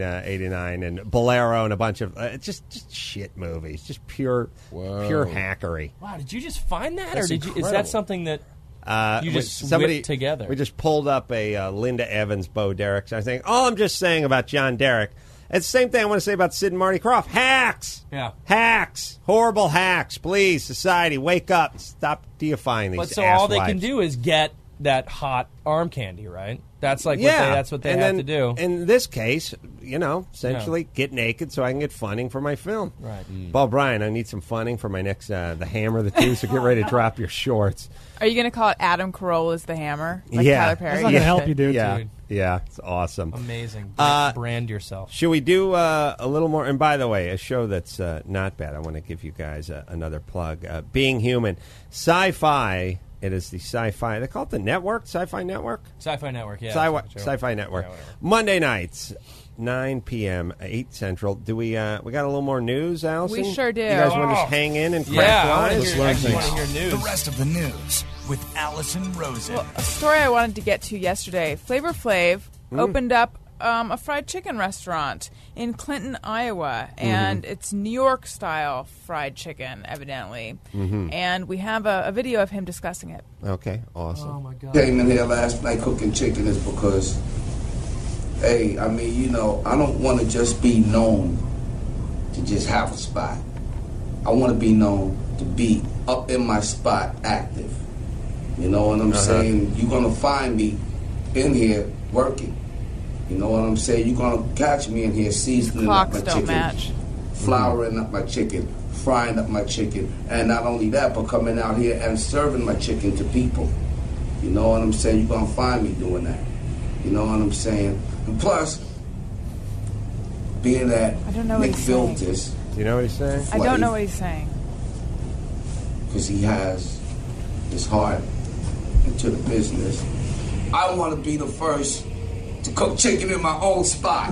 1989 and Bolero and a bunch of just shit movies. Just pure hackery. Wow, did you just find that? That's or did you? Is incredible. that something that you just whipped together? We just pulled up a Linda Evans, Bo Derek. So I was thinking, all I'm just saying about John Derek, it's the same thing I want to say about Sid and Marty Krofft. Hacks! Yeah. Hacks! Horrible hacks. Please, society, wake up and stop deifying these But so all they asswipes. can do is get that hot arm candy, right? That's like that's what they have to do. In this case, essentially get naked so I can get funding for my film. Right. Bob Bryan, I need some funding for my next The Hammer, the Two, so get ready to drop your shorts. Are you going to call it Adam Carolla's The Hammer? Like Yeah. Tyler Perry? That's not going to help you, dude. Yeah. Yeah, it's awesome. Amazing. Brand yourself. Should we do a little more? And by the way, a show that's not bad. I want to give you guys another plug. Being Human. Sci-Fi. It is the Sci-Fi. They call it the Network? Sci-Fi Network? Sci-Fi Network, yeah. Sci-Fi Network. Yeah, Monday nights, 9 p.m., 8 Central. Do we got a little more news, Allison? We sure do. You guys want to just hang in and crack wise? I want to hear news. The rest of the news with Allison Rosen. Well, a story I wanted to get to yesterday. Flavor Flav opened up a fried chicken restaurant in Clinton, Iowa, and it's New York-style fried chicken, evidently. And we have a video of him discussing it. Okay, awesome. Oh, my God. Came in here last night cooking chicken is because, hey, I mean, I don't want to just be known to just have a spot. I want to be known to be up in my spot active. You know what I'm saying? You're going to find me in here working. You know what I'm saying? You're going to catch me in here seasoning up my Clocks don't chicken, match. flouring up my chicken, frying up my chicken, and not only that, but coming out here and serving my chicken to people. You know what I'm saying? You're going to find me doing that. You know what I'm saying? And plus, being that I don't know what Nick he's built saying. this, Do you know what he's saying? I don't know what he's saying. because he has his heart into the business. I want to be the first to cook chicken in my own spot.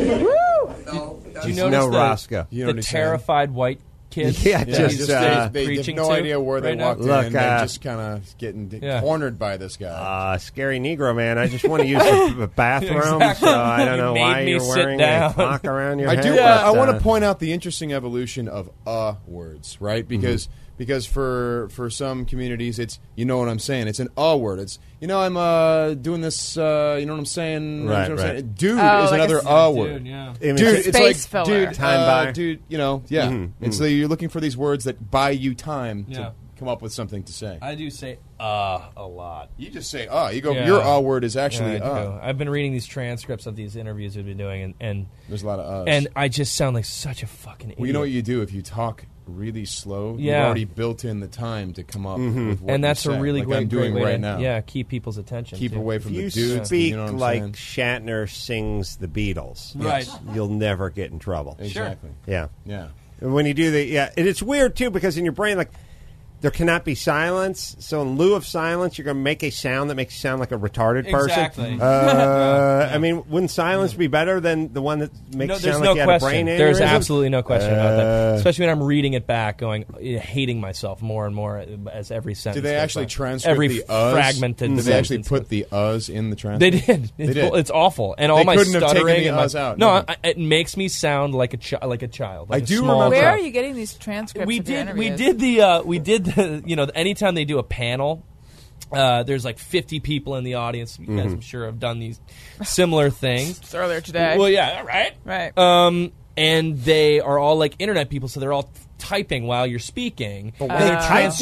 Do you notice Roscoe. the terrified white kids? Yeah, that he's they have preaching no to idea where they right now? walked in. Look, They're just kind of getting cornered by this guy. Scary Negro, man. I just want to use the bathroom, Exactly. so I don't You know made why me you're sit wearing down. a clock around your I head. do. but, I want to point out the interesting evolution of words, right? Because for some communities, it's you know what I'm saying. It's an word. It's I'm doing this. You know what I'm saying. Right, You know what I'm right. saying? Dude Oh, is like another a word. Dude, yeah. I mean, Dude, it's Space like filler. dude, Time buy. dude. And so you're looking for these words that buy you time Yeah. to come up with something to say. I do say a lot. You just say You go. Yeah. Your word is actually Yeah, I do. I've been reading these transcripts of these interviews we've been doing, and There's a lot of and I just sound like such a fucking idiot. Well, you know what you do if you talk really slow. Yeah. You've already built in the time to come up with what and that's you say, a really like great, I'm doing great way right to, now. Yeah, keep people's attention. Keep too. away from If the you dudes. speak you know what I'm like saying? Shatner sings the Beatles, Right. you'll never get in trouble. Exactly. Yeah. Yeah. And when you do and it's weird too because in your brain, like, there cannot be silence. So in lieu of silence, you're going to make a sound that makes you sound like a retarded person. Exactly. I mean, wouldn't silence be better than the one that makes you there's sound no like you had a brain question. aneurysm? There's absolutely no question about that. Especially when I'm reading it back, going hating myself more and more as every sentence. Did they goes actually by. transcript every the us? fragmented? Did they actually sentence put the us in the They transcript? did. They did. It's awful, and all They my couldn't have taken stuttering the and my, us out. No, No. it makes me sound like a child. Like I a do small remember- Where child. are you getting these transcripts? We of your did. We interviews? did the. Anytime they do a panel, there's like 50 people in the audience. You guys, I'm sure, have done these similar things. It's earlier today. Well, yeah, right. Right. And they are all like internet people, so they're all typing while you're speaking. They type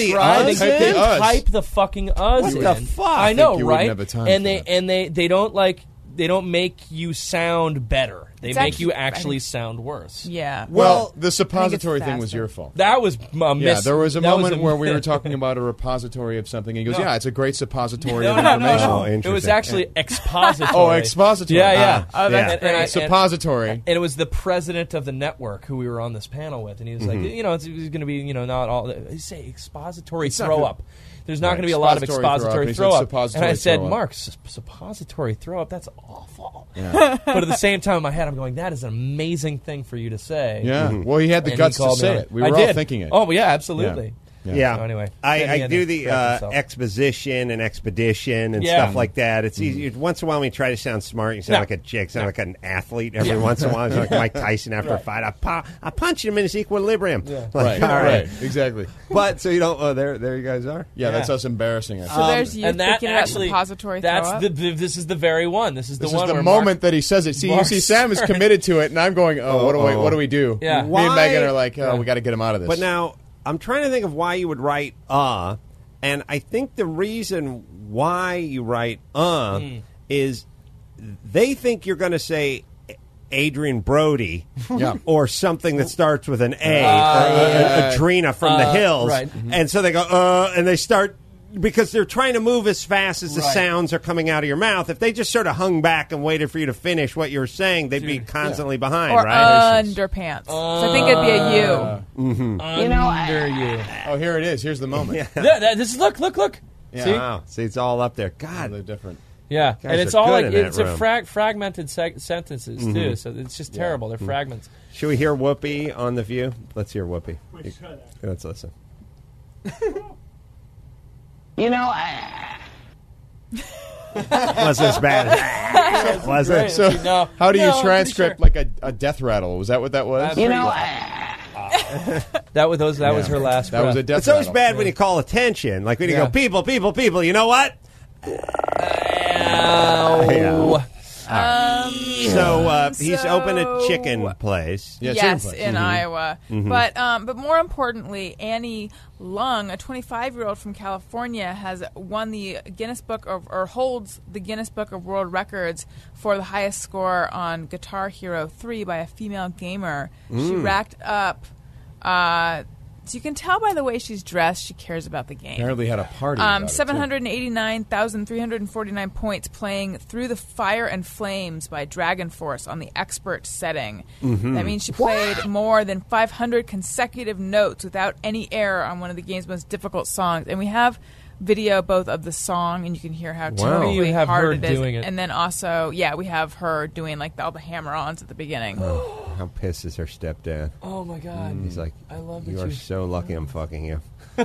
the fucking us. What the fuck? I know, you right? wouldn't have a time And for they don't like. They don't make you sound better. They It's make you actually- actually sound worse. Yeah. Well, the suppository thing was your fault. That was a Yeah, there was a that was moment where we were talking about a repository of something, and he goes, No. "Yeah, it's a great suppository No, of no, information." no. It was actually expository. Oh, expository. Yeah, yeah. Ah, that's great. Suppository. And it was the president of the network who we were on this panel with, and he was like, Mhm. you know, it's going to be, you know, not all. He say expository It's not throw good. up. There's not Right. going to be a lot of Expository expository throw throw up. up. He said And I suppository said, throw up. Mark, suppository throw up. That's awful. Yeah. But at the same time, in my head, I'm going, that is an amazing thing for you to say. Yeah. Mhm. Well, he had the And guts to called me say on it. We I were all did. thinking it. Oh, yeah, absolutely. Yeah. So anyway, I do the exposition and expedition and Yeah. stuff like that. It's easy. Once in a while, when you try to sound smart, you sound No. like a chick, sound No. like an athlete every Yeah. once in a while. It's like Mike Tyson after a Right. fight. I punched him in his equilibrium. Yeah. Like, Right. all Right. Exactly. But so you don't. Oh, there you guys are. Yeah, that's us embarrassing us. So there's you and that thinking about actually, suppository throw that's up? this is the very one. This is the This one is the where moment Mark, that he says it. See, you Mark's see, Sam is committed to it, and I'm going, "Oh, what do we do?" Yeah. Me and Megan are like, Yeah. "Oh, we got to get him out of this." But now I'm trying to think of why you would write and I think the reason why you write is they think you're going to say Adrian Brody Yeah. or something that starts with an A, yeah. Adrena from the hills. right. And so they go, and they start, because they're trying to move as fast as the Right. sounds are coming out of your mouth. If they just sort of hung back and waited for you to finish what you were saying, they'd be constantly behind, or right? underpants. So I think it'd be a U. Mm-hmm. You know, Under you. Oh, here it is. Here's the moment. This is look. Yeah. See? Wow. See, it's all up there. God. They're different. Yeah, Guys and it's are all good like in that it's a room. fragmented sentences too. So it's just terrible. They're fragments. Should we hear Whoopi on The View? Let's hear Whoopi. We should. Let's listen. You know, Wasn't as bad. Was it? Great. So, No. how do you No, I'm pretty transcript sure. like a death rattle? Was that what that was? You know, that was her last. That was a breath. death It's always rattle. bad when you call attention. Like when you Yeah. go, people, people, people. You know what? Ow. So he's opened a chicken place. Yeah, yes, chicken place. in Iowa. But more importantly, Annie Lung, a 25-year-old from California, has won the Guinness Book of, or holds the Guinness Book of World Records for the highest score on Guitar Hero 3 by a female gamer. She racked up. So you can tell by the way she's dressed, she cares about the game. Apparently had a party. about it, too. 789,349 points playing Through the Fire and Flames by Dragon Force on the expert setting. That means she played more than 500 consecutive notes without any error on one of the game's most difficult songs. And we have video both of the song, and you can hear how terribly You have hard her it is. doing it. And then also, we have her doing like all the hammer-ons at the beginning. How pissed is her stepdad? Oh my god! He's like, I love that you are you- so lucky I'm fucking you.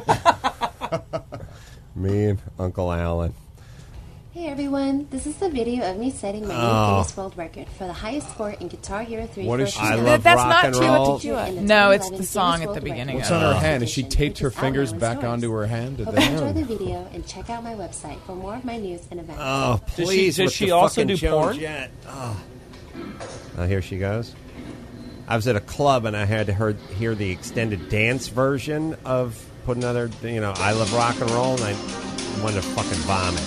Me and Uncle Alan. Hey everyone, this is the video of me setting my new Guinness World Record for the highest score in Guitar Hero 3 What for is she a doing? shot. That's rock not and true. roll. What did you do? In No, it's 2011 the Guinness song at the World beginning. What's of on it. her hand? Has she taped her Which is fingers outlined back stories. onto her hand? At Hope the you enjoy end? the video and check out my website for more of my news and events. Oh, Does please. she with the also fucking do Joan porn? Jett. Oh. Here she goes. I was at a club and I had to hear the extended dance version of Put Another, I Love Rock and Roll, and I wanted to fucking vomit.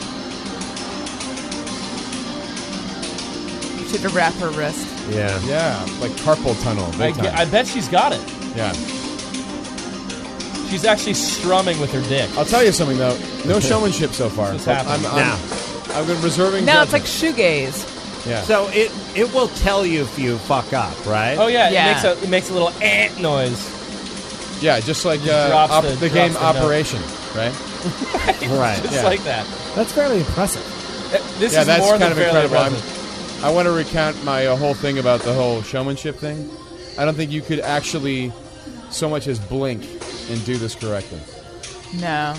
You should have wrapped her wrist. Yeah. Yeah, like carpal tunnel. Big time. I bet she's got it. Yeah. She's actually strumming with her dick. I'll tell you something though. No showmanship so far. What's happening? I've been reserving. Now it's like judgment. shoegaze. Yeah. So it will tell you if you fuck up, right? Oh yeah, Yeah. It makes a little noise. Yeah, just like drops the game drops the note. Operation, right? Right. Just Yeah. like that. That's fairly impressive. This Yeah, is that's more kind than of fairly incredible. impressive. I want to recount my whole thing about the whole showmanship thing. I don't think you could actually so much as blink and do this correctly. No.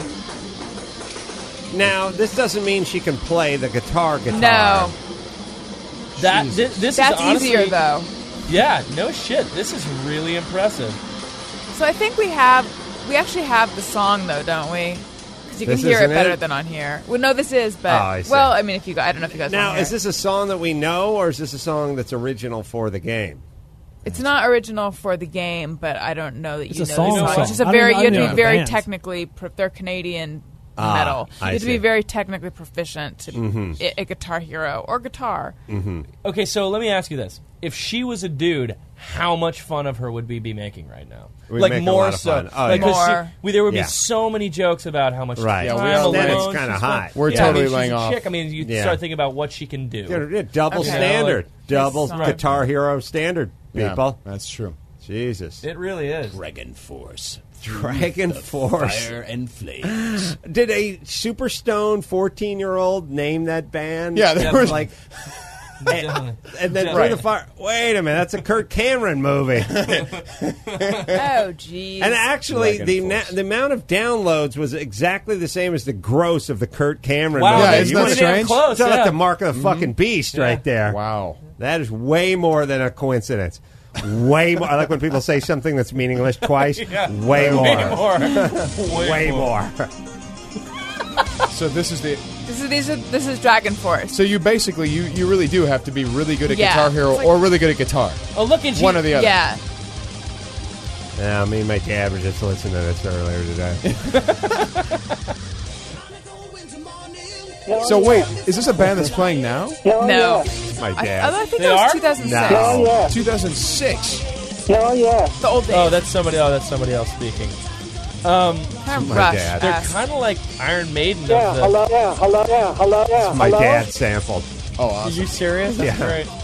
Now, this doesn't mean she can play the guitar. No. This is That's honestly, easier, though. Yeah, no shit. This is really impressive. So I think we actually have the song, though, don't we? Because you can This hear it isn't better it? than on here. Well, no, this is, but... Oh, I see. Well, I mean, I don't know if you guys Now, want to is this a song that we know, or is this a song that's original for the game? It's not original for the game, but I don't know that It's you a know song the song. song. It's just a I very don't you even have to know be the very band. technically. They're Canadian metal. You I have to be see. very technically proficient to Mhm. be a Guitar Hero or guitar. Mm-hmm. Okay, so let me ask you this: if she was a dude, how much fun of her would we be making right now? We'd like make a more lot of so, fun. Oh, like, yeah. 'cause More. there would Yeah. be so many jokes about how much. Right. time Yeah, we all alone, then it's she's kinda fun. hot. We're Yeah, totally I mean, laying she's a off. chick. I mean, you Yeah. start thinking about what she can do. Yeah, double Okay. standard. Double Right. Guitar Hero standard, Yeah, people. that's true. Jesus. It really is. Dragon Force. Dragon Force. Fire and flames. Did a super stoned 14-year-old name that band? Yeah, there was like. And then Definitely. through the fire. Wait a minute, that's a Kurt Cameron movie. Oh, geez. And actually, Dragon the amount of downloads was exactly the same as the gross of the Kurt Cameron Wow, movie. Yeah, isn't that wanna- strange? Close, It's like yeah. the mark of the fucking beast right there. Wow. That is way more than a coincidence. Way more. I like when people say something that's meaningless twice. Yeah. Way more. Way more. Way more. So this is the. This is Dragon Force. So you basically you really do have to be really good at Yeah. Guitar Hero It's like- or really good at guitar. Oh, look at you. One or the other. Yeah. Yeah, me and my dad were just listening to this earlier today. So wait, is this a band that's playing now? No. My I dad. think They that was are? 2006. No. 2006. The old days. Oh, that's somebody. Oh, that's somebody else speaking. kind of my Rush. dad. They're esque. kind of like Iron Maiden. Yeah, of the, hello, yeah, hello, yeah, hello, yeah. My hello? dad sampled. Oh, Are awesome. you serious? That's Yeah. great.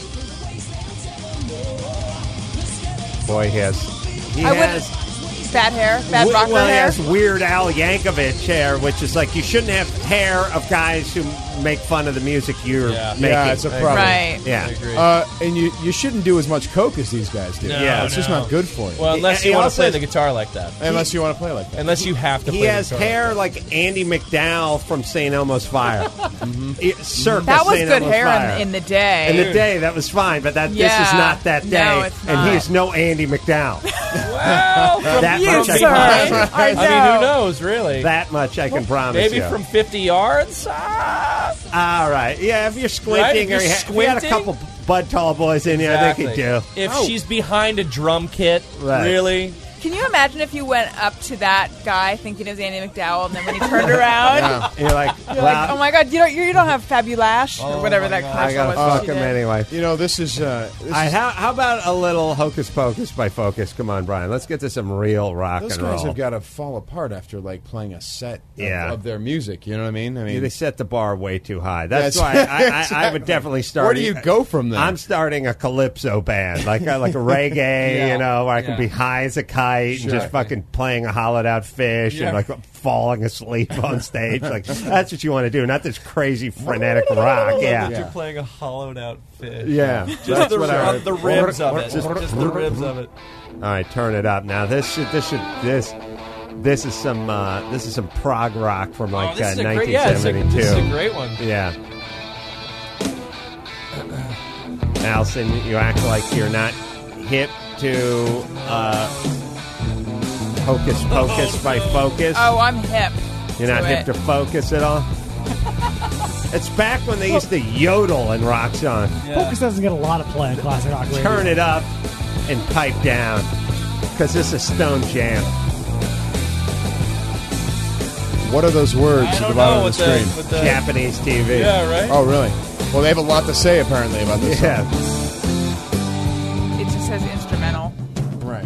Boy, he I would- has Bad hair. Bad rocker well, he hair. has Weird Al Yankovic hair, which is like you shouldn't have hair of guys who make fun of the music you're Yeah. making. Yeah, it's a problem. Right. Yeah. I agree. And you shouldn't do as much coke as these guys do. No, Yeah, it's just no. not good for you. Well, unless He you want also to play has- the guitar like that. Unless you want to play like that. Unless you have to play He has the guitar hair like like Andy McDowell from St. Elmo's Fire. Circa That was St. good Elmo's hair Fire. in the day. In the day, that was fine, but this is Yeah. not that day. No, it's And not. he is no Andy McDowell. that. Well, from That you, much I sir. can promise you. I I mean, know. who knows, really? That much I can promise Maybe you. from 50 yards? All right. Yeah, if you're squinting, Right? or If you you're got a squinting? couple Bud Tall Boys in you, I think you do. If she's behind a drum kit, Right. really? Can you imagine if you went up to that guy thinking it was Andy McDowell, and then when he turned around, Yeah. You're like, you're like, oh my god, you don't have Fabulash or whatever that I commercial gotta was. fuck she him did. anyway. You know, this is. How about a little Hocus Pocus by Focus? Come on, Brian. Let's get to some real rock Those and guys roll. have got to fall apart after like playing a set Yeah. of their music. You know what I mean? I mean, Yeah, they set the bar way too high. That's That's- why I exactly. would definitely start. Where do you go from there? I'm starting a calypso band, like a reggae, Yeah. you know, where I can Yeah. be high as a kite Sure. and just fucking playing a hollowed out fish Yeah. and like falling asleep on stage. Like that's what you want to do, not this crazy frenetic rock. Yeah. You're playing a hollowed out fish. Yeah, Just that's the, what I heard. the ribs of it. Just- Just the ribs of it. All right, turn it up now. This is some prog rock from like Oh, this is a great, yeah, 1972. this is a great one. Yeah. Allison, you act like you're not hip to Hocus Pocus by Focus. Oh, I'm hip. You're not to hip it. to Focus at all? It's back when they used to yodel in rock songs. Focus doesn't get a lot of play in classic rock radio. Turn it up and pipe down, because this is Stone Jam. what are those words I at the don't bottom know of the what screen? with the- Japanese TV. Yeah, right? Oh, really? Well, they have a lot to say apparently about this. Yeah. It just says instrumental. Song. Right.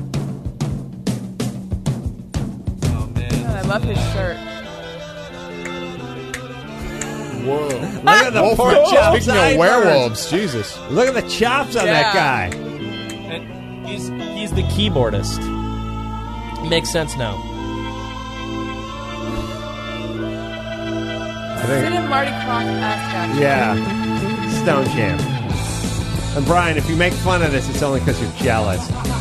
Oh, man. I love his shirt. Whoa. Look at the pork chops. Speaking of werewolves, Jesus. Look at the chops on that Yeah. guy. And he's the keyboardist. Makes sense now. I Is it think, in Marty Krofft? yeah. Stone Jam. And Brian, if you make fun of this, it's only because you're jealous.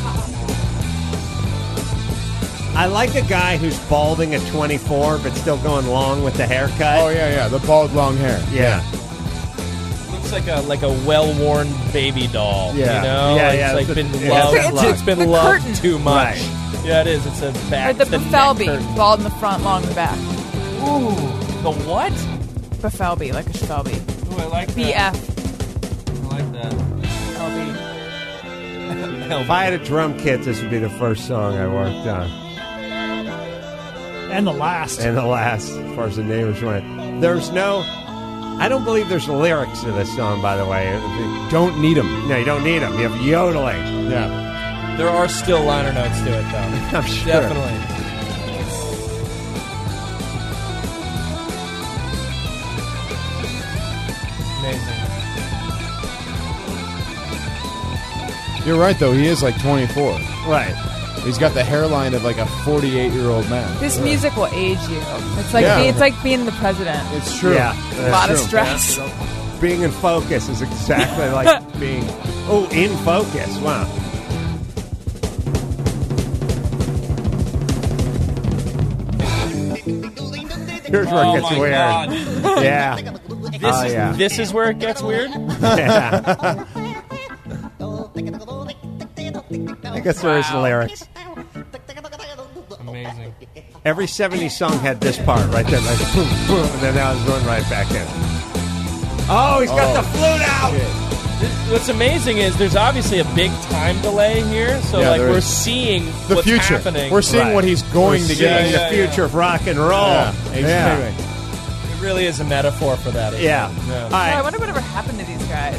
I like a guy who's balding at 24 but still going long with the haircut. Oh, yeah, the bald long hair. Yeah. Looks like a well-worn baby doll. Yeah. You know? Yeah, it's yeah, like it's been a- loved. it's It's been the loved curtain. too much. Right. Yeah, it is. It's a back. Or the neck Beffelby, curtain. bald in the front, long in the back. Ooh, the what? Beffelby, like a Schfelby. Ooh, I like that. BF. I like that. Beffelby. If I had a drum kit, this would be the first song I worked on. And the last. And the last, as far as the neighbors went. I don't believe there's lyrics to this song, by the way. Don't need them. No, you don't need them. You have yodeling. Yeah. There are still liner notes to it, though. I'm sure. Definitely. Amazing. You're right, though. He is like 24. Right. He's got the hairline of like a 48-year-old man. This music will age you. It's like it's like being the president. It's true. Yeah, a lot of stress. Yeah. Being in focus is exactly like being in focus. Wow. Here's where it gets weird. God. Yeah. This is where it gets weird? Yeah. I guess there is lyrics. Amazing. Every 70s song had this part right there, like boom, boom, and then now it's going right back in. Oh, he's got the flute out! What's amazing is there's obviously a big time delay here, so we're seeing the what's future. happening. We're seeing what he's going to get. The future of rock and roll. Yeah. It really is a metaphor for that. Yeah. All I wonder whatever happened to these guys.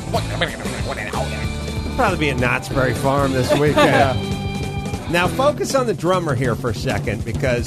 Probably be at Knott's Berry Farm this weekend. Now, focus on the drummer here for a second, because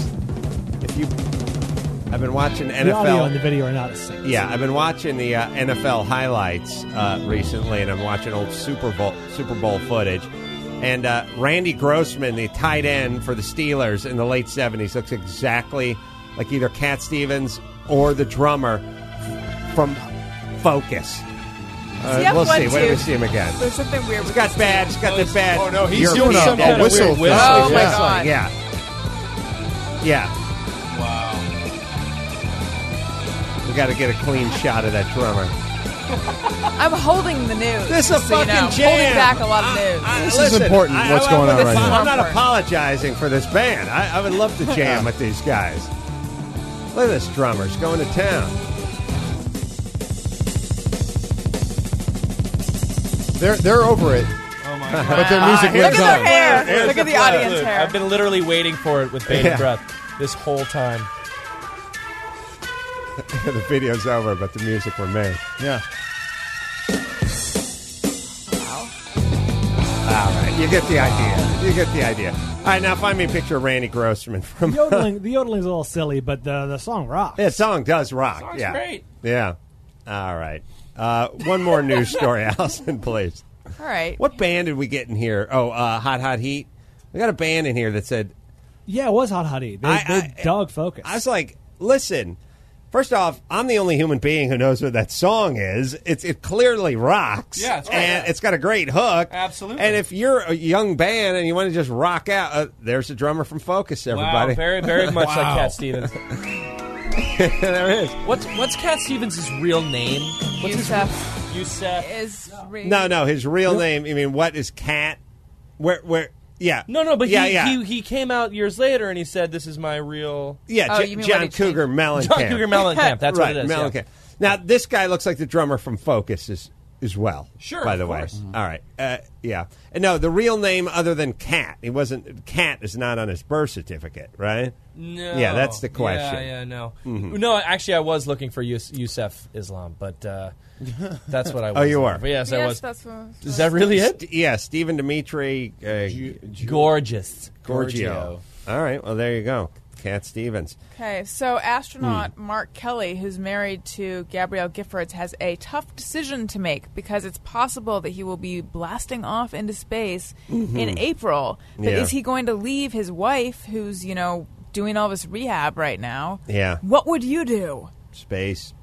I've been watching NFL. The audio and the video are not the same. Yeah, I've been watching the NFL highlights recently, and I'm watching old Super Bowl footage. And Randy Grossman, the tight end for the Steelers in the late 70s, looks exactly like either Cat Stevens or the drummer from Focus. We'll see. Wait till we see him again. There's something weird. He's got the bad. Oh no, he's European doing a whistle. Oh my god. Yeah. Wow. We got to get a clean shot of that drummer. I'm holding the news. This is a fucking jam. Holding back a lot of news. This is important. What's going on right now? I'm not apologizing for this band. I would love to jam with these guys. Look at this drummer. He's going to town. They're over it. Oh my God. But their music Look lives at their on. hair. Here's Look at the audience hair. I've been literally waiting for it with bated breath this whole time. The video's over, but the music remains. Yeah. All right, you get the idea. All right, now find me a picture of Randy Grossman from The yodeling's a little silly, but the song rocks. The song does rock. Song's yeah, great. Yeah. All right. One more news story, Allison, please. All right. What band did we get in here? Oh, Hot Heat. We got a band in here that said, Yeah, it was Hot Heat. They dog Focus. I was like, listen. First off, I'm the only human being who knows what that song is. It clearly rocks. Yeah, it's right. And it's got a great hook. Absolutely. And if you're a young band and you want to just rock out, there's the drummer from Focus, everybody. Wow, very, very much like Cat Stevens. There is. What's Cat Stevens' real name? Yusef. Yusef. No, his real name. I mean, what is Cat? Where? Yeah. No, but yeah. He came out years later and he said, "This is my real." Yeah, John Cougar Mellencamp. John Cougar Mellencamp. That's right, what it is. Mellencamp. Yeah. Now, this guy looks like the drummer from Focus as well. Sure, by the of way. course. All right. Yeah. And no, the real name other than Cat. He wasn't. Cat is not on his birth certificate, right? No. Yeah, that's the question. Yeah, no. Mm-hmm. No, actually, I was looking for Yusef Islam, but that's what I was. Oh, you looking are? for. Yes, I was. That's what, Is that really it? Yeah, Stephen Dimitri. Gorgeous. Giorgio. All right. Well, there you go. Cat Stevens. Okay, so astronaut Mark Kelly, who's married to Gabrielle Giffords, has a tough decision to make because it's possible that he will be blasting off into space in April. But is he going to leave his wife, who's, doing all this rehab right now? Yeah. What would you do? Space.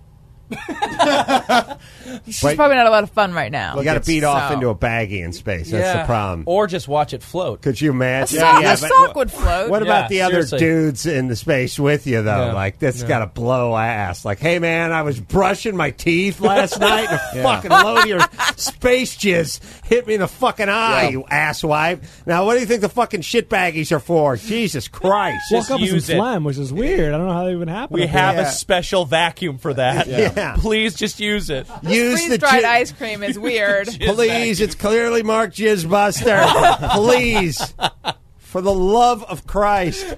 She's probably not a lot of fun right now. You got to beat off into a baggie in space. That's the problem. Or just watch it float. Could you imagine? A sock would float. What about the other seriously. dudes in the space with you, though? No. Like, this got to blow ass. Like, hey, man, I was brushing my teeth last night and a fucking load of your space jizz hit me in the fucking eye, you asswipe. Now, what do you think the fucking shit baggies are for? Jesus Christ. Woke up with some use it. phlegm, which is weird. I don't know how that even happened. We have a special vacuum for that. Yeah. Yeah. Please just use it. Use the Freeze-dried ice cream is weird. Please, it's clearly marked Jizzbuster. Please, for the love of Christ.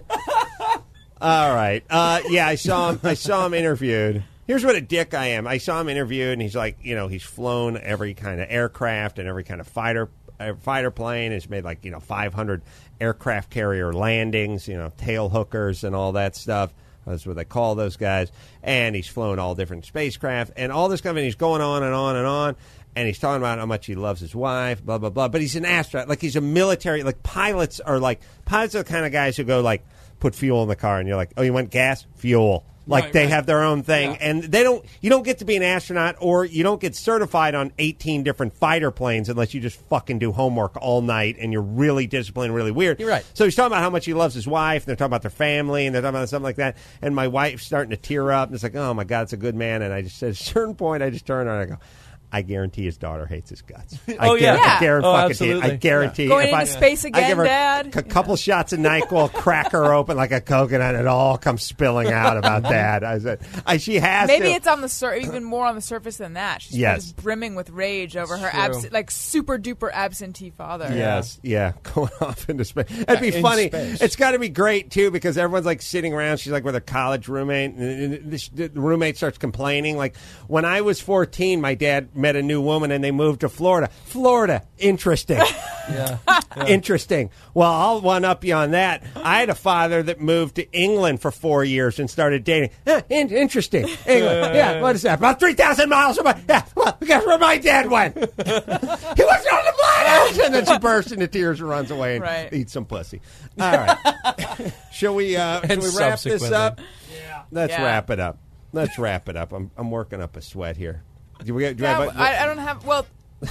All right. Yeah, I saw him interviewed. Here's what a dick I am. I saw him interviewed, and he's like, he's flown every kind of aircraft and every kind of fighter plane. He's made 500 aircraft carrier landings, tail hookers and all that stuff. That's what they call those guys. And he's flown all different spacecraft and all this kind of thing. He's going on and on and on. And he's talking about how much he loves his wife, blah, blah, blah. But he's an astronaut. He's a military. Pilots are the kind of guys who go, put fuel in the car. And you're like, oh, you want gas? Fuel. They have their own thing. Yeah. And you don't get to be an astronaut, or you don't get certified on 18 different fighter planes unless you just fucking do homework all night and you're really disciplined, really weird. You're right. So he's talking about how much he loves his wife, and they're talking about their family, and they're talking about something like that. And my wife's starting to tear up, and it's like, oh my God, it's a good man. And I just, at a certain point, I just turn on and I go, I guarantee his daughter hates his guts. Oh, yeah. I guarantee. Going into space again, I give her Dad? a couple shots of NyQuil, crack her open like a coconut, and it all comes spilling out about Dad. I said, she has Maybe to. It's on the even more on the surface than that. She's just brimming with rage over her super duper absentee father. Yes, yeah, going off into space. That'd be funny. Space. It's got to be great too, because everyone's sitting around. She's with her college roommate, and the roommate starts complaining. When I was 14, my dad met a new woman and they moved to Florida. Florida, interesting. Yeah. Interesting. Well, I'll one up you on that. I had a father that moved to England for 4 years and started dating. Interesting. England. Yeah, what is that? About 3,000 miles away. Yeah, well, guess where my dad went? He wasn't on the planet. And then she bursts into tears and runs away and eats some pussy. All right. Shall we wrap this up? Yeah. Let's wrap it up. Let's wrap it up. I'm working up a sweat here. I don't have. Well,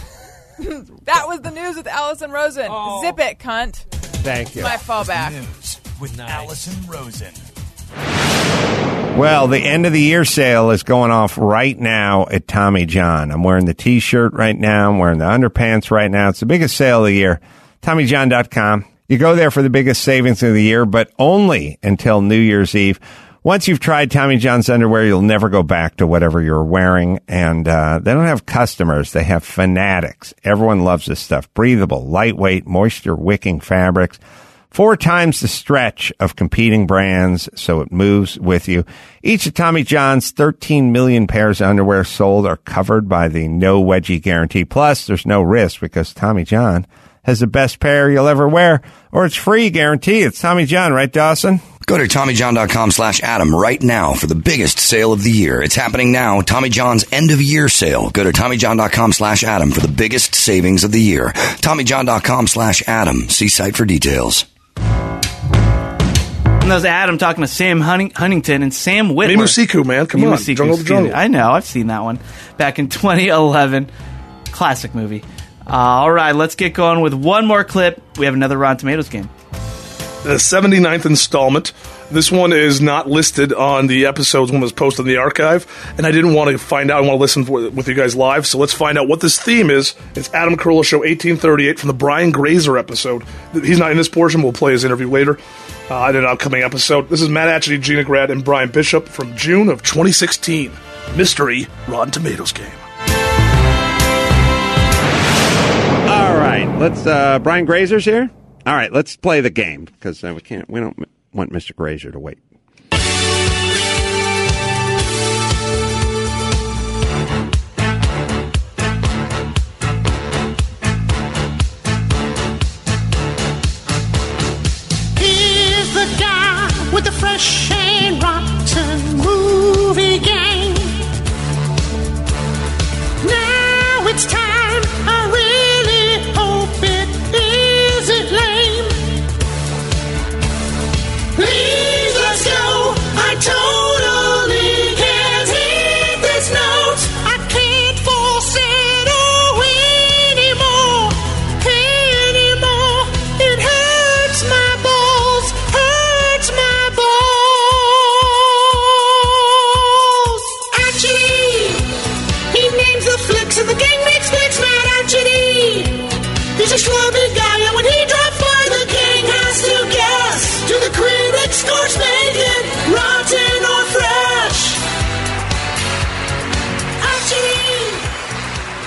that was the news with Allison Rosen. Oh. Zip it, cunt. Thank you. My fallback. News with Allison Rosen. Well, the end of the year sale is going off right now at Tommy John. I'm wearing the T-shirt right now. I'm wearing the underpants right now. It's the biggest sale of the year. TommyJohn.com. You go there for the biggest savings of the year, but only until New Year's Eve. Once you've tried Tommy John's underwear, you'll never go back to whatever you're wearing. And they don't have customers. They have fanatics. Everyone loves this stuff. Breathable, lightweight, moisture-wicking fabrics. 4 times the stretch of competing brands, so it moves with you. Each of Tommy John's 13 million pairs of underwear sold are covered by the no wedgie guarantee. Plus, there's no risk because Tommy John has the best pair you'll ever wear, or it's free guarantee. It's Tommy John, right, Dawson? Go to TommyJohn.com/Adam right now for the biggest sale of the year. It's happening now. Tommy John's end of year sale. Go to TommyJohn.com/Adam for the biggest savings of the year. TommyJohn.com/Adam. See site for details. And that was Adam talking to Sam Huntington and Sam Witwer. Mimusiku, man. Come on. Jungle to Jungle. I know. I've seen that one back in 2011. Classic movie. All right, let's get going with one more clip. We have another Rotten Tomatoes game. The 79th installment. This one is not listed on the episodes when it was posted in the archive, and I didn't want to find out. I want to listen with you guys live, so let's find out what this theme is. It's Adam Carolla Show 1838 from the Brian Grazer episode. He's not in this portion. We'll play his interview later in an upcoming episode. This is Matt Atchity, Gina Grad, and Brian Bishop from June of 2016. Mystery Rotten Tomatoes game. All right, let's. Brian Grazer's here. All right, let's play the game because we don't want Mr. Grazer to wait. Here's the guy with the fresh and rotten movie game. Now it's time. I really hope it isn't lame. Please let's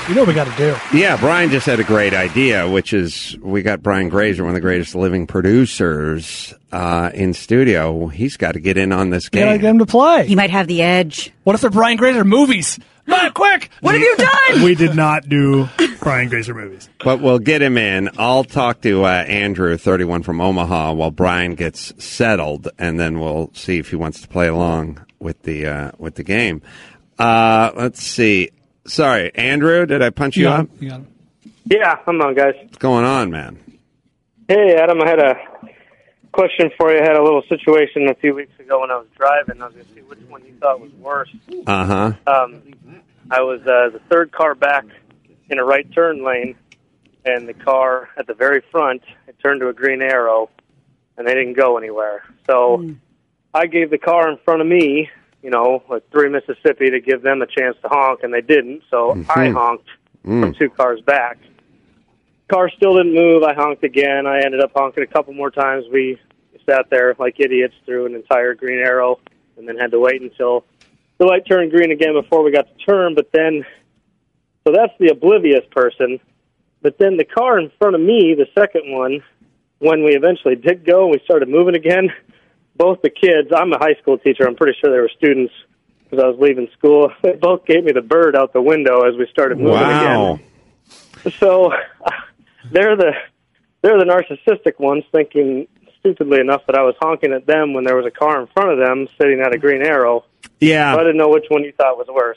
You know what we got to do. Yeah, Brian just had a great idea, which is we got Brian Grazer, one of the greatest living producers in studio. He's got to get in on this game. You got to get him to play. He might have the edge. What if they're Brian Grazer movies? Matt, quick! What have you done? We did not do Brian Grazer movies. But we'll get him in. I'll talk to Andrew, 31 from Omaha, while Brian gets settled, and then we'll see if he wants to play along with the game. Let's see. Sorry, Andrew, did I punch you up? Yeah, I'm on, guys. What's going on, man? Hey, Adam, I had a question for you. I had a little situation a few weeks ago when I was driving. I was going to see which one you thought was worse. Uh-huh. I was the third car back in a right turn lane, and the car at the very front, it turned to a green arrow, and they didn't go anywhere. So I gave the car in front of me, like 3 Mississippi, to give them a chance to honk, and they didn't. So I honked from 2 cars back. Car still didn't move. I honked again. I ended up honking a couple more times. We sat there like idiots through an entire green arrow and then had to wait until the light turned green again before we got to turn. But then, so that's the oblivious person. But then the car in front of me, the second one, when we eventually did go and we started moving again, both the kids, I'm a high school teacher, I'm pretty sure they were students because I was leaving school, they both gave me the bird out the window as we started moving again. So they're the narcissistic ones, thinking stupidly enough that I was honking at them when there was a car in front of them sitting at a green arrow. Yeah. So I didn't know which one you thought was worse.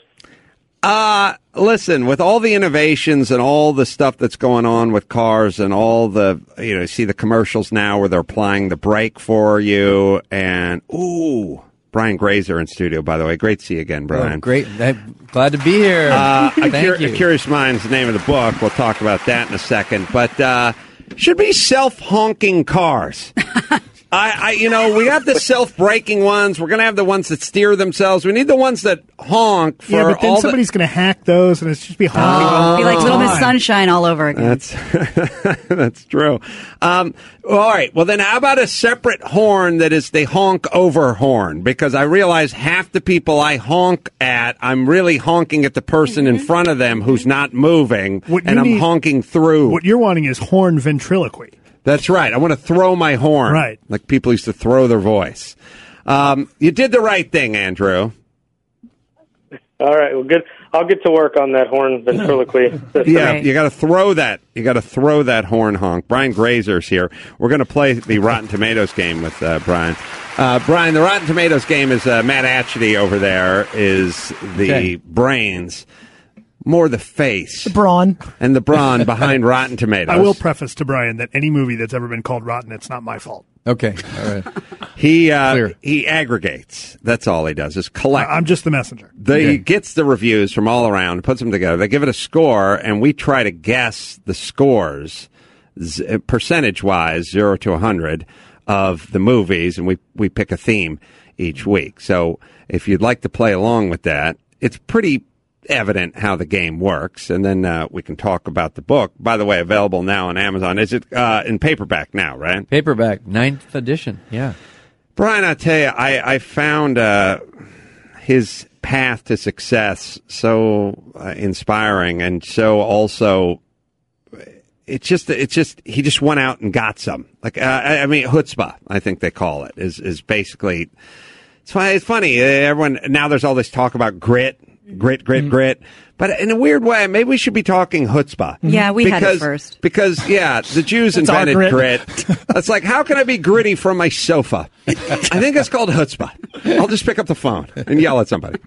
Listen, with all the innovations and all the stuff that's going on with cars and all the, you see the commercials now where they're applying the brake for you and, Brian Grazer in studio, by the way. Great to see you again, Brian. Oh, great. I'm glad to be here. Thank you. A Curious Mind's the name of the book. We'll talk about that in a second. But should be self-honking cars. We got the self-braking ones. We're going to have the ones that steer themselves. We need the ones that honk for but then somebody's going to hack those, and it's just be honking. Be like Little Miss Sunshine all over again. That's true. All right. Well, then how about a separate horn that is the honk over horn? Because I realize half the people I honk at, I'm really honking at the person in front of them who's not moving, and I'm honking through. What you're wanting is horn ventriloquy. That's right. I want to throw my horn. Right. Like people used to throw their voice. You did the right thing, Andrew. All right. Well, good. I'll get to work on that horn ventriloquy. Yeah, you got to throw that. You got to throw that horn honk. Brian Grazer's here. We're going to play the Rotten Tomatoes game with Brian. Brian, the Rotten Tomatoes game is Matt Atchity over there is the brains. More the face. The brawn. And the brawn behind Rotten Tomatoes. I will preface to Brian that any movie that's ever been called rotten, it's not my fault. Okay. All right. He aggregates. That's all he does is collect. I'm just the messenger. He gets the reviews from all around, puts them together. They give it a score, and we try to guess the scores percentage-wise, 0 to 100, of the movies, and we pick a theme each week. So if you'd like to play along with that, it's pretty evident how the game works, and then we can talk about the book. By the way, available now on Amazon. Is it in paperback now, right? Paperback, 9th edition, yeah. Brian, I tell you, I found his path to success so inspiring, and so also it's just he just went out and got some. Like chutzpah, I think they call it, is basically. It's funny. Everyone now there's all this talk about grit. But in a weird way, maybe we should be talking chutzpah. Yeah, we had it first. Because, the Jews invented grit. It's like, how can I be gritty from my sofa? I think it's called chutzpah. I'll just pick up the phone and yell at somebody.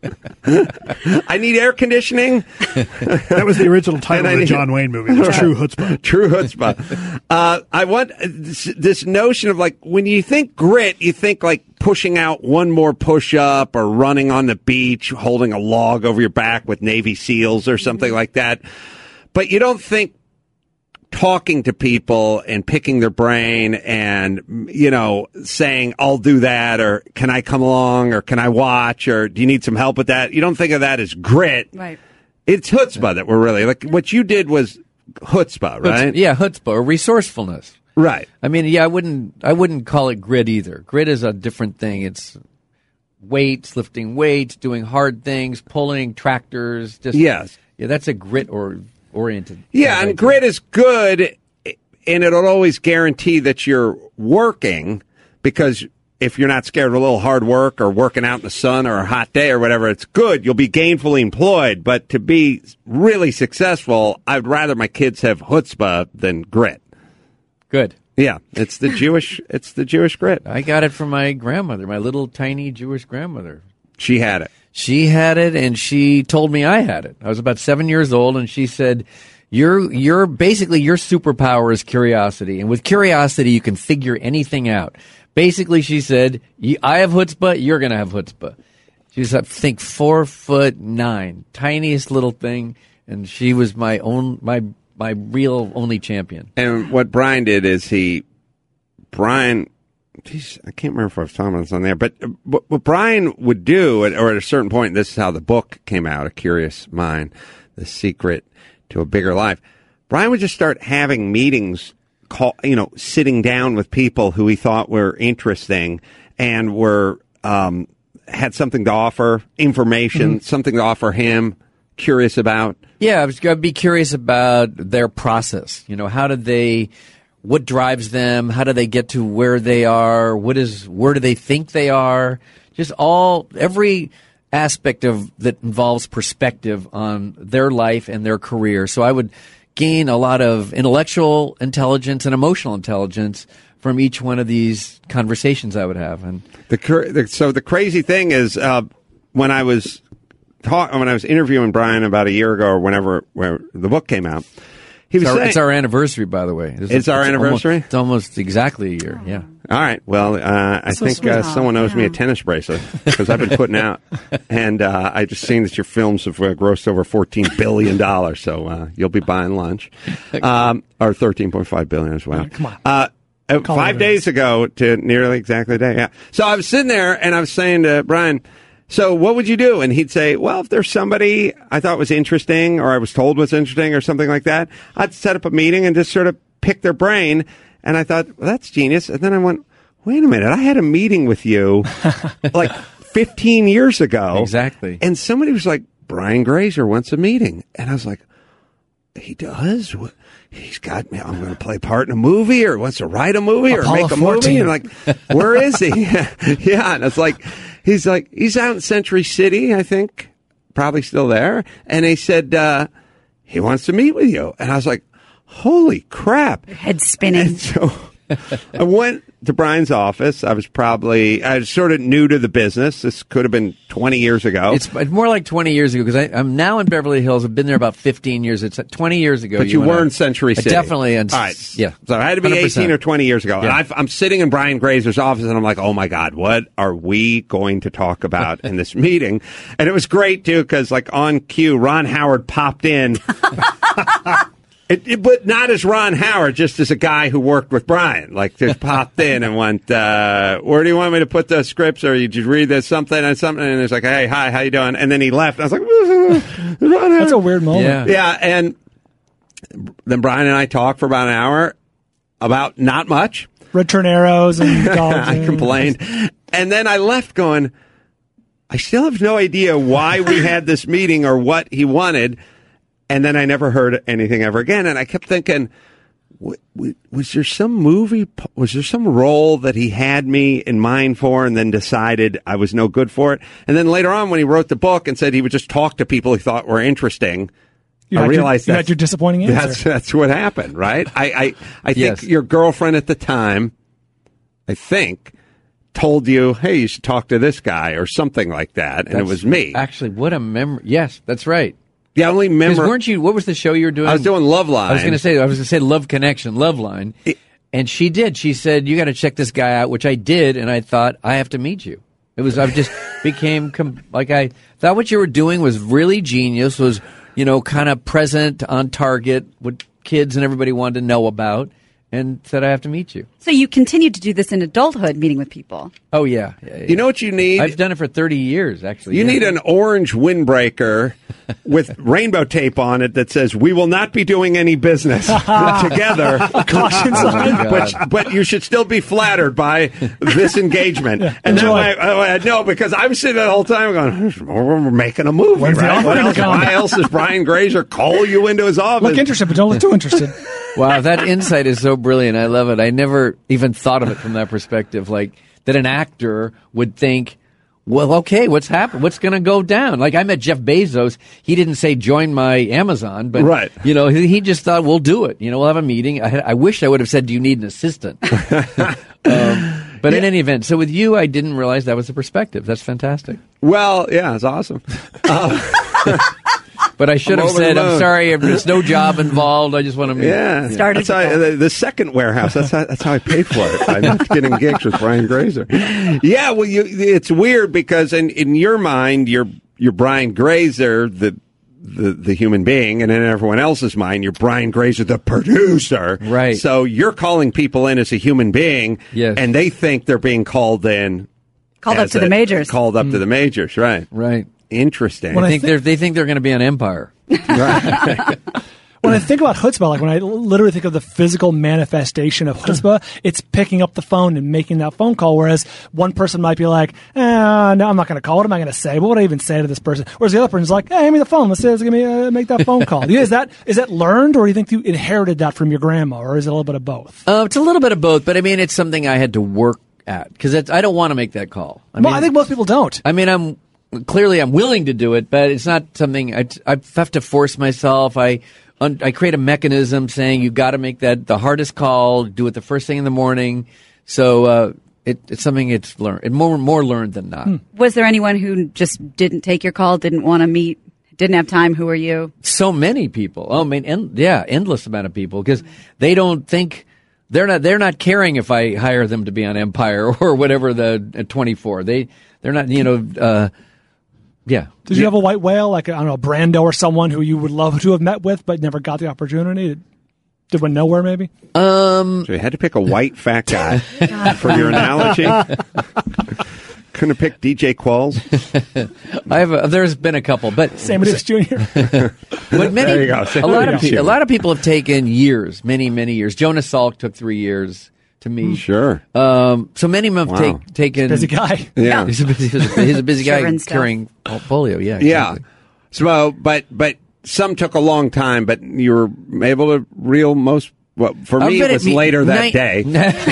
I need air conditioning. That was the original title of the John Wayne movie. It was True Chutzpah. True chutzpah. I want this notion of, like, when you think grit, you think, like, pushing out one more push-up or running on the beach, holding a log over your back with Navy SEALs or something like that. But you don't think talking to people and picking their brain and, saying, I'll do that, or can I come along, or can I watch, or do you need some help with that? You don't think of that as grit. Right. It's chutzpah that we're really, like, what you did was chutzpah, right? Chutzpah, or resourcefulness. Right. I mean, I wouldn't call it grit either. Grit is a different thing. It's weights, lifting weights, doing hard things, pulling tractors. Yes. Yeah, that's a grit or oriented. Yeah, and grit is good, and it'll always guarantee that you're working, because if you're not scared of a little hard work or working out in the sun or a hot day or whatever, it's good. You'll be gainfully employed. But to be really successful, I'd rather my kids have chutzpah than grit. Good. Yeah, it's the Jewish grit. I got it from my grandmother, my little tiny Jewish grandmother. She had it. She had it, and she told me I had it. I was about 7 years old, and she said, "You're basically, your superpower is curiosity, and with curiosity, you can figure anything out." Basically, she said, "I have chutzpah, you're going to have chutzpah." She's, I think, 4'9", tiniest little thing, and she was my real only champion. And what Brian did is Brian, geez, I can't remember if I was talking about this on there, but what Brian would do, or at a certain point, this is how the book came out, A Curious Mind, The Secret to a Bigger Life. Brian would just start having meetings, sitting down with people who he thought were interesting and had something to offer, information, something to offer him, curious about. Yeah, I was going to be curious about their process. What drives them? How do they get to where they are? Where do they think they are? Just every aspect that involves perspective on their life and their career. So I would gain a lot of intellectual intelligence and emotional intelligence from each one of these conversations I would have. And so the crazy thing is, when I was interviewing Brian about a year ago or whenever the book came out, it's our anniversary, by the way. It's our anniversary? It's almost exactly a year, yeah. All right. Well, I think someone owes me a tennis bracelet, because I've been putting out. And I just seen that your films have grossed over $14 billion, so you'll be buying lunch. Or $13.5 billion as well. Come on. 5 days ago, to nearly exactly a day, yeah. So I was sitting there, and I was saying to Brian, so what would you do? And he'd say, well, if there's somebody I thought was interesting, or I was told was interesting, or something like that, I'd set up a meeting and just sort of pick their brain. And I thought, well, that's genius. And then I went, wait a minute, I had a meeting with you like 15 years ago. Exactly. And somebody was like, Brian Grazer wants a meeting. And I was like, he does? He's got me. I'm going to play part in a movie, or wants to write a movie, or make a movie. And like, where is he? Yeah. And it's like, he's out in Century City, I think, probably still there. And they said, he wants to meet with you. And I was like, holy crap. Your head's spinning. And so I went to Brian's office. I was sort of new to the business. This could have been 20 years ago. It's more like 20 years ago, because I'm now in Beverly Hills. I've been there about 15 years. It's 20 years ago. But you were in Century City. Definitely. All right. Yeah. So I had to be 100%. 18 or 20 years ago. Yeah. And I'm sitting in Brian Grazer's office, and I'm like, oh, my God, what are we going to talk about in this meeting? And it was great, too, because like on cue, Ron Howard popped in. But not as Ron Howard, just as a guy who worked with Brian. Like, just popped in and went, where do you want me to put the scripts? Or you just read this something? And it's like, hey, hi, how you doing? And then he left. I was like, Ron Howard. That's a weird moment. Yeah, and then Brian and I talked for about an hour about not much. Return arrows and dogs. I complained. And then I left going, I still have no idea why we had this meeting or what he wanted. And then I never heard anything ever again. And I kept thinking, was there some movie, was there some role that he had me in mind for and then decided I was no good for it? And then later on, when he wrote the book and said he would just talk to people he thought were interesting, I realized you had your disappointing answer. That's what happened, right? I think Yes. your girlfriend at the time, I think, told you, hey, you should talk to this guy or something like that. And it was me. Actually, what a memory. Yes, that's right. The only memory. Weren't you? What was the show you were doing? I was doing Love Line. I was going to say Love Connection, Love Line, and she did. She said, "You got to check this guy out," which I did, and I thought I have to meet you. I just became I thought what you were doing was really genius. Was kind of present, on target, what kids and everybody wanted to know about, and said, I have to meet you. So you continued to do this in adulthood, meeting with people. Oh, yeah. You know what you need? I've done it for 30 years, actually. You need an orange windbreaker with rainbow tape on it that says, we will not be doing any business together. A caution sign. But you should still be flattered by this engagement. And then no, because I was sitting there the whole time going, we're making a movie, right? Why else does Brian Grazer call you into his office? Look interested, but don't look too interested. Wow, that insight is so brilliant. I love it. I never even thought of it from that perspective, like that an actor would think, well, okay, what's happened? What's going to go down? Like I met Jeff Bezos. He didn't say join my Amazon, but he just thought we'll do it. We'll have a meeting. I wish I would have said, do you need an assistant? But in any event, so with you, I didn't realize that was the perspective. That's fantastic. Well, yeah, it's awesome. But I should have said, I'm sorry, there's no job involved. I just want to meet. Yeah, started the second warehouse. That's how I paid for it. I'm not getting gigs with Brian Grazer. Yeah, well, it's weird because in your mind, you're Brian Grazer, the human being, and in everyone else's mind, you're Brian Grazer, the producer. Right. So you're calling people in as a human being, and they think they're being called in. Called up to the majors. Called up to the majors, right. Right. Interesting. They think they're going to be on Empire. Right. When I think about chutzpah, like when I literally think of the physical manifestation of chutzpah, it's picking up the phone and making that phone call. Whereas one person might be like, no, I'm not going to call. What am I going to say? What would I even say to this person? Whereas the other person's like, hey, hand me the phone. Let's make that phone call. Is that learned, or do you think you inherited that from your grandma, or is it a little bit of both? It's a little bit of both, but I mean, it's something I had to work at because I don't want to make that call. I think most people don't. I mean, I'm willing to do it, but it's not something I have to force myself. I create a mechanism saying you got to make that the hardest call, do it the first thing in the morning. So it's something it's learned, more learned than not. Was there anyone who just didn't take your call, didn't want to meet, didn't have time? Who are you? So many people. Oh, I mean, endless amount of people because they don't think. They're not caring if I hire them to be on Empire or whatever the 24. They're not yeah. Did you have a white whale, like, I don't know, Brando or someone who you would love to have met with but never got the opportunity? Did went nowhere, maybe? So you had to pick a white fat guy for your analogy? Couldn't have picked DJ Qualls? There's been a couple, but Sam Davis Jr. But there you go. A lot of people have taken years, many years. Jonas Salk took 3 years to me. Sure. So many of them have taken. Busy guy. Yeah. He's a busy guy carrying polio. Yeah. Exactly. Yeah. So, but some took a long time, but you were able to reel most. Well, for me, it was later that day.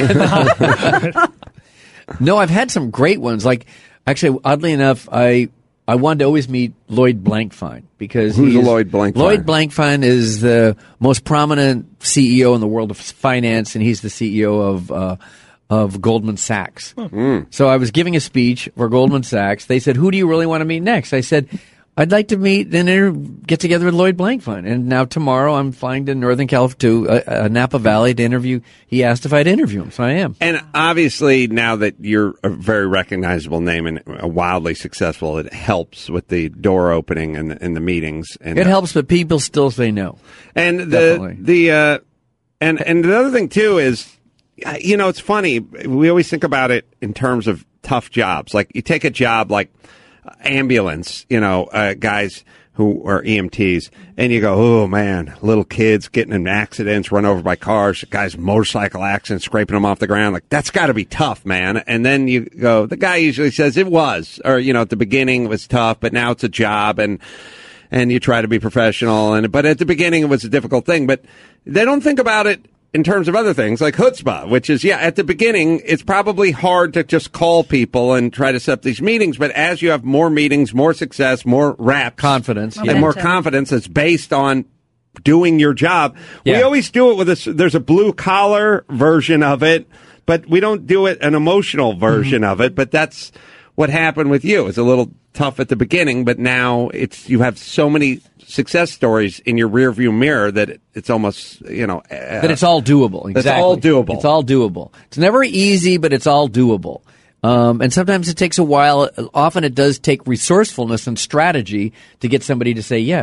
No, I've had some great ones. Like, actually, oddly enough, I wanted to always meet Lloyd Blankfein because who's Lloyd Blankfein? Lloyd Blankfein is the most prominent CEO in the world of finance, and he's the CEO of Goldman Sachs. So I was giving a speech for Goldman Sachs. They said, "Who do you really want to meet next?" I said, I'd like to meet and get together with Lloyd Blankfein. And now tomorrow I'm flying to Northern California, to Napa Valley to interview. He asked if I'd interview him, so I am. And obviously now that you're a very recognizable name and wildly successful, it helps with the door opening and the meetings. And it helps, but people still say no. And the other thing too is, it's funny. We always think about it in terms of tough jobs. Like you take a job like ambulance, guys who are EMTs, and you go, oh man, little kids getting in accidents, run over by cars, guys, motorcycle accidents, scraping them off the ground. Like, that's got to be tough, man. And then you go, the guy usually says it was, or, at the beginning it was tough, but now it's a job, and you try to be professional. But at the beginning it was a difficult thing, but they don't think about it in terms of other things like chutzpah, which is, at the beginning, it's probably hard to just call people and try to set up these meetings. But as you have more meetings, more success, more reps, confidence, and more confidence that's based on doing your job. Yeah. We always do it with this. There's a blue collar version of it, but we don't do it an emotional version of it. But that's what happened with you. It's a little tough at the beginning, but now you have so many success stories in your rearview mirror that it's almost, that it's all doable. Exactly. It's all doable. It's all doable. It's never easy, but it's all doable. And sometimes it takes a while. Often it does take resourcefulness and strategy to get somebody to say yes.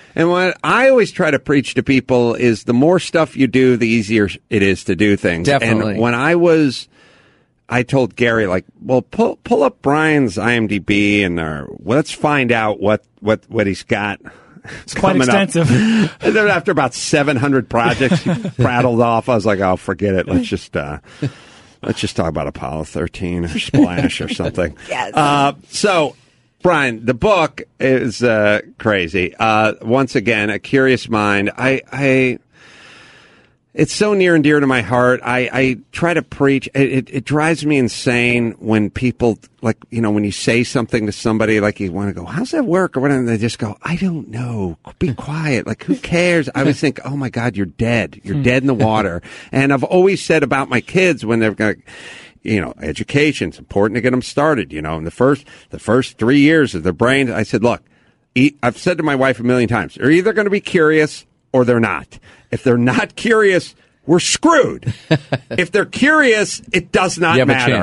And what I always try to preach to people is the more stuff you do, the easier it is to do things. Definitely. And when I told Gary, like, well, pull up Brian's IMDb and let's find out what he's got. It's quite extensive. And then after about 700 projects he prattled off, I was like, oh, forget it. Let's just talk about Apollo 13 or Splash or something. Yes. So, Brian, the book is crazy. Once again, A Curious Mind. It's so near and dear to my heart. I try to preach. It drives me insane when people, like, when you say something to somebody, like, you want to go, how's that work? Or whatever, and they just go, I don't know. Be quiet. Like, who cares? I always think, oh my God, you're dead. You're dead in the water. And I've always said about my kids when they're going to, education's important to get them started, in the first 3 years of their brain. I said, look, I've said to my wife a million times, they're either going to be curious or they're not. If they're not curious, we're screwed. If they're curious, it does not matter.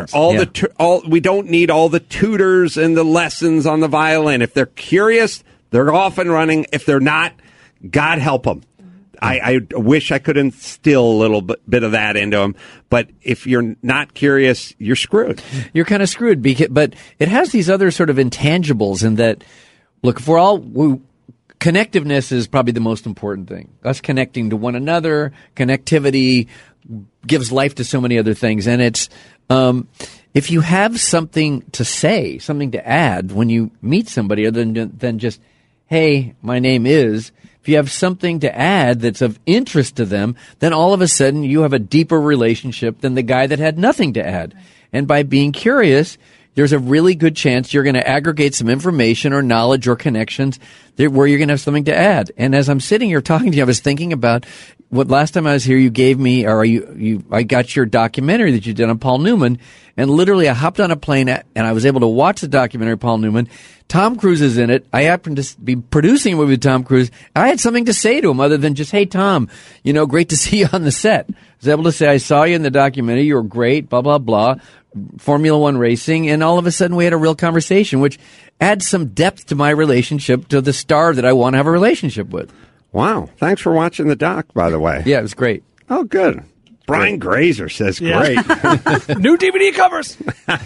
We don't need all the tutors and the lessons on the violin. If they're curious, they're off and running. If they're not, God help them. I wish I could instill a little bit of that into them. But if you're not curious, you're screwed. You're kind of screwed. But it has these other sort of intangibles in that, look, if connectiveness is probably the most important thing. Us connecting to one another, connectivity gives life to so many other things. And it's, if you have something to say, something to add when you meet somebody other than just, hey, my name is, if you have something to add that's of interest to them, then all of a sudden you have a deeper relationship than the guy that had nothing to add. And by being curious, there's a really good chance you're going to aggregate some information or knowledge or connections where you're going to have something to add. And as I'm sitting here talking to you, I was thinking about what last time I was here, you gave me, or I got your documentary that you did on Paul Newman. And literally I hopped on a plane and I was able to watch the documentary, Paul Newman. Tom Cruise is in it. I happened to be producing a movie with Tom Cruise. I had something to say to him other than just, hey, Tom, great to see you on the set. I was able to say, I saw you in the documentary. You were great, blah, blah, blah. Formula One racing, and all of a sudden we had a real conversation, which adds some depth to my relationship to the star that I want to have a relationship with. Wow. Thanks for watching the doc, by the way. Yeah, it was great. Oh, good. Brian Grazer says great. New DVD covers.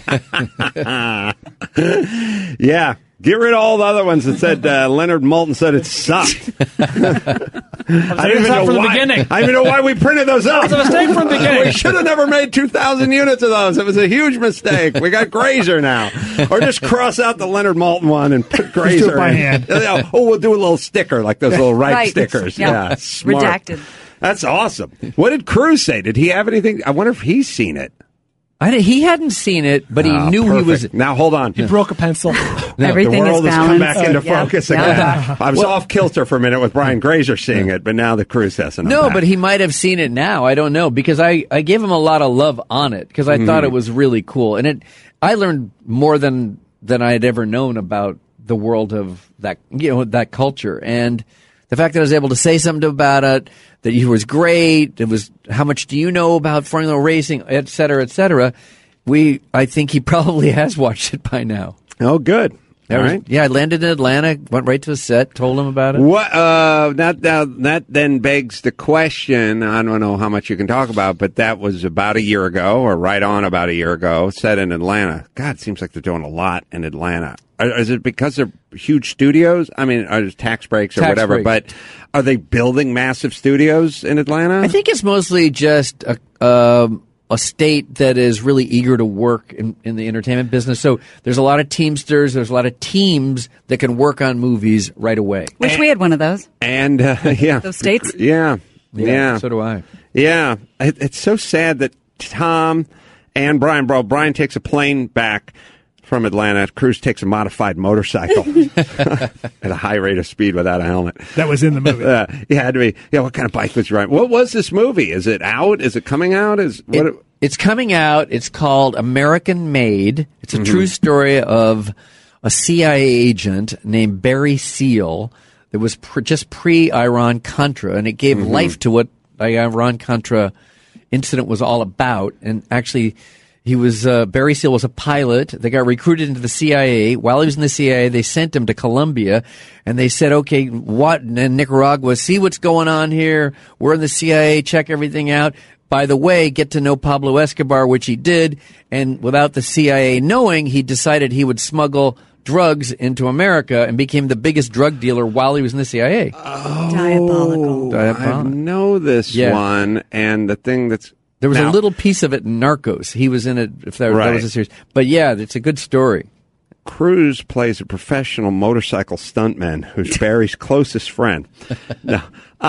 Yeah. Get rid of all the other ones that said Leonard Maltin said it sucked. I didn't even know from the beginning. I don't even know why we printed those out. It was a mistake from the beginning. We should have never made 2,000 units of those. It was a huge mistake. We got Grazer now. Or just cross out the Leonard Maltin one and put Grazer do it by in. hand. Oh, we'll do a little sticker, like those little right stickers. Yeah. Smart. Redacted. That's awesome. What did Cruz say? Did he have anything? I wonder if he's seen it. He hadn't seen it, but he knew perfect. he was. Now, hold on. He broke a pencil. Everything the world is has come balanced. back into focus again. I was off kilter for a minute with Brian Grazer seeing it, but now the Cruz hasn't. No, but he might have seen it now. I don't know, because I gave him a lot of love on it because I thought it was really cool, and I learned more than I had ever known about the world of that that culture, and the fact that I was able to say something about it, that he was great. It was, how much do you know about Formula racing, et cetera, et cetera. I think he probably has watched it by now. Oh, good. All right. Yeah, I landed in Atlanta, went right to the set, told him about it. What? That then begs the question. I don't know how much you can talk about, but that was about a year ago, or right on about a year ago, set in Atlanta. God, it seems like they're doing a lot in Atlanta. Is it because they're huge studios? I mean, are there tax breaks or whatever? But are they building massive studios in Atlanta? I think it's mostly just a state that is really eager to work in the entertainment business. So there's a lot of Teamsters, there's a lot of teams that can work on movies right away. Wish we had one of those. And, yeah. Those states? Yeah. So do I. Yeah. It's so sad that Tom and Brian takes a plane back from Atlanta. Cruz takes a modified motorcycle at a high rate of speed without a helmet. That was in the movie. He had to be. Yeah, what kind of bike was you riding? What was this movie? Is it out? Is it coming out? It's coming out. It's called American Made. It's a true story of a CIA agent named Barry Seal that was just pre-Iran-Contra, and it gave life to what the Iran-Contra incident was all about. And actually, He was Barry Seal was a pilot. They got recruited into the CIA. While he was in the CIA, they sent him to Colombia, and they said, "Okay, what in Nicaragua? See what's going on here. We're in the CIA. Check everything out. By the way, get to know Pablo Escobar," which he did. And without the CIA knowing, he decided he would smuggle drugs into America and became the biggest drug dealer while he was in the CIA. Oh, diabolical. I know this one, and the thing that's there was a little piece of it in Narcos. He was in it. If that was a series, but yeah, it's a good story. Cruz plays a professional motorcycle stuntman who's Barry's closest friend. No.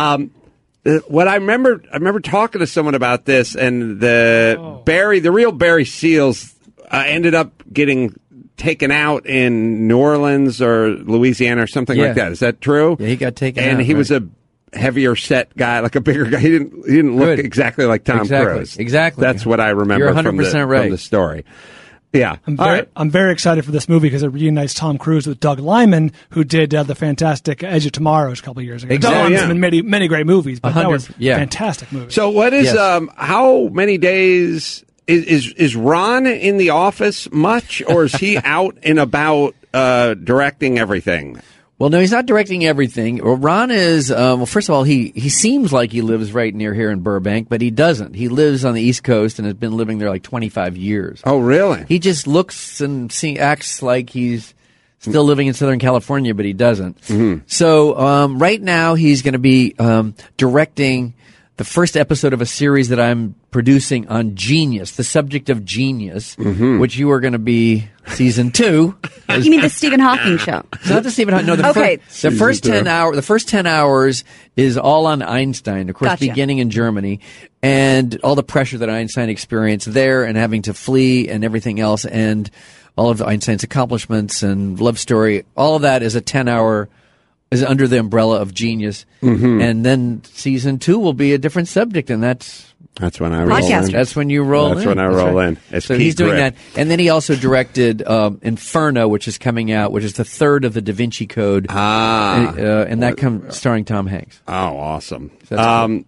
What I remember talking to someone about this, and the real Barry Seals ended up getting taken out in New Orleans or Louisiana or something like that. Is that true? Yeah, he got taken out. And he was a heavier set guy, like a bigger guy. He didn't look exactly like Tom Cruise. Exactly. That's what I remember. You're 100% right. From the story. Yeah. I'm very excited for this movie because it reunites Tom Cruise with Doug Liman, who did the fantastic Edge of Tomorrow a couple of years ago. Exactly. Doug Liman's been in many great movies, but that was a fantastic movie. So what is, how many days, is Ron in the office much, or is he out and about directing everything? Well, no, he's not directing everything. Well, Ron is, first of all, he seems like he lives right near here in Burbank, but he doesn't. He lives on the East Coast and has been living there like 25 years. Oh, really? He just looks and acts like he's still living in Southern California, but he doesn't. Mm-hmm. So right now he's going to be directing the first episode of a series that I'm producing on Genius, the subject of Genius, which you are going to be season 2. You mean the Stephen Hawking show? It's not the Stephen Hawking. No, the first 10 hours is all on Einstein, of course, beginning in Germany, and all the pressure that Einstein experienced there, and having to flee and everything else, and all of Einstein's accomplishments and love story. All of that is a 10-hour. Is under the umbrella of Genius, and then season 2 will be a different subject, and that's when I roll in. That's when you roll in. That's when I roll in. So he's doing that, and then he also directed Inferno, which is coming out, which is the third of the Da Vinci Code, and that comes starring Tom Hanks. Oh, awesome! So cool.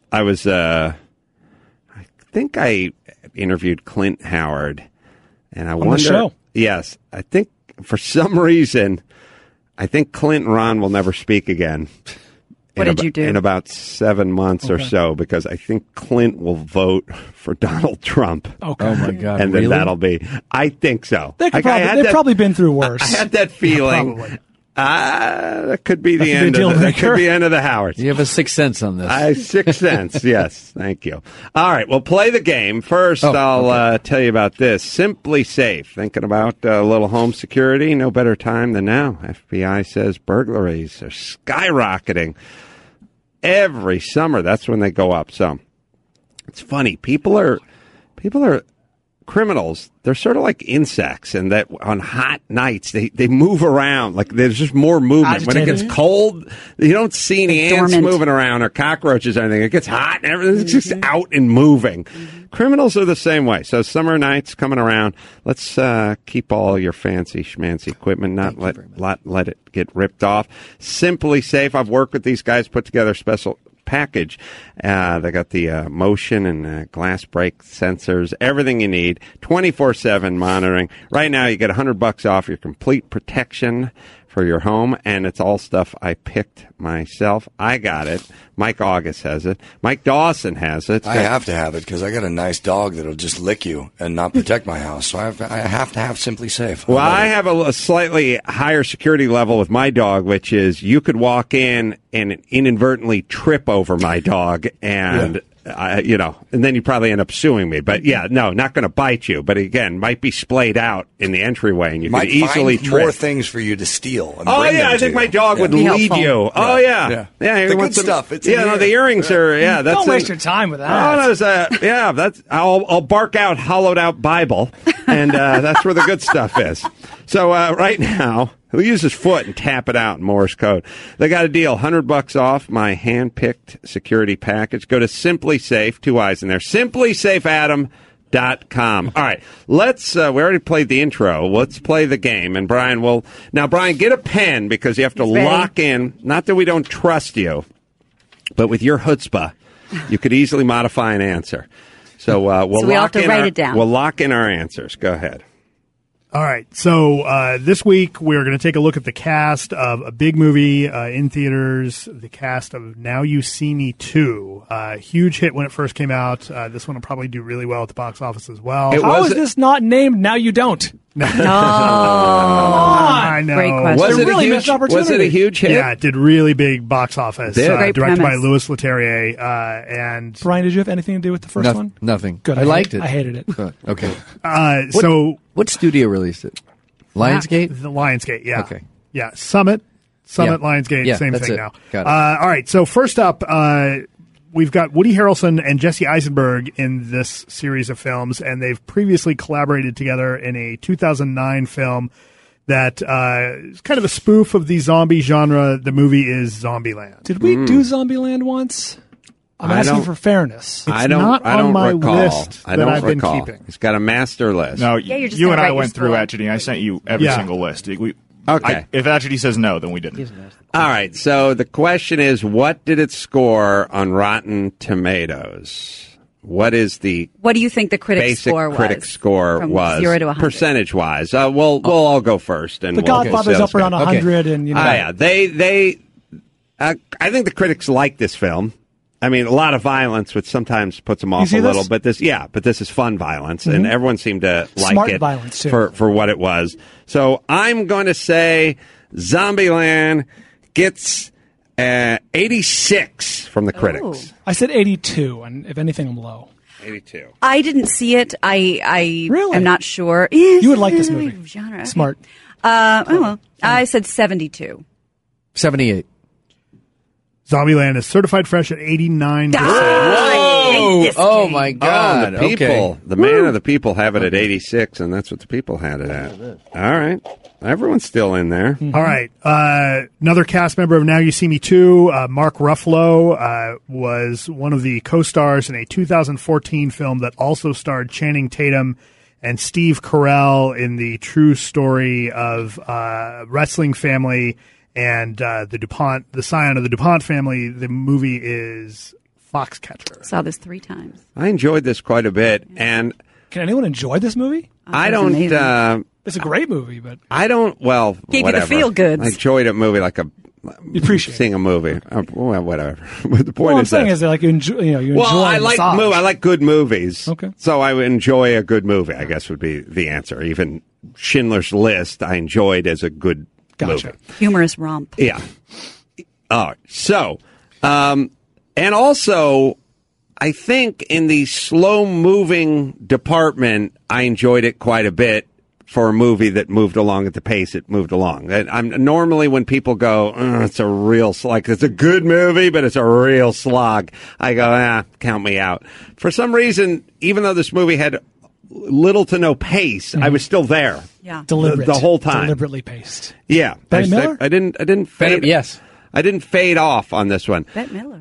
I think I interviewed Clint Howard, and I wonder. The show. Yes, I think for some reason. I think Clint and Ron will never speak again. What did you do? In about 7 months or so, because I think Clint will vote for Donald Trump. Okay. Oh, my God. And then that'll be, I think so. They've probably been through worse. I had that feeling. Probably. That could be the end of the Howards. You have a sixth sense on this. Sixth sense, yes. Thank you. All right, we'll play the game. First, I'll tell you about this. Simply Safe. Thinking about a little home security? No better time than now. FBI says burglaries are skyrocketing. Every summer, that's when they go up. So it's funny. People are criminals. They're sort of like insects, and that on hot nights they move around. Like there's just more movement. Agitated. When it gets cold, you don't see any ants moving around or cockroaches or anything. It gets hot and everything's just out and moving. Criminals are the same way. So summer nights coming around. Let's keep all your fancy schmancy equipment, not let it get ripped off. Simply Safe. I've worked with these guys, put together a special package. They got the motion and glass break sensors, everything you need, 24/7 monitoring. Right now, you get $100 off your complete protection for your home, and it's all stuff I picked myself. I got it. Mike August has it. Mike Dawson has it. I have to have it because I got a nice dog that'll just lick you and not protect my house. So I have to have Simply Safe. Well, I have a slightly higher security level with my dog, which is you could walk in and inadvertently trip over my dog and... and then you probably end up suing me. But not going to bite you. But again, might be splayed out in the entryway, and you could easily find more things for you to steal. And bring them I think to my dog would lead you. Oh yeah. The good stuff. It's the earrings are. Yeah, don't waste your time with that. Oh, that's. I'll bark out hollowed out Bible, and that's where the good stuff is. So right now. He'll use his foot and tap it out in Morse code. They got a deal, $100 off my hand-picked security package. Go to Simply Safe, 2 I's in there, simplysafeadam.com. All right, let's, we already played the intro. Let's play the game. And Brian Brian, get a pen because you have to lock in. Not that we don't trust you, but with your chutzpah, you could easily modify an answer. So we'll So we all have lock to in write it down. We'll lock in our answers. Go ahead. All right. So this week we're going to take a look at the cast of a big movie in theaters, the cast of Now You See Me 2. Huge hit when it first came out. This one will probably do really well at the box office as well. How is this not named Now You Don't? I know. Great question. Was it really missed opportunity? Was it a huge hit? Yeah, it did really big box office. Great Directed by premise. Louis Leterrier. And Brian, did you have anything to do with the first one? Nothing. Good. I liked it. I hated it. Okay. what studio released it? Lionsgate? The Lionsgate, yeah. Okay. Yeah, Summit, Yeah. Lionsgate, Yeah, same that's thing it. now. Got it. All right, so first up, we've got Woody Harrelson and Jesse Eisenberg in this series of films, and they've previously collaborated together in a 2009 film that is kind of a spoof of the zombie genre. The movie is Zombieland. Did we do Zombieland once? I'm asking for fairness. It's not on my recall. list I that don't I've been recall. keeping. He's got a master list. No, Yeah, you're just you gonna and I write your went through score. at Janine. I sent you every Yeah. single list. Okay. If Atchity says no, then we didn't. All right. So the question is, what did it score on Rotten Tomatoes? What is the What do you think the critic basic score was? critic score From was 0 to 100. percentage wise? We'll all go first. And The we'll Godfather's sales up around guy. 100, and you know. Yeah, they. I think the critics like this film. I mean, a lot of violence, which sometimes puts them off see a little. this? But this is fun violence, and everyone seemed to like Smart it violence, too. for what it was. So I'm going to say Zombieland gets 86 from the critics. I said 82, and if anything, I'm low. 82. I didn't see it. I Really? am not sure. You would like this movie. Genre. Okay. Smart. Well, I said 72. 78. Zombieland is certified fresh at 89%. Oh, my God. The people, Okay. the man of the people have it at 86, and that's what the people had it at. All right. Everyone's still in there. All right. Another cast member of Now You See Me 2, Mark Ruffalo, was one of the co-stars in a 2014 film that also starred Channing Tatum and Steve Carell in the true story of wrestling family and the scion of the DuPont family. The movie is Foxcatcher. Saw this 3 times. I enjoyed this quite a bit, and Can anyone enjoy this movie? I don't. It's a great movie, but I don't. Well, Gave you the whatever. feel-goods. I enjoyed a movie like a. You appreciate seeing a movie. Well, whatever. But the point what I'm is saying that. is that like you enjoy, you Well, enjoy I like massage. I like good movies. Okay. So I would enjoy a good movie, I guess would be the answer. Even Schindler's List, I enjoyed as a good movie. Humorous romp. Yeah. All right. So, and also, I think in the slow-moving department, I enjoyed it quite a bit for a movie that moved along at the pace it moved along. I'm normally when people go, it's a real slog, it's a good movie, but it's a real slog. I go, count me out. For some reason, even though this movie had little to no pace, I was still there. Yeah, Deliberate, the whole time, deliberately paced. Yeah, Bette Miller? I didn't fade. Yes. I didn't fade off on this one. Bette Miller.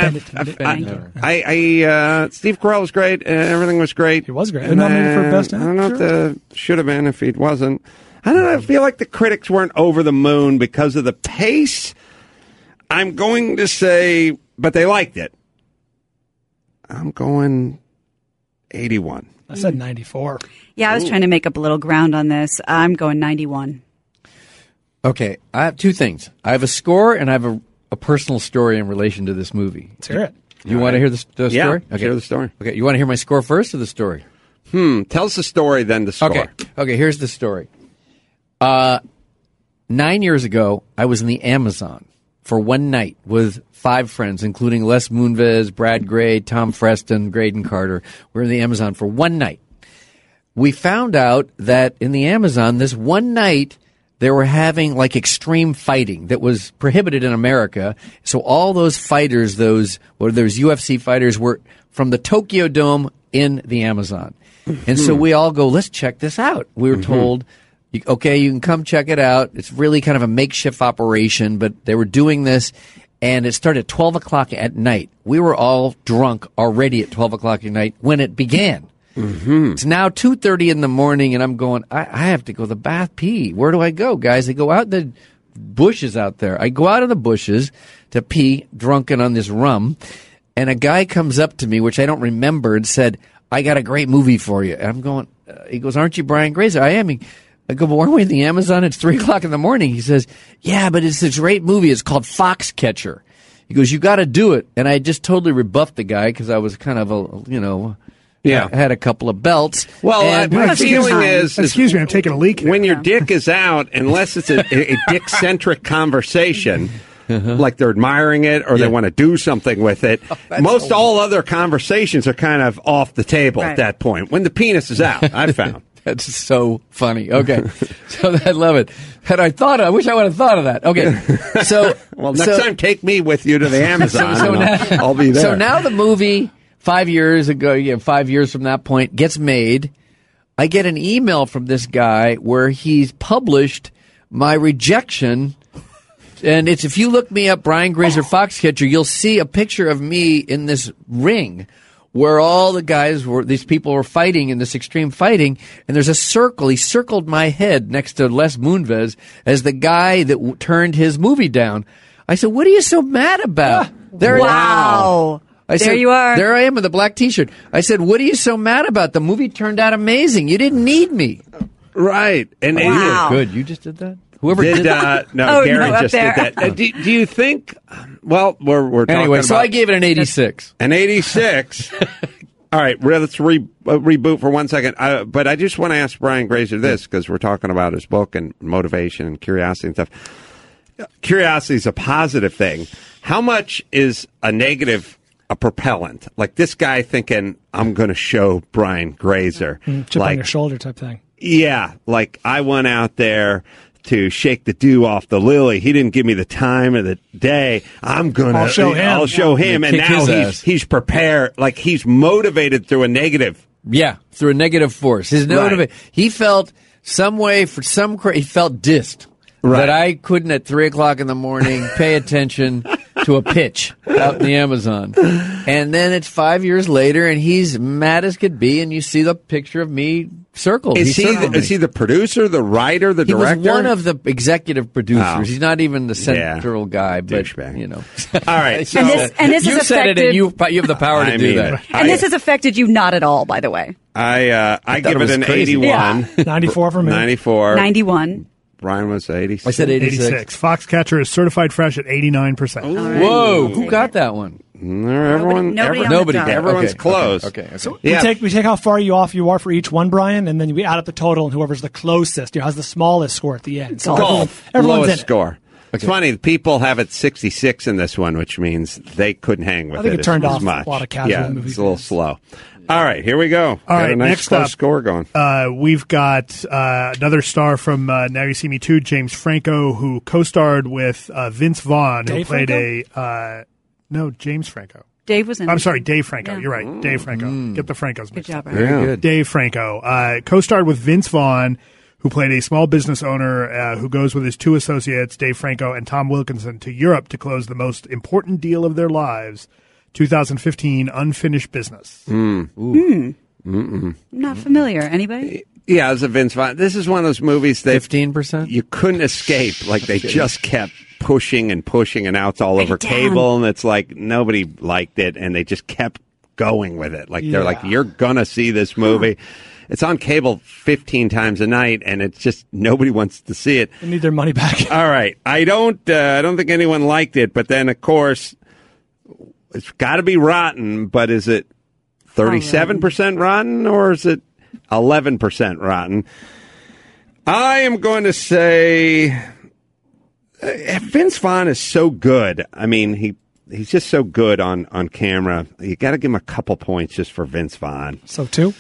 Steve Carell was great. Everything was great. He was great. Nominated for Best I don't know if the should have been if he wasn't. I don't know. I feel like the critics weren't over the moon because of the pace. I'm going to say, but they liked it. I'm going 81. I said 94. Yeah, I was trying to make up a little ground on this. I'm going 91. Okay, I have 2 things. I have a score and I have a personal story in relation to this movie. Let's hear it. You want to hear the story? Yeah, Okay. hear the story. Okay, you want to hear my score first or the story? Tell us the story, then the score. Okay, here's the story. 9 years ago, I was in the Amazon for one night with 5 friends, including Les Moonves, Brad Gray, Tom Freston, Graydon Carter. We were in the Amazon for one night. We found out that in the Amazon, this one night, they were having like extreme fighting that was prohibited in America. So all those fighters, those UFC fighters were from the Tokyo Dome in the Amazon. And so we all go, let's check this out. We were told, okay, you can come check it out. It's really kind of a makeshift operation, but they were doing this and it started at 12 o'clock at night. We were all drunk already at 12 o'clock at night when it began. It's now 2:30 in the morning, and I'm going, I have to go to the bath, pee. Where do I go, guys? I go out in the bushes out there. I go out in the bushes to pee, drunken on this rum, and a guy comes up to me, which I don't remember, and said, I got a great movie for you. And I'm going, he goes, aren't you Brian Grazer? I am. I go, but weren't we in the Amazon? It's 3:00 in the morning. He says, yeah, but it's this great movie. It's called Foxcatcher. He goes, you got to do it. And I just totally rebuffed the guy because I was kind of I had a couple of belts. Well, my feeling is... Excuse me, I'm taking a leak here. When your dick is out, unless it's a dick-centric conversation, like they're admiring it or they want to do something with it, most all other conversations are kind of off the table at that point. When the penis is out, I've found. That's so funny. Okay. So I love it. I wish I would have thought of that. Okay. So... Well, next time, take me with you to the Amazon. I'll be there. So now the movie... 5 years ago, 5 years from that point, gets made. I get an email from this guy where he's published my rejection. And it's, if you look me up, Brian Grazer Foxcatcher, you'll see a picture of me in this ring where all the guys these people were fighting in this extreme fighting. And there's a circle. He circled my head next to Les Moonves as the guy that turned his movie down. I said, what are you so mad about? Wow. There you are. There I am with a black T-shirt. I said, what are you so mad about? The movie turned out amazing. You didn't need me. Right. And you were good. You just did that? Whoever did that? No, Gary just did that. Do you think... Well, we're talking anyway, so about... I gave it an 86. An 86? All right, let's reboot for 1 second. But I just want to ask Brian Grazer this, because we're talking about his book and motivation and curiosity and stuff. Curiosity is a positive thing. How much is a negative... a propellant, like this guy thinking, I'm going to show Brian Grazer. Chip on your shoulder type thing. Yeah, like I went out there to shake the dew off the lily. He didn't give me the time of the day. I'll show him. And now he's prepared. Like he's motivated through a negative. Yeah, through a negative force. He felt some way, he felt dissed. Right. That I couldn't at 3:00 in the morning pay attention to a pitch out in the Amazon. And then it's 5 years later and he's mad as could be, and you see the picture of me circled. Is he the producer, the writer, the director? He was one of the executive producers. Oh. He's not even the central guy, but All right. So, and this you has said affected, it, and you have the power to do that. And this has affected you not at all, by the way. I give it an crazy. 81. Yeah. 94 for me. 94. 91. Brian was 86. I said 86. Foxcatcher is certified fresh at 89%. Right. Whoa, who got that one? Everyone's close. Okay. So we take how far you are for each one, Brian, and then we add up the total, and whoever's the closest has the smallest score at the end. So everyone's lowest score. It's funny, people have it 66 in this one, which means they couldn't hang with it. I think it turned off much. A lot of casual movies. It's a little slow. All right, here we go. All right, a nice next close up, score going. We've got another star from Now You See Me Too, James Franco, who co-starred with Vince Vaughn, who played James Franco. Dave was in it. I'm sorry, Dave Franco. You're right, Dave Franco. Get the Francos mixed up. Good job, Brian. Good. Dave Franco co-starred with Vince Vaughn, who played a small business owner who goes with his two associates, Dave Franco and Tom Wilkinson, to Europe to close the most important deal of their lives, 2015 Unfinished Business. Not familiar. Anybody? Yeah, it's a Vince Vaughn. This is one of those movies that 15%. You couldn't escape. Like they just kept pushing, and now it's all over cable, and it's like nobody liked it, and they just kept going with it. Like they're like, you're gonna see this movie. It's on cable 15 times a night, and it's just nobody wants to see it. They need their money back. All right, I don't think anyone liked it, but then of course it's got to be rotten. But is it 37% rotten, or is it 11% rotten? I am going to say Vince Vaughn is so good. I mean, he's just so good on camera. You got to give him a couple points just for Vince Vaughn. So 2?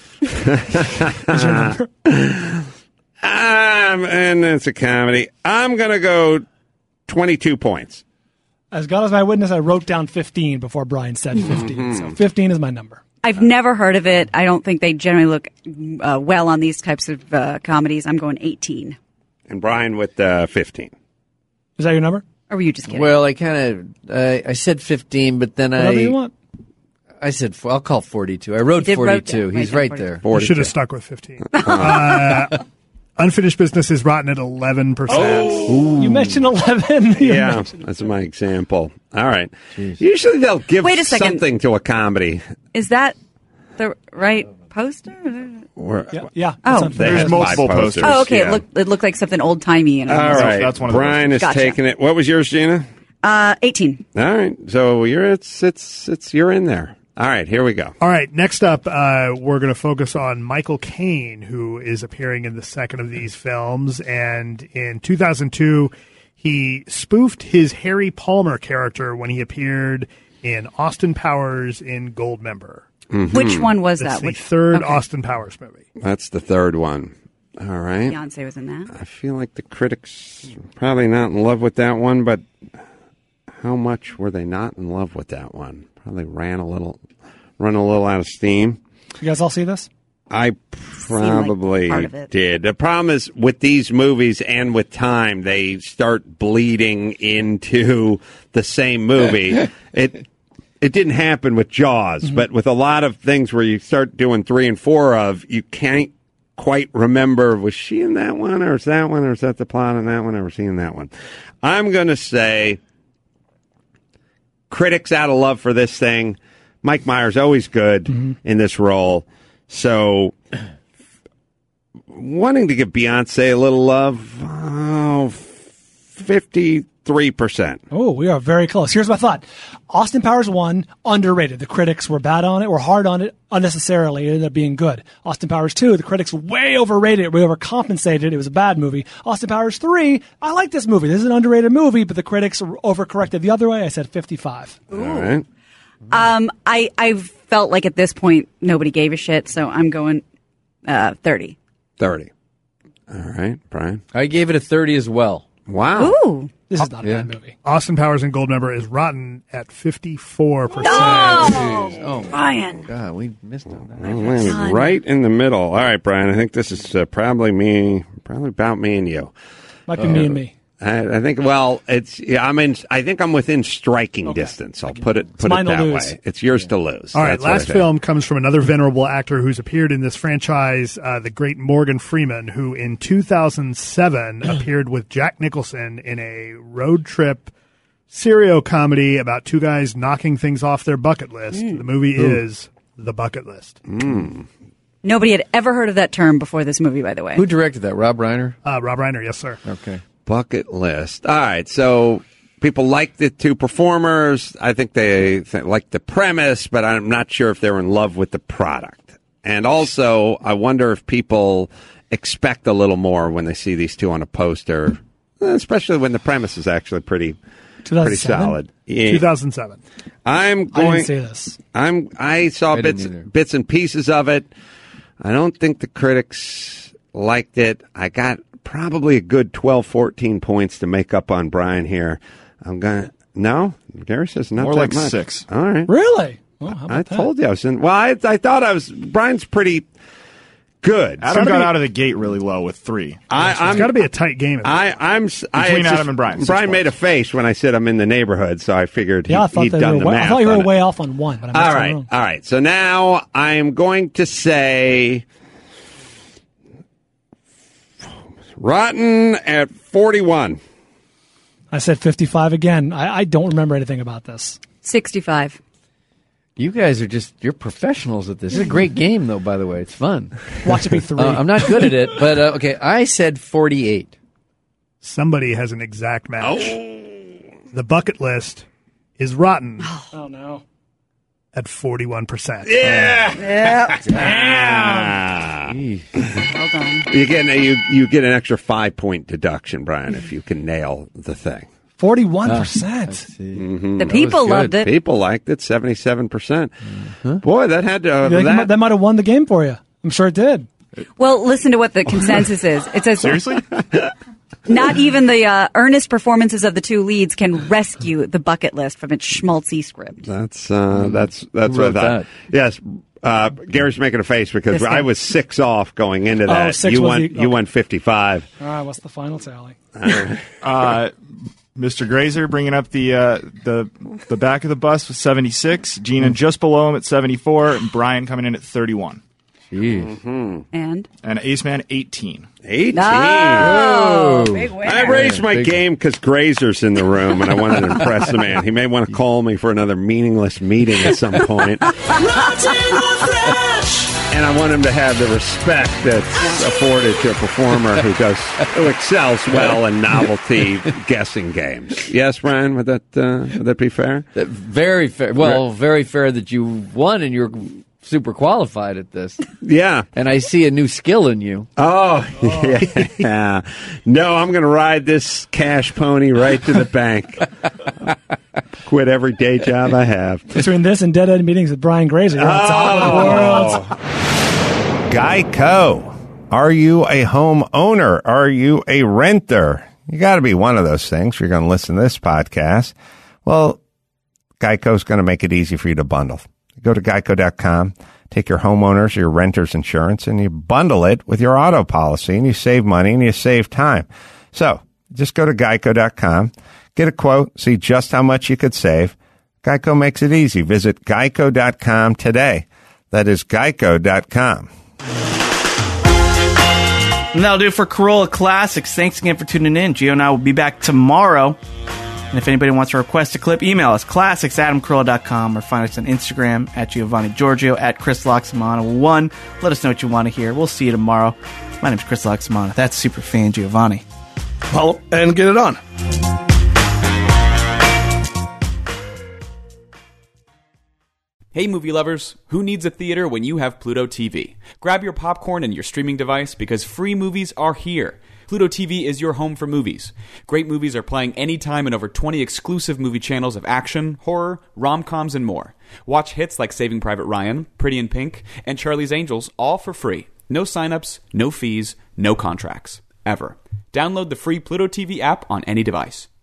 And it's a comedy. I'm going to go 22 points. As God is my witness, I wrote down 15 before Brian said 15. So 15 is my number. I've never heard of it. I don't think they generally look well on these types of comedies. I'm going 18. And Brian with 15. Is that your number? Or were you just kidding? Well, I said 15, but then Whatever you want. I said, I'll call 42. I wrote 42. He's right there. You should have stuck with 15. Unfinished Business is rotten at 11%. Oh, you mentioned 11. Yeah, that's my example. All right. Jeez. Usually they'll give something to a comedy. Is that the right poster? Yeah. Oh, there's multiple posters. Oh, okay. Yeah. It looked like something old timey. All right, that's one of the Brian is Gotcha. taking it. What was yours, Gina? 18. All right, so you're in there. All right, here we go. All right, next up, we're going to focus on Michael Caine, who is appearing in the second of these films. And in 2002, he spoofed his Harry Palmer character when he appeared in Austin Powers in Goldmember. Mm-hmm. Which one was That's that? the third Austin Powers movie. That's the third one. All right. Beyonce was in that. I feel like the critics probably not in love with that one, but how much were they not in love with that one? Probably run a little out of steam. You guys all see this? I probably part of it. did. The problem is with these movies and with time, they start bleeding into the same movie. It didn't happen with Jaws, but with a lot of things where you start doing 3 and 4 of, you can't quite remember, was she in that one, or is that one, or is that the plot on that one, or was she in that one? I'm going to say critics out of love for this thing. Mike Myers always good in this role. So wanting to give Beyonce a little love, 53%. Oh, we are very close. Here's my thought. Austin Powers 1, underrated. The critics were bad on it, were hard on it unnecessarily. It ended up being good. Austin Powers 2, the critics way overrated it, way overcompensated. It was a bad movie. Austin Powers 3, I like this movie. This is an underrated movie, but the critics overcorrected the other way. I said 55. All right. I felt like at this point nobody gave a shit, so I'm going 30. 30. All right, Brian. I gave it a 30 as well. Wow. Ooh. This is not a bad movie. Austin Powers in Goldmember is rotten at 54%. Oh, Brian. God, we missed on that. Well, right in the middle. All right, Brian. I think this is probably about me and you. Might be me and me. I think. Well, it's. Yeah, I think I'm within striking distance. I'll put it mine that to lose. way. It's yours to lose. All right, That's what I last think. film comes from another venerable actor who's appeared in this franchise, the great Morgan Freeman, who in 2007 appeared with Jack Nicholson in a road trip serio comedy about two guys knocking things off their bucket list. The movie is The Bucket List. Nobody had ever heard of that term before this movie, by the way. Who directed that? Rob Reiner? Rob Reiner, yes, sir. Okay. Bucket list. All right, so people like the two performers. I think they like the premise, but I'm not sure if they're in love with the product. And also, I wonder if people expect a little more when they see these two on a poster, especially when the premise is actually pretty solid. Yeah. 2007. I didn't see this. I saw bits and pieces of it. I don't think the critics liked it. I got probably a good 12, 14 points to make up on Brian here. No? Gary says not more that like much. 6. All right. Really? Well, how about I that? told you I was in. Well, I thought Brian's pretty good. Adam got out of the gate really low with 3. It's got to be a tight game. Between Adam and Brian. Brian made a face when I said I'm in the neighborhood, so I figured I thought he'd done the math. I thought you were on it. way off on one, but I missed it wrong. All right. So now I'm going to say rotten at 41. I said 55 again. I don't remember anything about this. 65. You guys are you're professionals at this. It's a great game, though, by the way. It's fun. Watch it be 3. I'm not good at it, but okay, I said 48. Somebody has an exact match. The Bucket List is rotten. Oh, no. At 41%. Yeah. Well done. You get an extra 5-point deduction, Brian, if you can nail the thing. 41%. The people loved it. People liked it. 77%. Boy, that had to. That might have won the game for you. I'm sure it did. Well, listen to what the consensus is. It says Seriously? not even the earnest performances of the two leads can rescue The Bucket List from its schmaltzy script. That's what I thought. Yes. Gary's making a face because I was 6 off going into that. 6 you won 55. All right, what's the final tally? Mr. Grazer bringing up the back of the bus with 76. Gina just below him at 74. And Brian coming in at 31. Jeez. Mm-hmm. And Aceman 18. 18. Oh, big winner. I raised my game because Grazer's in the room, and I wanted to impress the man. He may want to call me for another meaningless meeting at some point. And I want him to have the respect that's afforded to a performer who excels well in novelty guessing games. Yes, Brian, would that be fair? Very fair. Well, very fair that you won and you're super qualified at this. Yeah. And I see a new skill in you. Oh. Yeah. No, I'm going to ride this cash pony right to the bank. Quit every day job I have. Between this and Dead End Meetings with Brian Grazer, you're on top of the world. Geico. Are you a homeowner? Are you a renter? You got to be one of those things if you're going to listen to this podcast. Well, Geico's going to make it easy for you to bundle. Go to geico.com, take your homeowners or your renter's insurance, and you bundle it with your auto policy, and you save money and you save time. So just go to geico.com, get a quote, see just how much you could save. Geico makes it easy. Visit geico.com today. That is geico.com. And that'll do it for Corolla Classics. Thanks again for tuning in. Gio and I will be back tomorrow. And if anybody wants to request a clip, email us, classics@adamcarolla.com, or find us on Instagram at Giovanni Giorgio, at Chris Loxamana1. Let us know what you want to hear. We'll see you tomorrow. My name's Chris Loxamana. That's Superfan Giovanni. Follow and get it on. Hey movie lovers, who needs a theater when you have Pluto TV? Grab your popcorn and your streaming device because free movies are here. Pluto TV is your home for movies. Great movies are playing anytime in over 20 exclusive movie channels of action, horror, rom-coms, and more. Watch hits like Saving Private Ryan, Pretty in Pink, and Charlie's Angels all for free. No sign-ups, no fees, no contracts. Ever. Download the free Pluto TV app on any device.